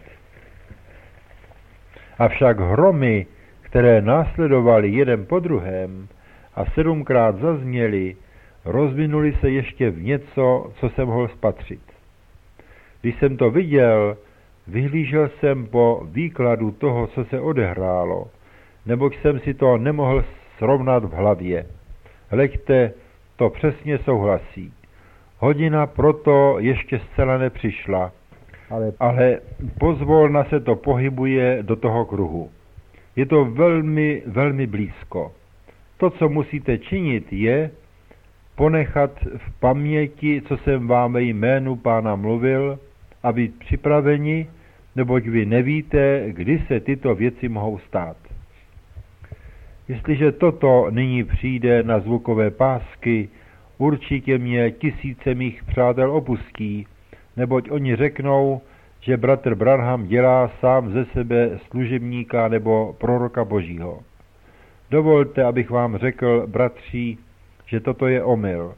Avšak hromy, které následovaly jeden po druhém a sedmkrát zazněly, rozvinuli se ještě v něco, co jsem mohl spatřit. Když jsem to viděl, vyhlížel jsem po výkladu toho, co se odehrálo, neboť jsem si to nemohl srovnat v hlavě. Hleďte, to přesně souhlasí. Hodina proto ještě zcela nepřišla, ale, ale pozvolna se to pohybuje do toho kruhu. Je to velmi, velmi blízko. To, co musíte činit, je ponechat v paměti, co jsem vám ve jménu Pána mluvil, a být připraveni, neboť vy nevíte, kdy se tyto věci mohou stát. Jestliže toto nyní přijde na zvukové pásky, určitě mě tisíce mých přátel opustí, neboť oni řeknou, že bratr Branham dělá sám ze sebe služebníka nebo proroka Božího. Dovolte, abych vám řekl, bratří, že toto je omyl.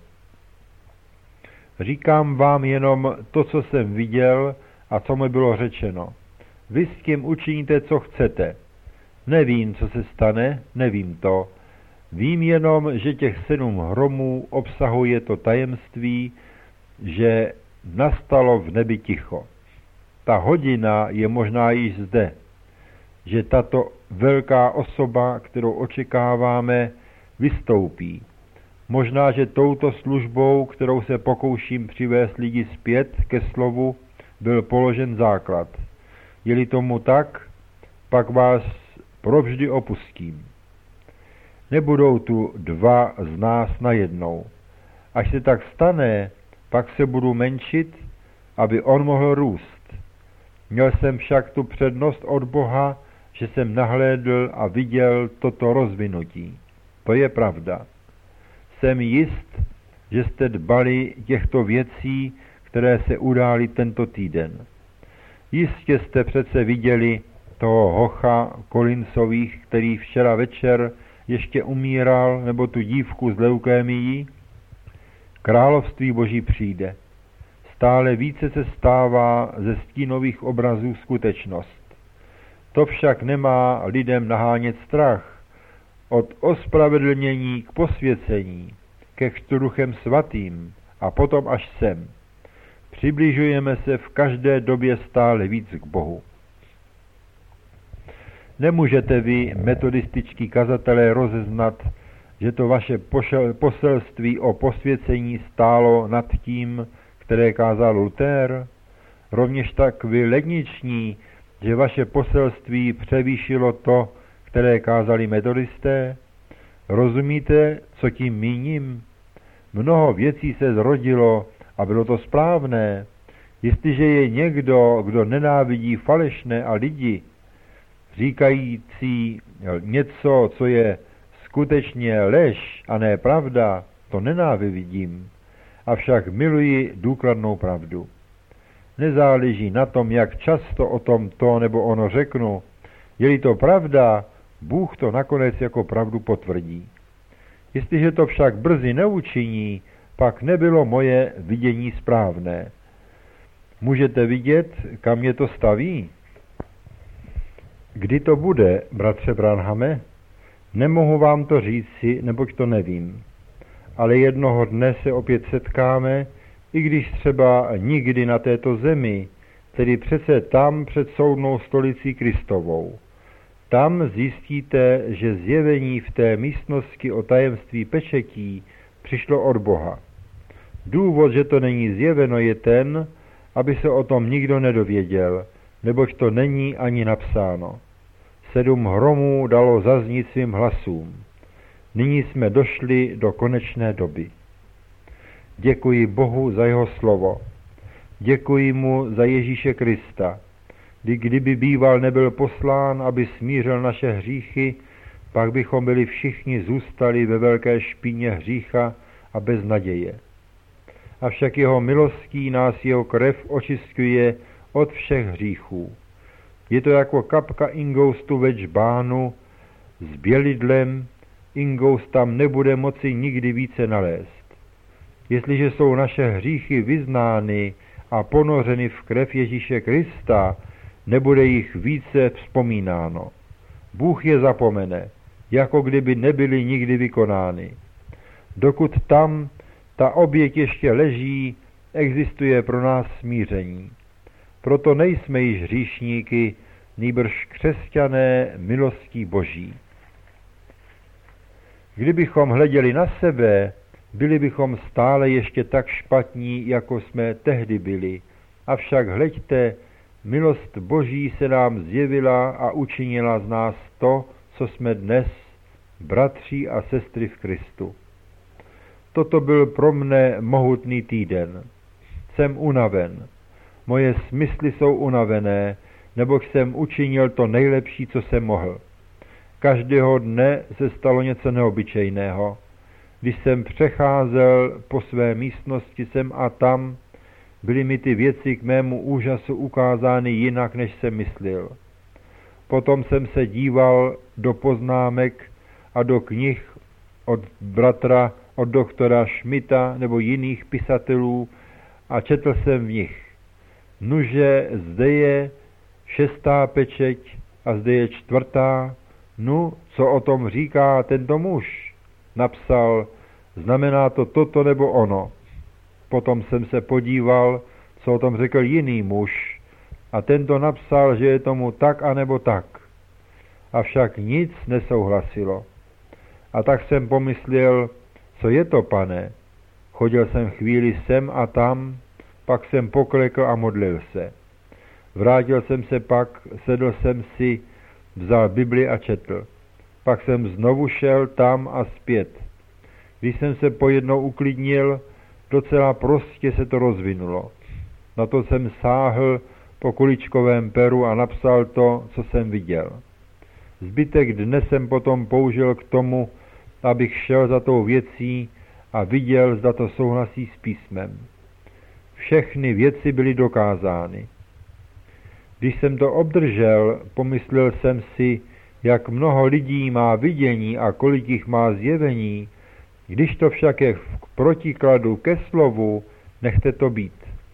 Říkám vám jenom to, co jsem viděl a co mi bylo řečeno. Vy s tím učiníte, co chcete. Nevím, co se stane, nevím to. Vím jenom, že těch sedm hromů obsahuje to tajemství, že nastalo v nebi ticho. Ta hodina je možná již zde, že tato velká osoba, kterou očekáváme, vystoupí. Možná, že touto službou, kterou se pokouším přivést lidi zpět ke slovu, byl položen základ. Je-li tomu tak, pak vás provždy opustím. Nebudou tu dva z nás najednou. Až se tak stane, pak se budu menšit, aby on mohl růst. Měl jsem však tu přednost od Boha, že jsem nahlédl a viděl toto rozvinutí. To je pravda. Jsem jist, že jste dbali těchto věcí, které se udály tento týden. Jistě jste přece viděli toho hocha Kolinsových, který včera večer ještě umíral, nebo tu dívku z leukémií. Království Boží přijde. Stále více se stává ze stínových obrazů skutečnost. To však nemá lidem nahánět strach. Od ospravedlnění k posvěcení, ke křtu Duchem Svatým a potom až sem. Přibližujeme se v každé době stále víc k Bohu. Nemůžete vy, metodističtí kazatelé, rozeznat, že to vaše poselství o posvěcení stálo nad tím, které kázal Luther? Rovněž tak vy ledniční, že vaše poselství převýšilo to, které kázali metodisté? Rozumíte, co tím míním? Mnoho věcí se zrodilo a bylo to správné. Jestliže je někdo, kdo nenávidí falešné a lidi, říkající něco, co je skutečně lež a ne pravda, to nenávidím, avšak miluji důkladnou pravdu. Nezáleží na tom, jak často o tom to nebo ono řeknu. Je-li to pravda, Bůh to nakonec jako pravdu potvrdí. Jestliže to však brzy neučiní, pak nebylo moje vidění správné. Můžete vidět, kam mě to staví? Kdy to bude, bratře Branhame? Nemohu vám to říci, neboť to nevím. Ale jednoho dne se opět setkáme, i když třeba nikdy na této zemi, tedy přece tam před soudnou stolicí Kristovou. Tam zjistíte, že zjevení v té místnosti o tajemství pečetí přišlo od Boha. Důvod, že to není zjeveno, je ten, aby se o tom nikdo nedověděl, neboť to není ani napsáno. Sedm hromů dalo zaznít svým hlasům. Nyní jsme došli do konečné doby. Děkuji Bohu za jeho slovo. Děkuji mu za Ježíše Krista. Kdy kdyby býval nebyl poslán, aby smířil naše hříchy, pak bychom byli všichni zůstali ve velké špíně hřícha a bez naděje. Avšak jeho milostí nás jeho krev očisťuje od všech hříchů. Je to jako kapka ingoustu ve džbánu s bělidlem, ingoust tam nebude moci nikdy více nalézt. Jestliže jsou naše hříchy vyznány a ponořeny v krev Ježíše Krista, nebude jich více vzpomínáno. Bůh je zapomene, jako kdyby nebyly nikdy vykonány. Dokud tam ta oběť ještě leží, existuje pro nás smíření. Proto nejsme již hříšníky, nýbrž křesťané milostí Boží. Kdybychom hleděli na sebe, byli bychom stále ještě tak špatní, jako jsme tehdy byli. Avšak hleďte, milost Boží se nám zjevila a učinila z nás to, co jsme dnes, bratři a sestry v Kristu. Toto byl pro mne mohutný týden. Jsem unaven. Moje smysly jsou unavené, neboť jsem učinil to nejlepší, co jsem mohl. Každého dne se stalo něco neobyčejného. Když jsem přecházel po své místnosti sem a tam, byly mi ty věci k mému úžasu ukázány jinak, než jsem myslel. Potom jsem se díval do poznámek a do knih od bratra, od doktora Schmidta nebo jiných pisatelů a četl jsem v nich. Nuže zde je šestá pečeť a zde je čtvrtá. Nu, co o tom říká tento muž? Napsal, znamená to toto nebo ono. Potom jsem se podíval, co o tom řekl jiný muž, a tento napsal, že je tomu tak a nebo tak. Avšak nic nesouhlasilo. A tak jsem pomyslel, co je to, pane? Chodil jsem chvíli sem a tam, pak jsem poklekl a modlil se. Vrátil jsem se pak, sedl jsem si, vzal Bibli a četl. Pak jsem znovu šel tam a zpět. Když jsem se pojednou uklidnil, docela prostě se to rozvinulo. Na to jsem sáhl po kuličkovém peru a napsal to, co jsem viděl. Zbytek dne jsem potom použil k tomu, abych šel za tou věcí a viděl, zda to souhlasí s písmem. Všechny věci byly dokázány. Když jsem to obdržel, pomyslel jsem si, jak mnoho lidí má vidění a kolik jich má zjevení, když to však je v protikladu ke slovu, nechte to být.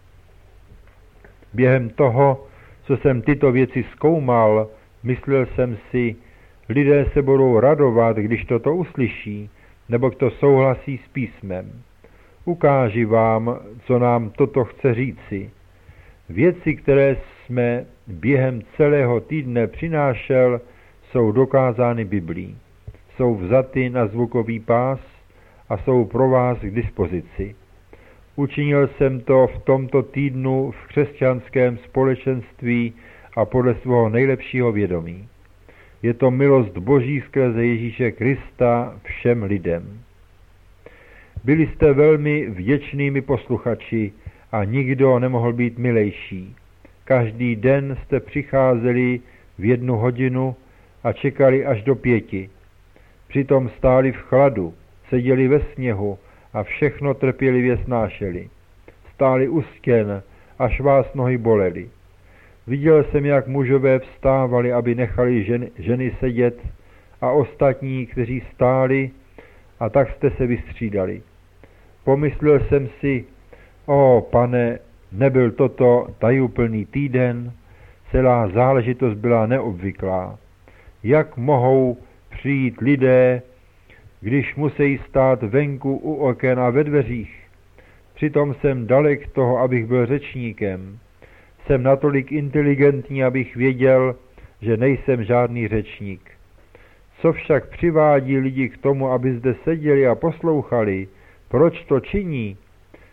Během toho, co jsem tyto věci zkoumal, myslel jsem si, lidé se budou radovat, když toto uslyší, nebo to souhlasí s písmem. Ukáži vám, co nám toto chce říci. Věci, které jsme během celého týdne přinášel, jsou dokázány Biblí. Jsou vzaty na zvukový pás a jsou pro vás k dispozici. Učinil jsem to v tomto týdnu v křesťanském společenství a podle svého nejlepšího vědomí. Je to milost Boží skrze Ježíše Krista všem lidem. Byli jste velmi vděčnými posluchači a nikdo nemohl být milejší. Každý den jste přicházeli v jednu hodinu a čekali až do pěti. Přitom stáli v chladu, seděli ve sněhu a všechno trpělivě snášeli. Stáli u stěn, až vás nohy bolely. Viděl jsem, jak mužové vstávali, aby nechali žen, ženy sedět, a ostatní, kteří stáli, a tak jste se vystřídali. Pomyslel jsem si, o pane, nebyl toto tajuplný týden, celá záležitost byla neobvyklá. Jak mohou přijít lidé, když musí stát venku u oken a ve dveřích? Přitom jsem dalek toho, abych byl řečníkem. Jsem natolik inteligentní, abych věděl, že nejsem žádný řečník. Co však přivádí lidi k tomu, aby zde seděli a poslouchali? Proč to činí?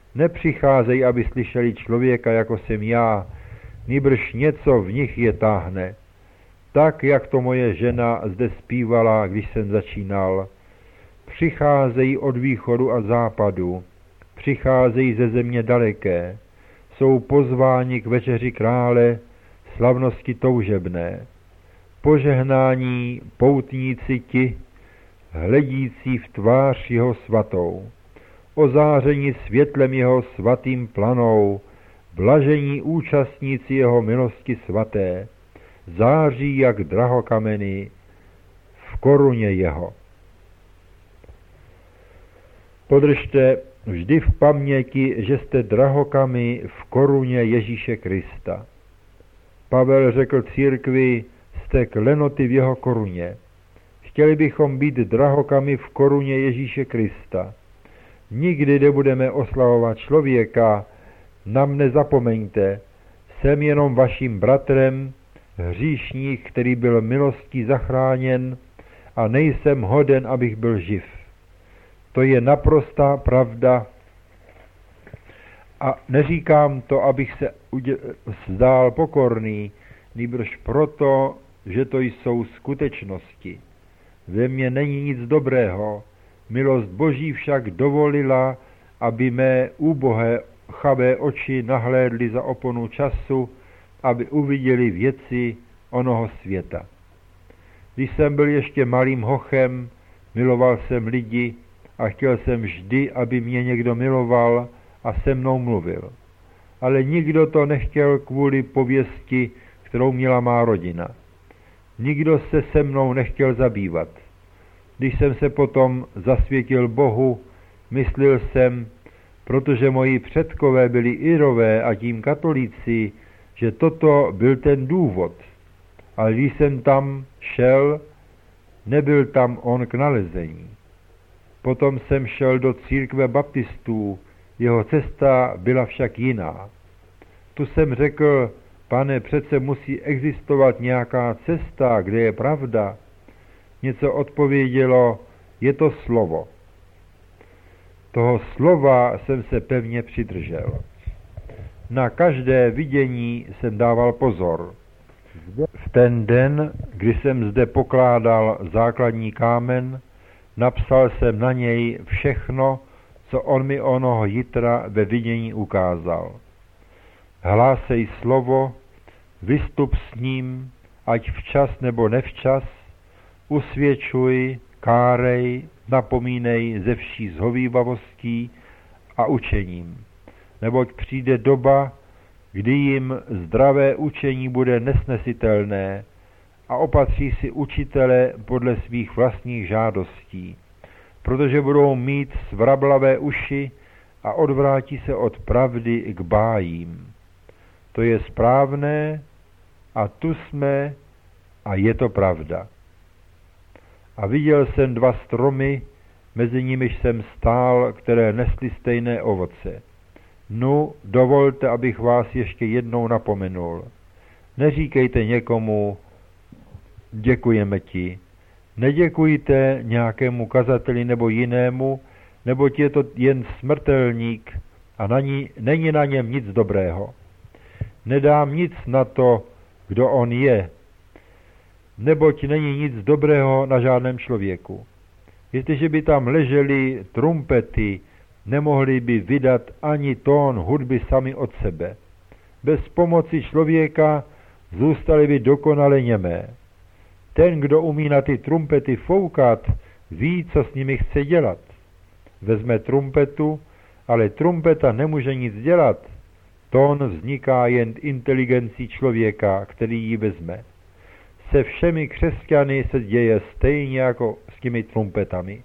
Nepřicházejí, aby slyšeli člověka, jako jsem já, nýbrž něco v nich je táhne. Tak, jak to moje žena zde zpívala, když jsem začínal. Přicházejí od východu a západu, přicházejí ze země daleké, jsou pozváni k večeři krále, slavnosti toužebné. Požehnání poutníci ti, hledící v tvář jeho svatou, ozáření světlem jeho svatým planou, blažení účastníci jeho milosti svaté, září jak drahokameny v koruně jeho. Podržte vždy v paměti, že jste drahokamy v koruně Ježíše Krista. Pavel řekl církvi, jste klenoty v jeho koruně. Chtěli bychom být drahokamy v koruně Ježíše Krista. Nikdy nebudeme oslavovat člověka, na mne zapomeňte, jsem jenom vaším bratrem, hříšník, který byl milostí zachráněn a nejsem hoden, abych byl živ. To je naprostá pravda a neříkám to, abych se zdál pokorný, nýbrž proto, že to jsou skutečnosti. Ve mně není nic dobrého, milost Boží však dovolila, aby mé úbohé chavé oči nahlédly za oponu času, aby uviděli věci onoho světa. Když jsem byl ještě malým hochem, miloval jsem lidi a chtěl jsem vždy, aby mě někdo miloval a se mnou mluvil. Ale nikdo to nechtěl kvůli pověsti, kterou měla má rodina. Nikdo se se mnou nechtěl zabývat. Když jsem se potom zasvětil Bohu, myslel jsem, protože moji předkové byli Irové a tím katolíci, že toto byl ten důvod. Ale když jsem tam šel, nebyl tam on k nalezení. Potom jsem šel do církve baptistů, jeho cesta byla však jiná. Tu jsem řekl, pane, přece musí existovat nějaká cesta, kde je pravda. Něco odpovědělo, je to slovo. Toho slova jsem se pevně přidržel. Na každé vidění jsem dával pozor. V ten den, kdy jsem zde pokládal základní kámen, napsal jsem na něj všechno, co on mi onoho jitra ve vidění ukázal. Hlásej slovo, vystup s ním, ať včas nebo nevčas, usvědčuj, kárej, napomínej ze vší zhovívavostí a učením, neboť přijde doba, kdy jim zdravé učení bude nesnesitelné a opatří si učitele podle svých vlastních žádostí, protože budou mít svrablavé uši a odvrátí se od pravdy k bájím. To je správné a tu jsme a je to pravda. A viděl jsem dva stromy, mezi nimiž jsem stál, které nesly stejné ovoce. Nu, dovolte, abych vás ještě jednou napomenul. Neříkejte někomu, děkujeme ti. Neděkujte nějakému kazateli nebo jinému, neboť je to jen smrtelník a na ní, není na něm nic dobrého. Nedám nic na to, kdo on je, neboť není nic dobrého na žádném člověku. Jestliže by tam ležely trumpety, nemohli by vydat ani tón hudby sami od sebe. Bez pomoci člověka zůstaly by dokonale němé. Ten, kdo umí na ty trumpety foukat, ví, co s nimi chce dělat. Vezme trumpetu, ale trumpeta nemůže nic dělat. Tón vzniká jen inteligencí člověka, který ji vezme. Se všemi křesťany se děje stejně jako s těmi trumpetami.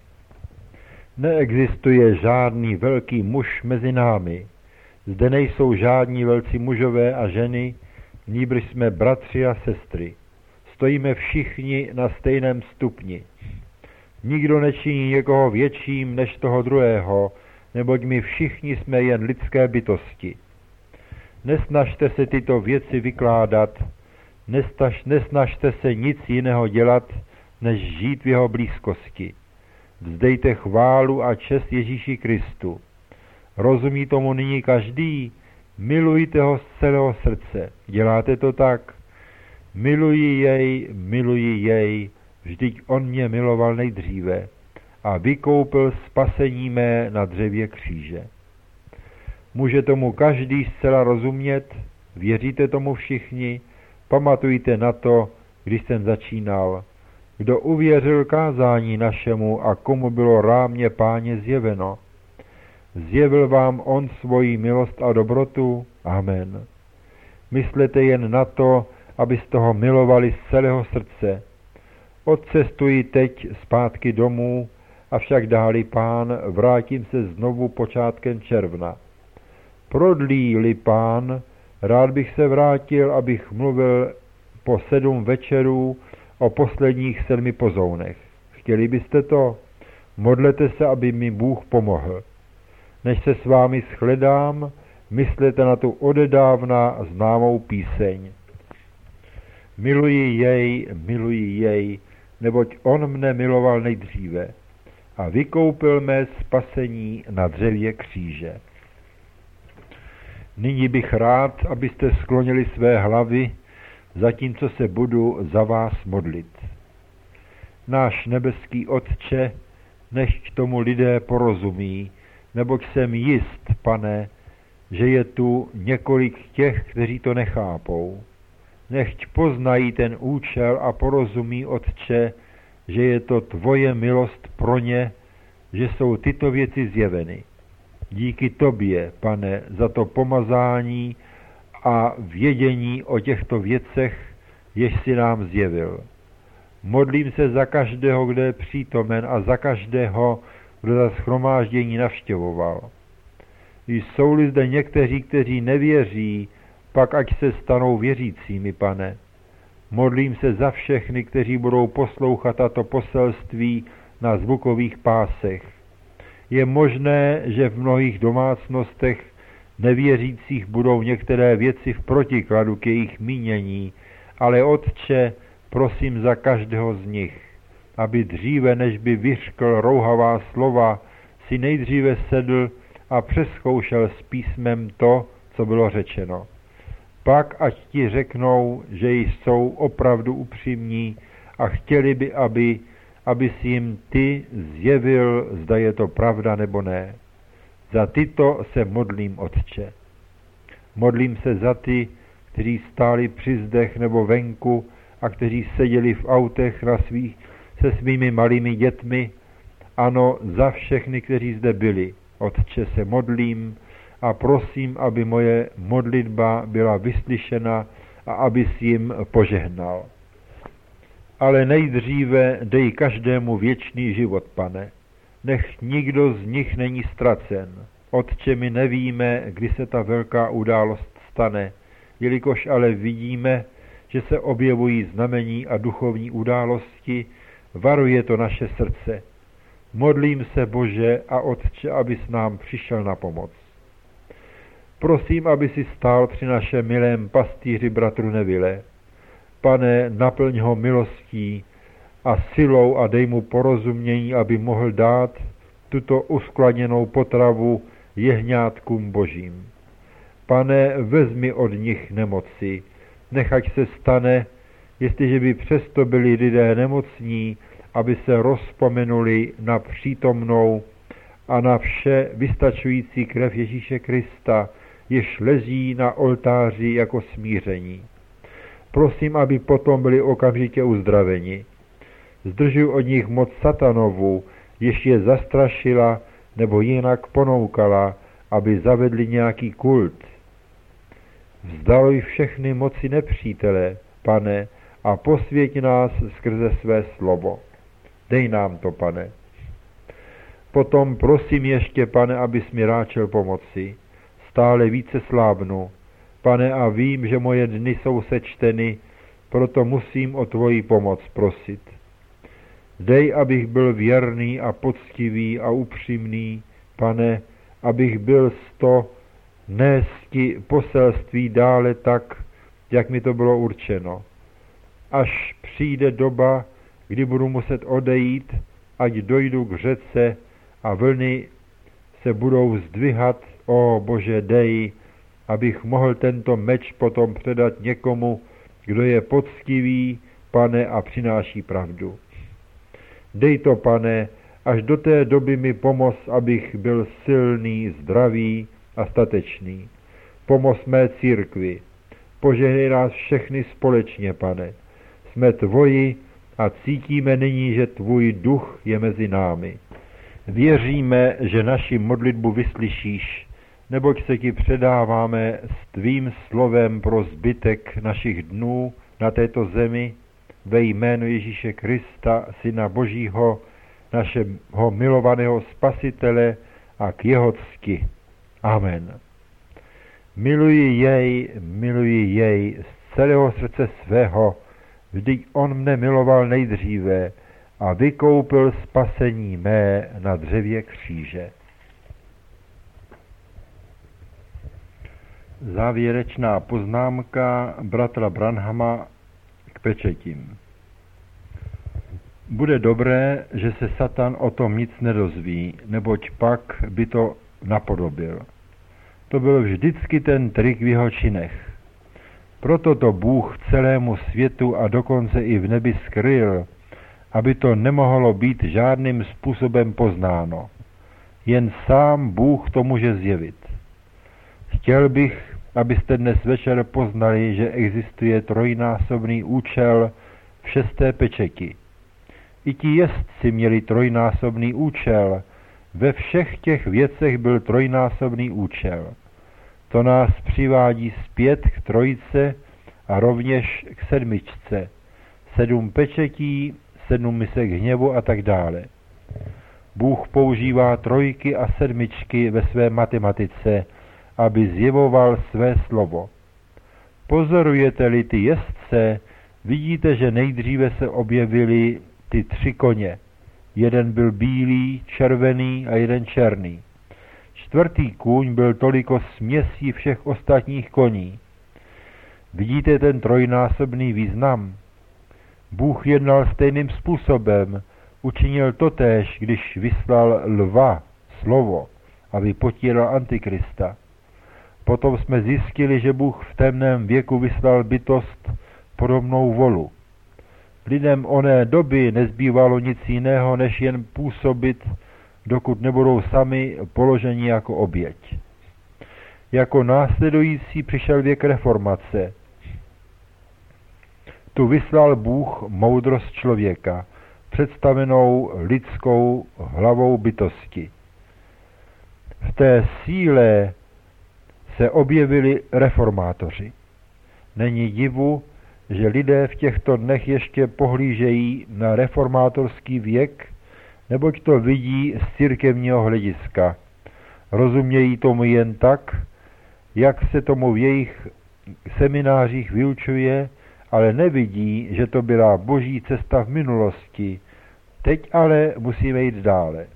Neexistuje žádný velký muž mezi námi. Zde nejsou žádní velcí mužové a ženy, nýbrž jsme bratři a sestry. Stojíme všichni na stejném stupni. Nikdo nečiní někoho větším než toho druhého, neboť my všichni jsme jen lidské bytosti. Nesnažte se tyto věci vykládat, nestaž, nesnažte se nic jiného dělat, než žít v jeho blízkosti. Vzdejte chválu a čest Ježíši Kristu. Rozumí tomu nyní každý? Milujte ho z celého srdce. Děláte to tak? Miluji jej, miluji jej, vždyť on mě miloval nejdříve a vykoupil spasení mé na dřevě kříže. Může tomu každý zcela rozumět? Věříte tomu všichni? Pamatujte na to, když jsem začínal. Kdo uvěřil kázání našemu a komu bylo rámě Páně zjeveno? Zjevil vám on svoji milost a dobrotu? Amen. Myslete jen na to, abyste ho milovali z celého srdce. Odcestuji teď zpátky domů, avšak dáli Pán, vrátím se znovu počátkem června. Prodlí-li Pán, rád bych se vrátil, abych mluvil po sedm večerů o posledních sedmi pozounech. Chtěli byste to? Modlete se, aby mi Bůh pomohl. Než se s vámi shledám, myslete na tu odedávna známou píseň. Miluji jej, miluji jej, neboť on mne miloval nejdříve a vykoupil mé spasení na dřevě kříže. Nyní bych rád, abyste sklonili své hlavy, zatímco se budu za vás modlit. Náš nebeský Otče, nechť tomu lidé porozumí, neboť jsem jist, Pane, že je tu několik těch, kteří to nechápou. Nechť poznají ten účel a porozumí, Otče, že je to tvoje milost pro ně, že jsou tyto věci zjeveny. Díky tobě, Pane, za to pomazání a vědění o těchto věcech, jež si nám zjevil. Modlím se za každého, kdo je přítomen a za každého, kdo za shromáždění navštěvoval. Jsou-li zde někteří, kteří nevěří, pak ať se stanou věřícími, Pane. Modlím se za všechny, kteří budou poslouchat tato poselství na zvukových pásech. Je možné, že v mnohých domácnostech nevěřících budou některé věci v protikladu k jejich mínění, ale Otče, prosím za každého z nich, aby dříve, než by vyřkl rouhavá slova, si nejdříve sedl a přezkoušel s písmem to, co bylo řečeno. Pak ať ti řeknou, že jsou opravdu upřímní a chtěli by, aby, aby si jim ty zjevil, zda je to pravda nebo ne. Za tyto se modlím, Otče. Modlím se za ty, kteří stáli při zdech nebo venku a kteří seděli v autech na svých, se svými malými dětmi. Ano, za všechny, kteří zde byli. Otče, se modlím a prosím, aby moje modlitba byla vyslyšena a aby si jim požehnal. Ale nejdříve dej každému věčný život, Pane. Nech nikdo z nich není ztracen. Otče, my nevíme, kdy se ta velká událost stane, jelikož ale vidíme, že se objevují znamení a duchovní události, varuje to naše srdce. Modlím se, Bože a Otče, abys nám přišel na pomoc. Prosím, aby si stál při našem milém pastýři bratru Neville. Pane, naplň ho milostí a silou a dej mu porozumění, aby mohl dát tuto uskladněnou potravu jehňátkům Božím. Pane, vezmi od nich nemoci, nechať se stane, jestliže by přesto byli lidé nemocní, aby se rozpomenuli na přítomnou a na vše vystačující krev Ježíše Krista, jež leží na oltáři jako smíření. Prosím, aby potom byli okamžitě uzdraveni. Zdržuj od nich moc satanovu, jež je zastrašila nebo jinak ponoukala, aby zavedli nějaký kult. Vzdaluj všechny moci nepřítele, Pane, a posvěť nás skrze své slovo. Dej nám to, Pane. Potom prosím ještě, Pane, abys mi ráčel pomoci. Stále více slábnu, Pane, a vím, že moje dny jsou sečteny, proto musím o tvoji pomoc prosit. Dej, abych byl věrný a poctivý a upřímný, Pane, abych byl sto nésti poselství dále tak, jak mi to bylo určeno. Až přijde doba, kdy budu muset odejít, ať dojdu k řece a vlny se budou zdvihat, o Bože, dej, abych mohl tento meč potom předat někomu, kdo je poctivý, Pane, a přináší pravdu. Dej to, Pane, až do té doby mi pomoz, abych byl silný, zdravý a statečný. Pomoz mé církvi. Požehnej nás všechny společně, Pane. Jsme tvoji a cítíme nyní, že tvůj duch je mezi námi. Věříme, že naši modlitbu vyslyšíš, neboť se ti předáváme s tvým slovem pro zbytek našich dnů na této zemi ve jménu Ježíše Krista, Syna Božího, našeho milovaného Spasitele a k jeho cti. Amen. Miluji jej, miluji jej z celého srdce svého, vždyť on mne miloval nejdříve a vykoupil spasení mé na dřevě kříže. Závěrečná poznámka bratra Branhama k pečetím. Bude dobré, že se Satan o tom nic nedozví, neboť pak by to napodobil. To byl vždycky ten trik v jeho činech. Proto to Bůh celému světu a dokonce i v nebi skryl, aby to nemohlo být žádným způsobem poznáno. Jen sám Bůh to může zjevit. Chtěl bych, abyste dnes večer poznali, že existuje trojnásobný účel v šesté pečeti. I ti jezdci měli trojnásobný účel, ve všech těch věcech byl trojnásobný účel. To nás přivádí zpět k trojice a rovněž k sedmičce. Sedm pečetí, sedm misek hněvu a tak dále. Bůh používá trojky a sedmičky ve své matematice, aby zjevoval své slovo. Pozorujete-li ty jezdce, vidíte, že nejdříve se objevily ty tři koně. Jeden byl bílý, červený a jeden černý. Čtvrtý kůň byl toliko směsí všech ostatních koní. Vidíte ten trojnásobný význam? Bůh jednal stejným způsobem, učinil totéž, když vyslal lva, slovo, aby potíral Antikrista. Potom jsme zjistili, že Bůh v temném věku vyslal bytost podobnou volu. Lidem oné doby nezbývalo nic jiného, než jen působit, dokud nebudou sami položeni jako oběť. Jako následující přišel věk reformace. Tu vyslal Bůh moudrost člověka, představenou lidskou hlavou bytosti. V té síle se objevili reformátoři. Není divu, že lidé v těchto dnech ještě pohlížejí na reformátorský věk, neboť to vidí z církevního hlediska. Rozumějí tomu jen tak, jak se tomu v jejich seminářích vyučuje, ale nevidí, že to byla boží cesta v minulosti. Teď ale musíme jít dále.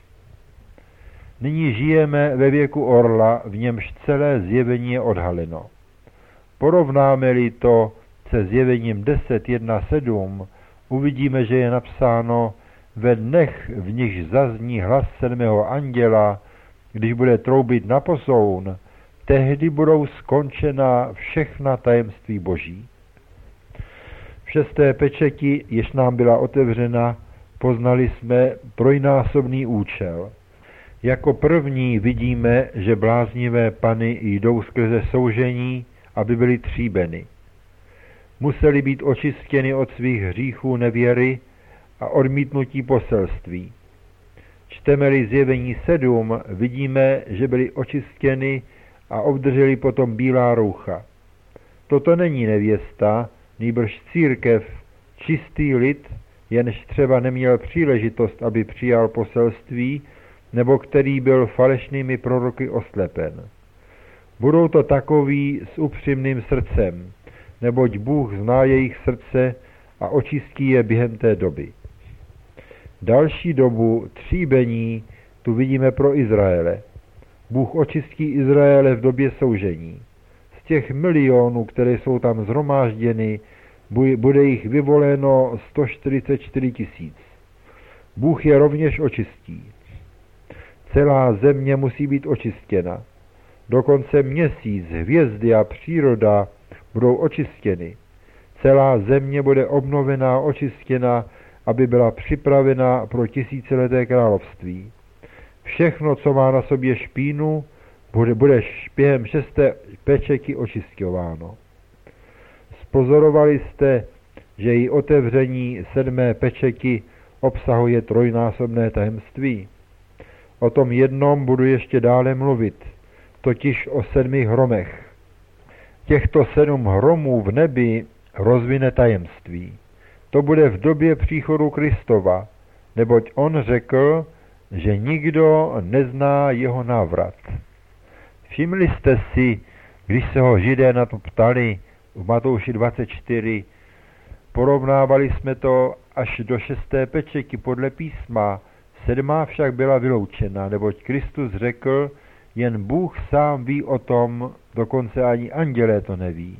Nyní žijeme ve věku orla, v němž celé zjevení je odhaleno. Porovnáme-li to se zjevením deset jedna sedm, uvidíme, že je napsáno: ve dnech, v nichž zazní hlas sedmého anděla, když bude troubit na posoun, tehdy budou skončena všechna tajemství boží. V šesté pečeti, jež nám byla otevřena, poznali jsme trojnásobný účel. Jako první vidíme, že bláznivé pany jdou skrze soužení, aby byly tříbeny. Museli být očištěny od svých hříchů nevěry a odmítnutí poselství. Čteme-li zjevení sedm, vidíme, že byly očištěny a obdrželi potom bílá roucha. Toto není nevěsta, nýbrž církev, čistý lid, jenž třeba neměl příležitost, aby přijal poselství, nebo který byl falešnými proroky oslepen. Budou to takoví s upřímným srdcem, neboť Bůh zná jejich srdce a očistí je během té doby. Další dobu tříbení tu vidíme pro Izraele. Bůh očistí Izraele v době soužení. Z těch milionů, které jsou tam zhromážděny, bude jich vyvoleno sto čtyřicet čtyři tisíc. Bůh je rovněž očistí. Celá země musí být očištěna. Dokonce měsíc, hvězdy a příroda budou očištěny. Celá země bude obnovená, očištěna, aby byla připravena pro tisícileté království. Všechno, co má na sobě špínu, bude, bude během šesté pečeky očišťováno. Spozorovali jste, že i otevření sedmé pečeky obsahuje trojnásobné tajemství. O tom jednom budu ještě dále mluvit, totiž o sedmi hromech. Těchto sedm hromů v nebi rozvine tajemství. To bude v době příchodu Kristova, neboť on řekl, že nikdo nezná jeho návrat. Všimli jste si, když se ho Židé na to ptali v Matouši dvacet čtyři, porovnávali jsme to až do šesté pečeky podle písma, sedmá však byla vyloučena, neboť Kristus řekl, jen Bůh sám ví o tom, dokonce ani andělé to neví.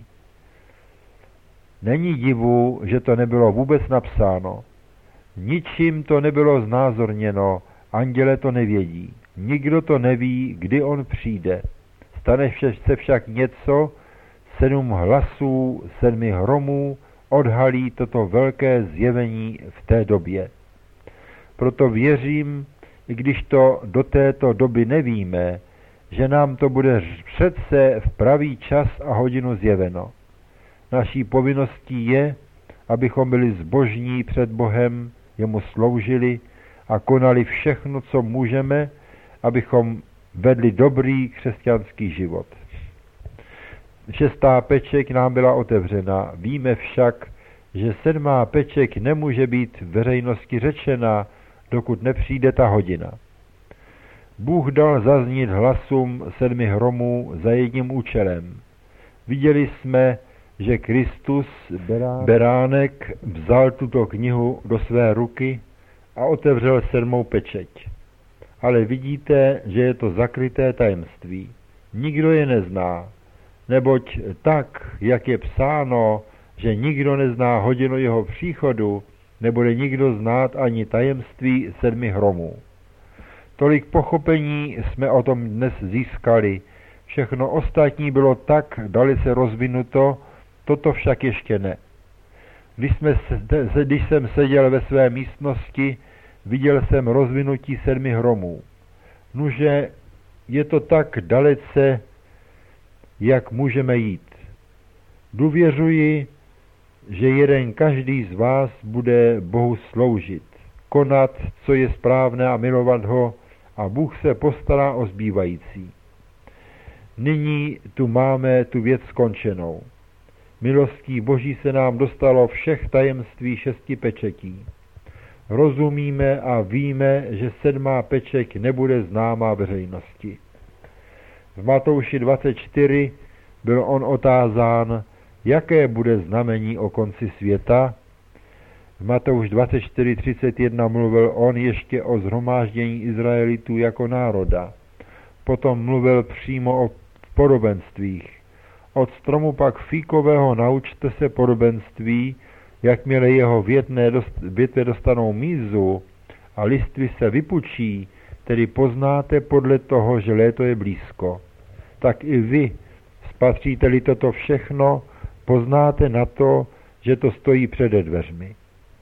Není divu, že to nebylo vůbec napsáno. Ničím to nebylo znázorněno, anděle to nevědí. Nikdo to neví, kdy on přijde. Stane se však něco, sedm hlasů, sedmi hromů odhalí toto velké zjevení v té době. Proto věřím, i když to do této doby nevíme, že nám to bude přece v pravý čas a hodinu zjeveno. Naší povinností je, abychom byli zbožní před Bohem, jemu sloužili a konali všechno, co můžeme, abychom vedli dobrý křesťanský život. Šestá peček nám byla otevřena, víme však, že sedmá peček nemůže být veřejnosti řečena, dokud nepřijde ta hodina. Bůh dal zaznít hlasům sedmi hromů za jedním účelem. Viděli jsme, že Kristus, beránek, vzal tuto knihu do své ruky a otevřel sedmou pečeť. Ale vidíte, že je to zakryté tajemství. Nikdo je nezná, neboť tak, jak je psáno, že nikdo nezná hodinu jeho příchodu, nebude nikdo znát ani tajemství sedmi hromů. Tolik pochopení jsme o tom dnes získali, všechno ostatní bylo tak dalece rozvinuto, toto však ještě ne. Když, jsme, když jsem seděl ve své místnosti, viděl jsem rozvinutí sedmi hromů. Nuže je to tak dalece, jak můžeme jít. Důvěřuji, že jeden každý z vás bude Bohu sloužit, konat, co je správné a milovat ho, a Bůh se postará o zbývající. Nyní tu máme tu věc skončenou. Milostí Boží se nám dostalo všech tajemství šesti pečetí. Rozumíme a víme, že sedmá peček nebude známá veřejnosti. V Matouši dvacet čtyři byl on otázán, jaké bude znamení o konci světa. V Matouš dvacet čtyři třicet jedna mluvil on ještě o shromáždění Izraelitů jako národa. Potom mluvil přímo o podobenstvích. Od stromu pak fíkového naučte se podobenství, jakmile jeho větné dost, větve dostanou mízu a listvy se vypučí, tedy poznáte podle toho, že léto je blízko. Tak i vy, spatříte-li toto všechno, poznáte na to, že to stojí před dveřmi.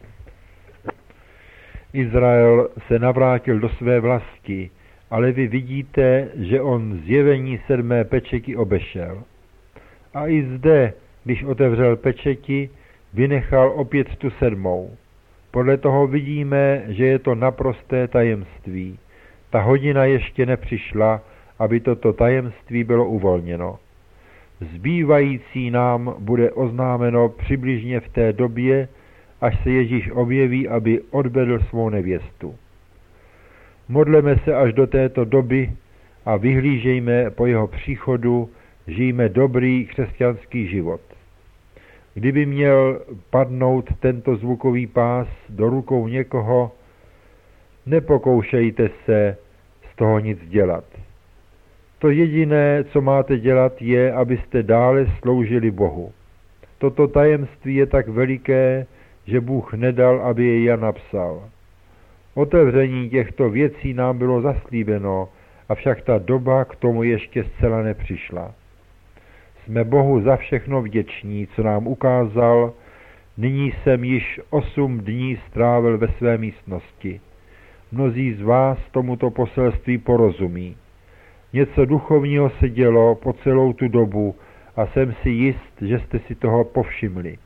Izrael se navrátil do své vlasti, ale vy vidíte, že on zjevení sedmé pečeky obešel. A i zde, když otevřel pečeti, vynechal opět tu sedmou. Podle toho vidíme, že je to naprosté tajemství. Ta hodina ještě nepřišla, aby toto tajemství bylo uvolněno. Zbývající nám bude oznámeno přibližně v té době, až se Ježíš objeví, aby odvedl svou nevěstu. Modleme se až do této doby a vyhlížejme po jeho příchodu, žijme dobrý křesťanský život. Kdyby měl padnout tento zvukový pás do rukou někoho, nepokoušejte se z toho nic dělat. To jediné, co máte dělat, je, abyste dále sloužili Bohu. Toto tajemství je tak veliké, že Bůh nedal, aby je Jan napsal. Otevření těchto věcí nám bylo zaslíbeno, avšak ta doba k tomu ještě zcela nepřišla. Jsme Bohu za všechno vděční, co nám ukázal. Nyní jsem již osm dní strávil ve své místnosti. Mnozí z vás tomuto poselství porozumí. Něco duchovního se dělo po celou tu dobu a jsem si jist, že jste si toho povšimli.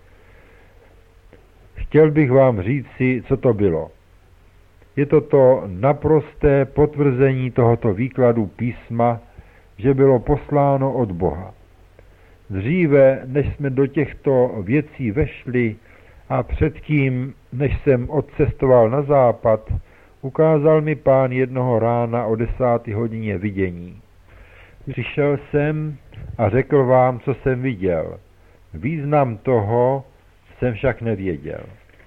Chtěl bych vám říci, co to bylo. Je to to naprosté potvrzení tohoto výkladu písma, že bylo posláno od Boha. Dříve, než jsme do těchto věcí vešli a předtím, než jsem odcestoval na západ, ukázal mi Pán jednoho rána o desáté hodině vidění. Přišel jsem a řekl vám, co jsem viděl. Význam toho jsem však nevěděl.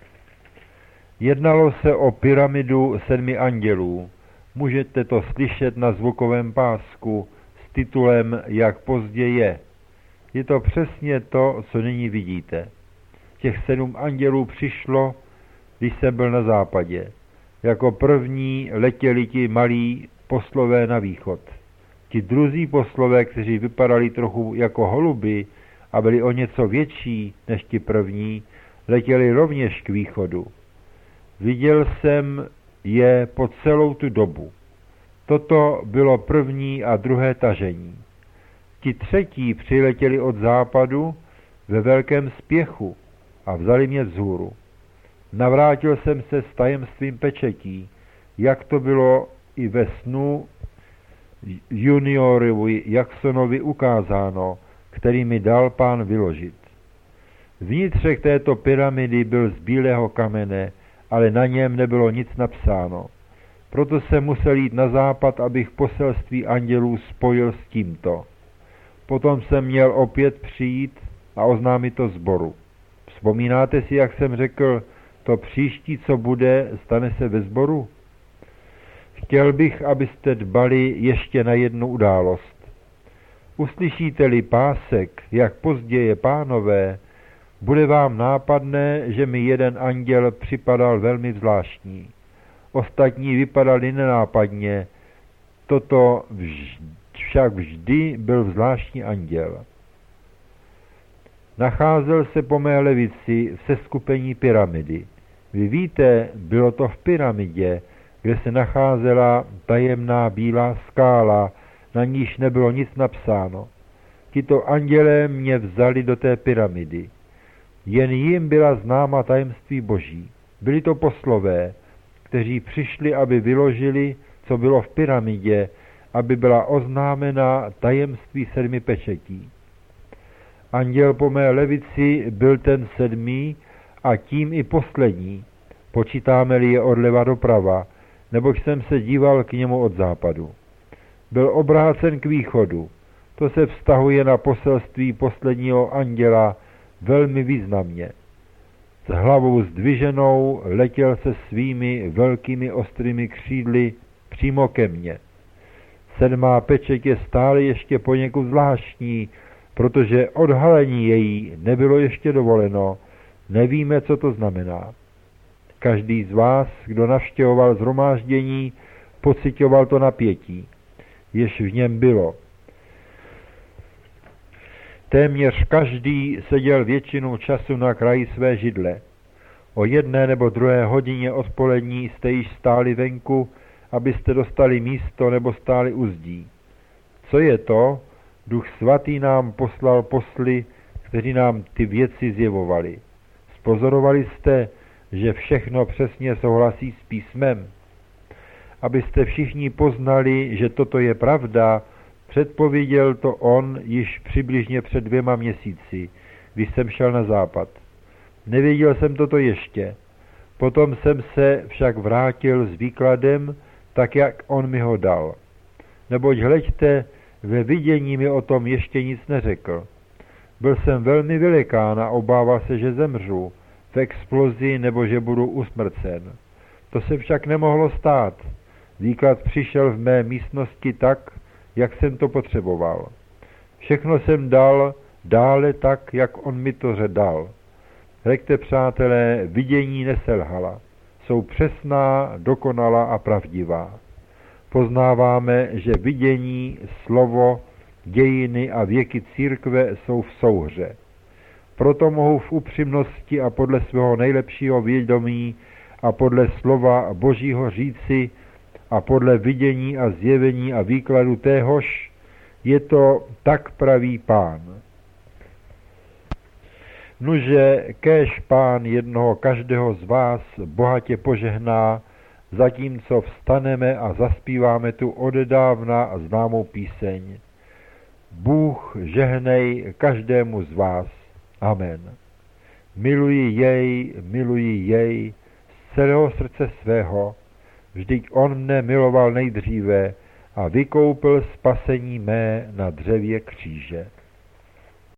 Jednalo se o pyramidu sedmi andělů. Můžete to slyšet na zvukovém pásku s titulem Jak pozdě je. Je to přesně to, co nyní vidíte. Těch sedm andělů přišlo, když jsem byl na západě. Jako první letěli ti malí poslové na východ. Ti druzí poslové, kteří vypadali trochu jako holuby a byli o něco větší než ti první, letěli rovněž k východu. Viděl jsem je po celou tu dobu. Toto bylo první a druhé tažení. Ti třetí přiletěli od západu ve velkém spěchu a vzali mě vzhůru. Navrátil jsem se s tajemstvím pečetí, jak to bylo i ve snu juniorovi Jacksonovi ukázáno, který mi dal Pán vyložit. Vnitřek této pyramidy byl z bílého kamene, ale na něm nebylo nic napsáno. Proto jsem musel jít na západ, abych poselství andělů spojil s tímto. Potom jsem měl opět přijít a oznámit to sboru. Vzpomínáte si, jak jsem řekl, to příští, co bude, stane se ve sboru? Chtěl bych, abyste dbali ještě na jednu událost. Uslyšíte-li pásek, jak později Pánové, bude vám nápadné, že mi jeden anděl připadal velmi zvláštní. Ostatní vypadali nenápadně, toto vždy, však vždy byl zvláštní anděl. Nacházel se po mé levici v seskupení pyramidy. Vy víte, bylo to v pyramidě, kde se nacházela tajemná bílá skála, na níž nebylo nic napsáno. Tito andělé mě vzali do té pyramidy. Jen jim byla známa tajemství Boží. Byli to poslové, kteří přišli, aby vyložili, co bylo v pyramidě, aby byla oznámena tajemství sedmi pečetí. Anděl po mé levici byl ten sedmý a tím i poslední, počítáme-li je odleva doprava, nebož jsem se díval k němu od západu. Byl obrácen k východu. To se vztahuje na poselství posledního anděla velmi významně. S hlavou zdviženou letěl se svými velkými ostrými křídly přímo ke mně. Sedmá pečeť je stále ještě poněkud zvláštní, protože odhalení její nebylo ještě dovoleno, nevíme, co to znamená. Každý z vás, kdo navštěvoval shromáždění, pocitoval to napětí, jež v něm bylo. Téměř každý seděl většinu času na kraji své židle. O jedné nebo druhé hodině odpolední jste již stáli venku, abyste dostali místo nebo stáli u zdí. Co je to? Duch svatý nám poslal posly, kteří nám ty věci zjevovali. Spozorovali jste, že všechno přesně souhlasí s písmem? Abyste všichni poznali, že toto je pravda, předpověděl to on již přibližně před dvěma měsíci, když jsem šel na západ. Nevěděl jsem toto ještě. Potom jsem se však vrátil s výkladem, tak jak on mi ho dal. Neboť hleďte, ve vidění mi o tom ještě nic neřekl. Byl jsem velmi velikán a obával se, že zemřu v explozi nebo že budu usmrcen. To se však nemohlo stát. Výklad přišel v mé místnosti tak, jak jsem to potřeboval. Všechno jsem dal dále tak, jak on mi to dal. Řekte, přátelé, vidění neselhala. jsou přesná, dokonalá a pravdivá. Poznáváme, že vidění, slovo, dějiny a věky církve jsou v souhře. Proto mohu v upřímnosti a podle svého nejlepšího vědomí a podle slova Božího říci a podle vidění a zjevení a výkladu téhož, je to tak pravý Pán. Nuže kéž Pán jednoho každého z vás bohatě požehná, zatímco vstaneme a zaspíváme tu odedávna známou píseň. Bůh žehnej každému z vás. Amen. Miluji jej, miluji jej z celého srdce svého, vždyť on mne miloval nejdříve a vykoupil spasení mé na dřevě kříže.